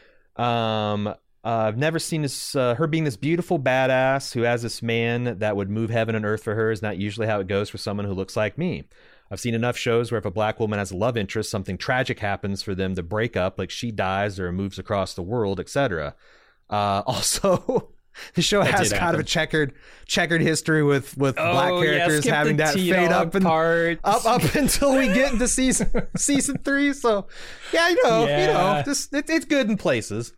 A: I've never seen this her being this beautiful badass who has this man that would move heaven and earth for her is not usually how it goes for someone who looks like me. I've seen enough shows where if a black woman has a love interest, something tragic happens for them to break up, like she dies or moves across the world, etc. Also, the show has kind of a checkered history with black characters having that fade up and up until we get into season 3. So it's good in places.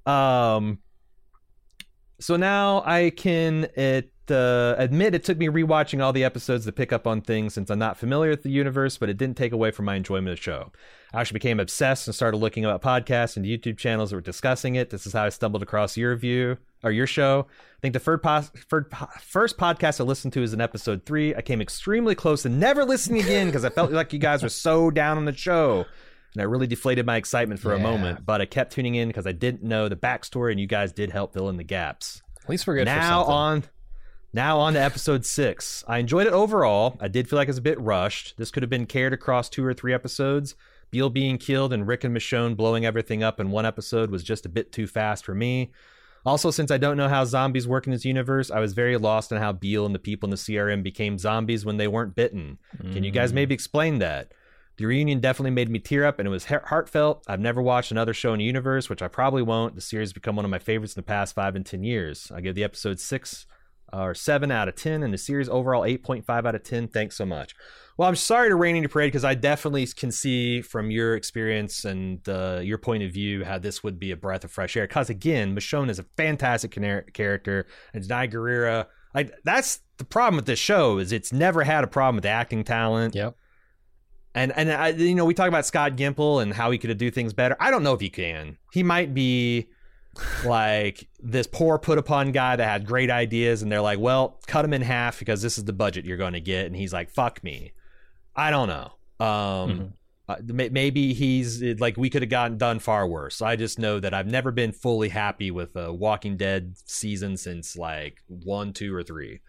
A: So now I can admit it took me rewatching all the episodes to pick up on things since I'm not familiar with the universe, but it didn't take away from my enjoyment of the show. I actually became obsessed and started looking about podcasts and YouTube channels that were discussing it. This is how I stumbled across your show. I think the first podcast I listened to is in episode 3. I came extremely close to never listening again because I felt like you guys were so down on the show. And I really deflated my excitement for a moment, but I kept tuning in because I didn't know the backstory, and you guys did help fill in the gaps.
B: At least we're good for something.
A: Now on to episode 6. I enjoyed it overall. I did feel like it was a bit rushed. This could have been carried across 2 or 3 episodes. Beale being killed and Rick and Michonne blowing everything up in one episode was just a bit too fast for me. Also, since I don't know how zombies work in this universe, I was very lost on how Beale and the people in the CRM became zombies when they weren't bitten. Can you guys maybe explain that? The reunion definitely made me tear up, and it was heartfelt. I've never watched another show in the universe, which I probably won't. The series has become one of my favorites in the past 5 and 10 years. I give the episode 6 or 7 out of 10, and the series overall 8.5 out of 10. Thanks so much. Well, I'm sorry to rain in your parade, because I definitely can see from your experience and your point of view how this would be a breath of fresh air. Because again, Michonne is a fantastic character, and Denai Guerrera. That's the problem with this show, is it's never had a problem with acting talent.
B: Yep.
A: And I, we talk about Scott Gimple and how he could do things better. I don't know if he can. He might be like this poor put upon guy that had great ideas, and they're like, well, cut him in half because this is the budget you're going to get. And he's like, fuck me. I don't know. Maybe he's like, we could have done far worse. I just know that I've never been fully happy with a Walking Dead season since like 1, 2, or 3.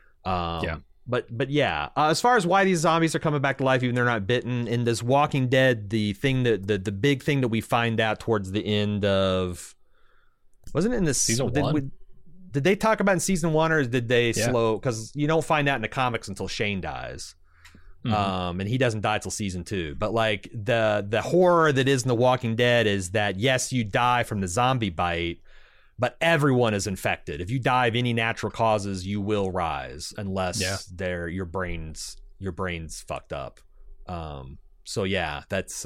A: But yeah, as far as why these zombies are coming back to life even they're not bitten, in this Walking Dead, the big thing that we find out towards the end of, wasn't it in this
B: season 1?
A: Did they talk about in season 1, or did they slow? Because you don't find out in the comics until Shane dies, and he doesn't die till season 2. But like the horror that is in the Walking Dead is that yes, you die from the zombie bite, but everyone is infected. If you die of any natural causes, you will rise unless your brain's fucked up. So yeah, that's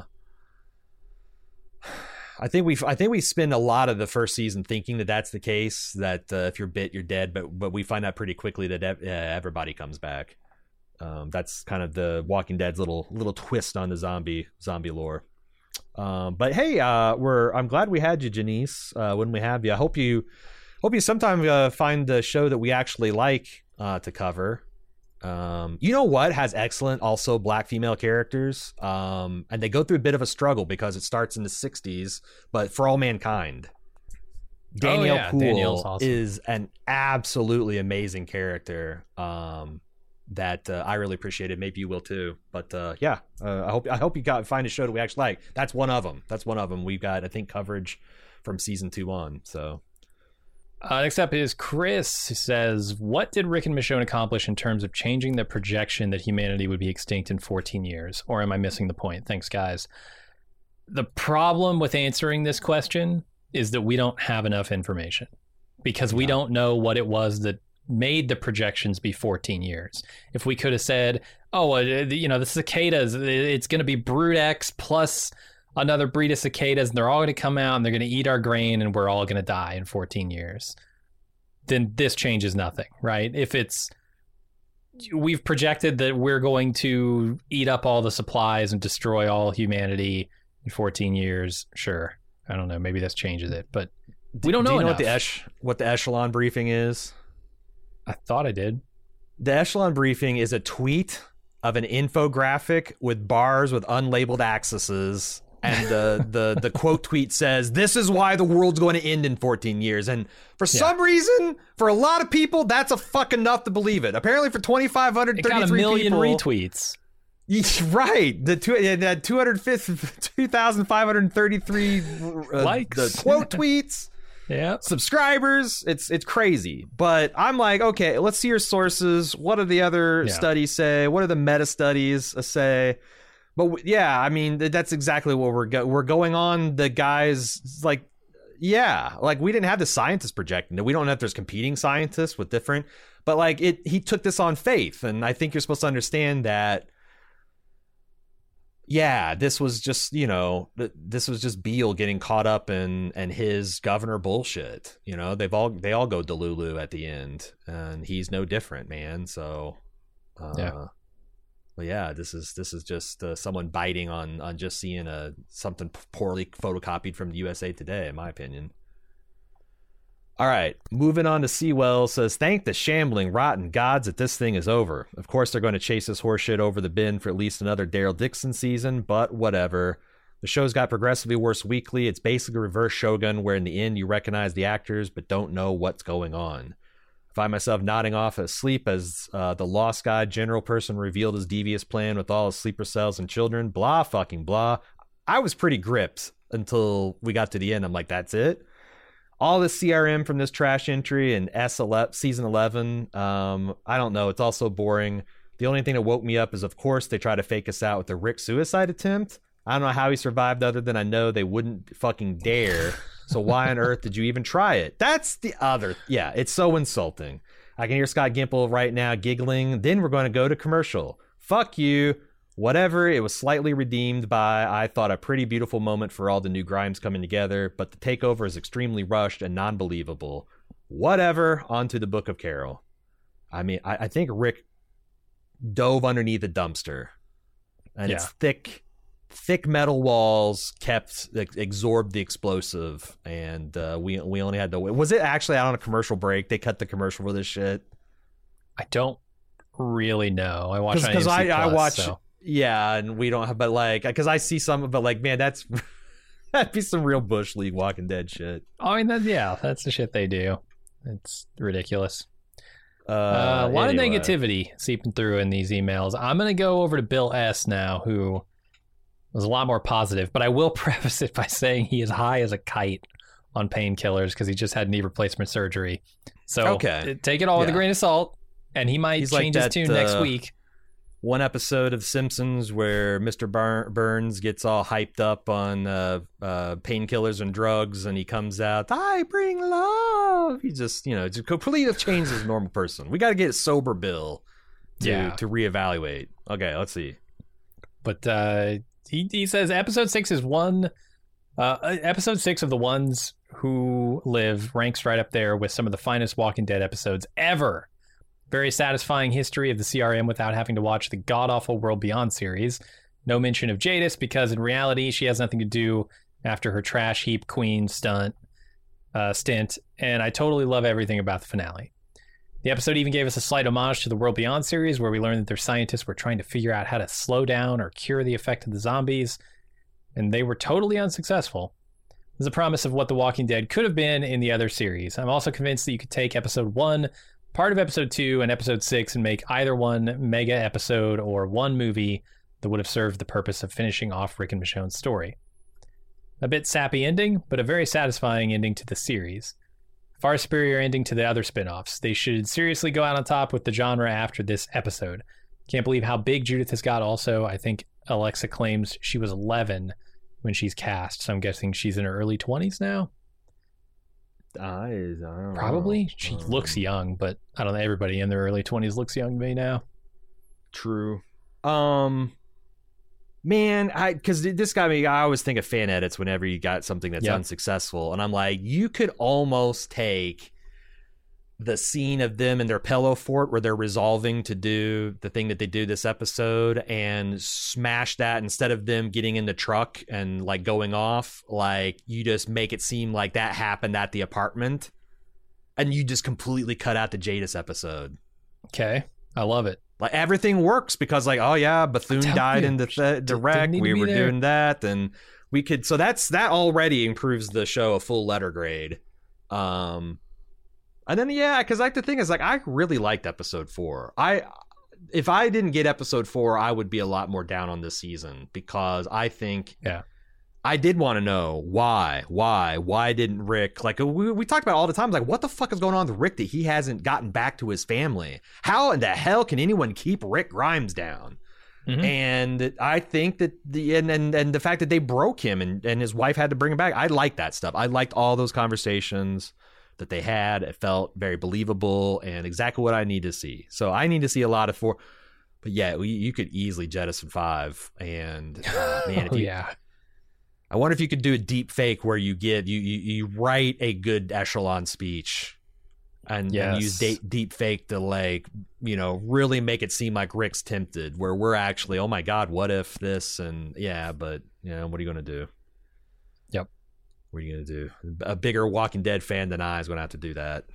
A: I think we spend a lot of the first season thinking that that's the case, that if you're bit, you're dead, but we find out pretty quickly that everybody comes back. That's kind of the Walking Dead's little twist on the zombie lore. But hey, I'm glad we had you, Janice. When we have you, I hope you sometime find the show that we actually like to cover. You know what has excellent also black female characters, and they go through a bit of a struggle because it starts in the 60s, but For All Mankind, Danielle Poole awesome. Is an absolutely amazing character. That I really appreciated. Maybe you will too. But I hope you find a show that we actually like. That's one of them. We've got, I think, coverage from season 2 on. So
B: next up is Chris, who says, what did Rick and Michonne accomplish in terms of changing the projection that humanity would be extinct in 14 years? Or am I missing the point? Thanks, guys. The problem with answering this question is that we don't have enough information because we don't know what it was that made the projections be 14 years. If we could have said, the cicadas, it's going to be Brood X plus another breed of cicadas, and they're all going to come out and they're going to eat our grain and we're all going to die in 14 years, then this changes nothing, right? If we've projected that we're going to eat up all the supplies and destroy all humanity in 14 years, sure. I don't know. Maybe this changes it, but we don't know.
A: Do you know
B: enough.
A: what the echelon briefing is?
B: I thought I did.
A: The echelon briefing is a tweet of an infographic with bars with unlabeled axes, and the quote tweet says, "This is why the world's going to end in 14 years." And for some reason, for a lot of people, that's a fuck enough to believe it. Apparently, for 2,533
B: it got a million
A: people,
B: retweets.
A: Right, the 2,533
B: likes,
A: the quote tweets, subscribers. It's crazy. But I'm like, okay, let's see your sources. What do the other studies say? What do the meta studies say? But yeah, I mean, that's exactly what we're going on. The guys like we didn't have the scientists projecting it. We don't know if there's competing scientists with different, but like he took this on faith, and I think you're supposed to understand that. Yeah, this was just, this was just Beale getting caught up in his governor bullshit. They all go Delulu at the end, and he's no different, man. So, but yeah, this is just someone biting on just seeing something poorly photocopied from the USA Today, in my opinion. All right, moving on to Sewell says, thank the shambling, rotten gods that this thing is over. Of course, they're going to chase this horseshit over the bin for at least another Daryl Dixon season, but whatever. The show's got progressively worse weekly. It's basically reverse Shogun, where in the end you recognize the actors but don't know what's going on. I find myself nodding off asleep as the Lost God general person revealed his devious plan with all his sleeper cells and children. Blah fucking blah. I was pretty gripped until we got to the end. I'm like, that's it? All this CRM from this trash entry and season 11, I don't know. It's all so boring. The only thing that woke me up is, of course, they try to fake us out with the Rick suicide attempt. I don't know how he survived other than I know they wouldn't fucking dare. So why on earth did you even try it? That's the other. Yeah, it's so insulting. I can hear Scott Gimple right now giggling. Then we're going to go to commercial. Fuck you. Whatever, it was slightly redeemed by, I thought, a pretty beautiful moment for all the new Grimes coming together, but the takeover is extremely rushed and non-believable. Whatever, on to the Book of Carol. I mean, I think Rick dove underneath a dumpster, and its thick metal walls absorbed the explosive, and we only had to wait. Was it actually out on a commercial break? They cut the commercial for this shit?
B: I don't really know. I watch
A: because I watch. So. Yeah, and we don't have, but like, because I see some, but like, man, that'd be some real Bush League Walking Dead shit.
B: I mean, that's the shit they do. It's ridiculous. A lot of negativity seeping through in these emails. I'm going to go over to Bill S. now, who was a lot more positive, but I will preface it by saying he is high as a kite on painkillers because he just had knee replacement surgery. So take it all with a grain of salt, and he might change his tune next week.
A: One episode of Simpsons where Mr. Burns gets all hyped up on painkillers and drugs, and he comes out, I bring love. He just, just completely changes as a normal person. We got to get a sober Bill to reevaluate. Okay, let's see.
B: But he says episode 6 is episode 6 of The Ones Who Live ranks right up there with some of the finest Walking Dead episodes ever. Very satisfying history of the CRM without having to watch the god-awful World Beyond series. No mention of Jadis because in reality she has nothing to do after her trash heap queen stint, and I totally love everything about the finale. The episode even gave us a slight homage to the World Beyond series where we learned that their scientists were trying to figure out how to slow down or cure the effect of the zombies, and they were totally unsuccessful. There's a promise of what The Walking Dead could have been in the other series. I'm also convinced that you could take episode 1, part of episode 2, and episode 6 and make either one mega episode or one movie that would have served the purpose of finishing off Rick and Michonne's story. A bit sappy ending, but a very satisfying ending to the series. Far superior ending to the other spin-offs. They should seriously go out on top with the genre after this episode. Can't believe how big Judith has got also. I think Alexa claims she was 11 when she's cast, so I'm guessing she's in her early 20s now.
A: I don't
B: Probably.
A: know.
B: She looks young, but I don't know. Everybody in their early 20s looks young to me now.
A: True. Man, because this got me. I always think of fan edits whenever you got something that's unsuccessful, and I'm like, you could almost take the scene of them in their pillow fort where they're resolving to do the thing that they do this episode and smash that. Instead of them getting in the truck and like going off, like you just make it seem like that happened at the apartment, and you just completely cut out the Jadis episode.
B: Okay, I love it.
A: Like everything works because like, oh yeah, Bethune died in the wreck. We were doing that, and we could. So that already improves the show a full letter grade. And then because like the thing is like I really liked episode 4. If I didn't get episode 4, I would be a lot more down on this season because I think I did want to know why didn't Rick, like we talked about all the time, like what the fuck is going on with Rick that he hasn't gotten back to his family? How in the hell can anyone keep Rick Grimes down? Mm-hmm. And I think that and the fact that they broke him and his wife had to bring him back, I like that stuff. I liked all those conversations that they had. It felt very believable and exactly what I need to see. So I need to see a lot of 4. But yeah, you could easily jettison 5. And man, I wonder if you could do a deep fake where you get you write a good echelon speech and use deep fake to like, you know, really make it seem like Rick's tempted, where we're actually, oh my God, what if this? And but you know, what are you going to do?
B: Yep.
A: What are you going to do? A bigger Walking Dead fan than I is going to have to do that.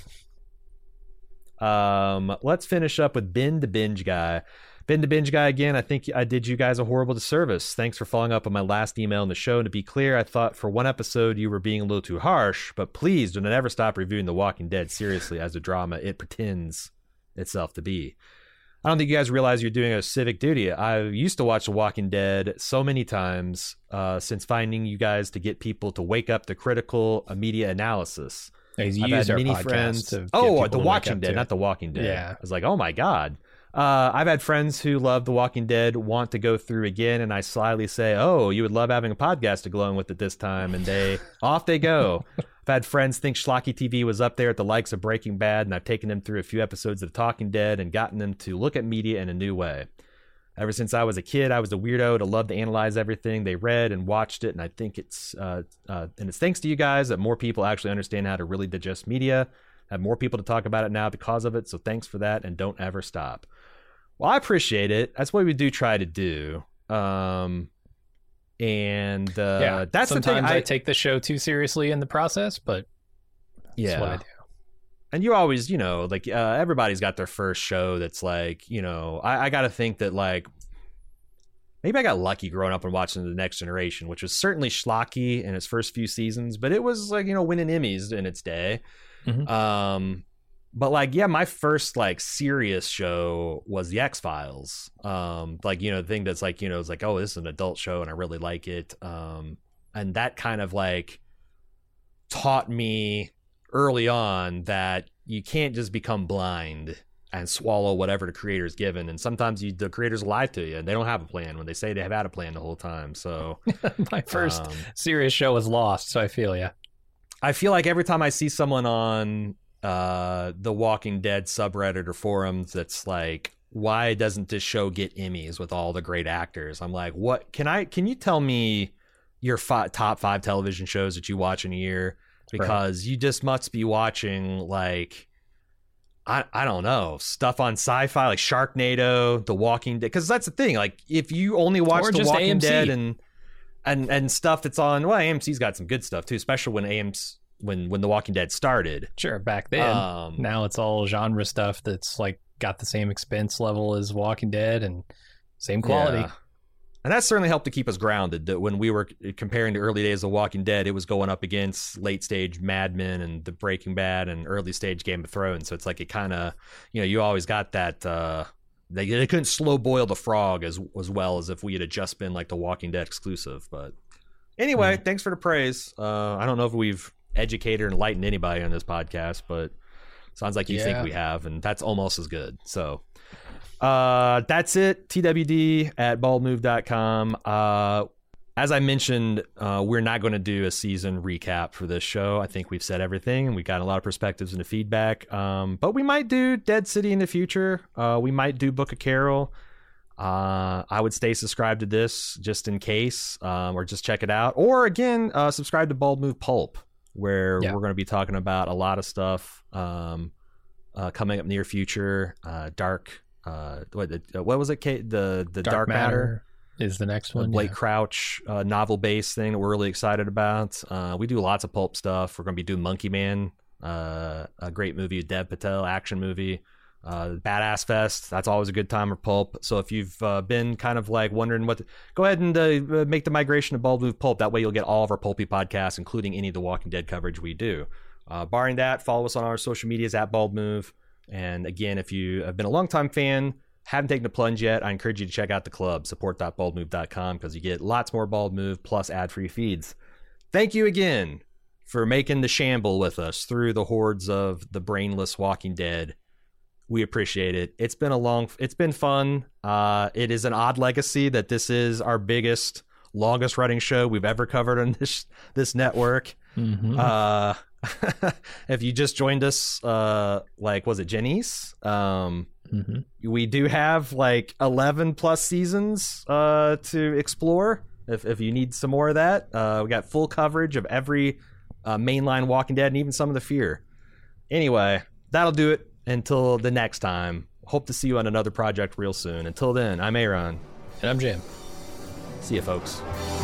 A: Let's finish up with Ben the Binge Guy. Ben the Binge Guy again, I think I did you guys a horrible disservice. Thanks for following up on my last email in the show. And to be clear, I thought for one episode you were being a little too harsh, but please do not ever stop reviewing The Walking Dead seriously as a drama it pretends itself to be. I don't think you guys realize you're doing a civic duty. I used to watch The Walking Dead so many times since finding you guys to get people to wake up to critical media analysis.
B: I've had many friends.
A: The Watching Dead, not The Walking Dead.
B: Yeah.
A: I was like, oh my God. I've had friends who love The Walking Dead want to go through again, and I slyly say, oh, you would love having a podcast to go on with it this time, and off they go. I've had friends think Schlocky TV was up there at the likes of Breaking Bad, and I've taken them through a few episodes of Talking Dead and gotten them to look at media in a new way. Ever since I was a kid, I was a weirdo to love to analyze everything they read and watched it, and I think it's thanks to you guys that more people actually understand how to really digest media. I have more people to talk about it now because of it, so thanks for that, and don't ever stop. Well, I appreciate it. That's what we do try to do. That's
B: sometimes
A: the thing.
B: I take the show too seriously in the process, but that's what I do.
A: And you always, you know, like everybody's got their first show that's like, you know, I got to think that like maybe I got lucky growing up and watching The Next Generation, which was certainly schlocky in its first few seasons, but it was like, you know, winning Emmys in its day. Mm-hmm. But like, yeah, my first like serious show was The X-Files. Like, you know, the thing that's like, you know, it's like, oh, this is an adult show and I really like it. And that kind of like taught me early on that you can't just become blind and swallow whatever the creator's given. And sometimes the creators lie to you and they don't have a plan when they say they have had a plan the whole time. So
B: my first serious show was Lost. So I feel
A: I feel like every time I see someone on the Walking Dead subreddit or forums that's like, why doesn't this show get Emmys with all the great actors? I'm like, what can you tell me your top 5 television shows that you watch in a year? Because you just must be watching like I don't know, stuff on sci-fi like Sharknado, The Walking Dead, because that's the thing, like if you only watch The Walking
B: AMC.
A: Dead and stuff that's on, well, AMC's got some good stuff too, especially when The Walking Dead started.
B: Sure, back then. Now it's all genre stuff that's like got the same expense level as Walking Dead and same quality.
A: Yeah. And that certainly helped to keep us grounded, that when we were comparing the early days of Walking Dead, it was going up against late stage Mad Men and the Breaking Bad and early stage Game of Thrones. So it's like it kind of, you know, you always got that, they couldn't slow boil the frog as well as if we had just been like the Walking Dead exclusive. But Anyway, thanks for the praise. I don't know if we've educated or enlightened anybody on this podcast, but sounds like you think we have, and that's almost as good. So that's it. TWD at baldmove.com. As I mentioned, we're not going to do a season recap for this show. I think we've said everything, and we got a lot of perspectives and the feedback. But we might do Dead City in the future. We might do Book of Carol. I would stay subscribed to this just in case, or just check it out. Or again, subscribe to Bald Move Pulp, where we're going to be talking about a lot of stuff coming up near future. Dark. What was it, Kate? The Dark Matter
B: is the next one.
A: Blake Crouch novel based thing that we're really excited about. We do lots of pulp stuff. We're going to be doing Monkey Man, a great movie, a Dev Patel action movie. Badass Fest, that's always a good time for pulp. So if you've been kind of like wondering go ahead and make the migration to Bald Move Pulp. That way you'll get all of our pulpy podcasts, including any of the Walking Dead coverage we do. Barring that, follow us on our social medias at Bald Move. And again, if you have been a longtime fan, haven't taken the plunge yet, I encourage you to check out the club, support.baldmove.com, because you get lots more Bald Move plus ad-free feeds. Thank you again for making the shamble with us through the hordes of the brainless Walking Dead. We appreciate it. It's been fun. It is an odd legacy that this is our biggest, longest running show we've ever covered on this network. Mm-hmm. If you just joined us, was it Janice? We do have 11 plus seasons to explore. If you need some more of that, we got full coverage of every mainline Walking Dead and even some of the Fear. Anyway, that'll do it. Until the next time, hope to see you on another project real soon. Until then, I'm Aaron.
B: And I'm Jim.
A: See you, folks.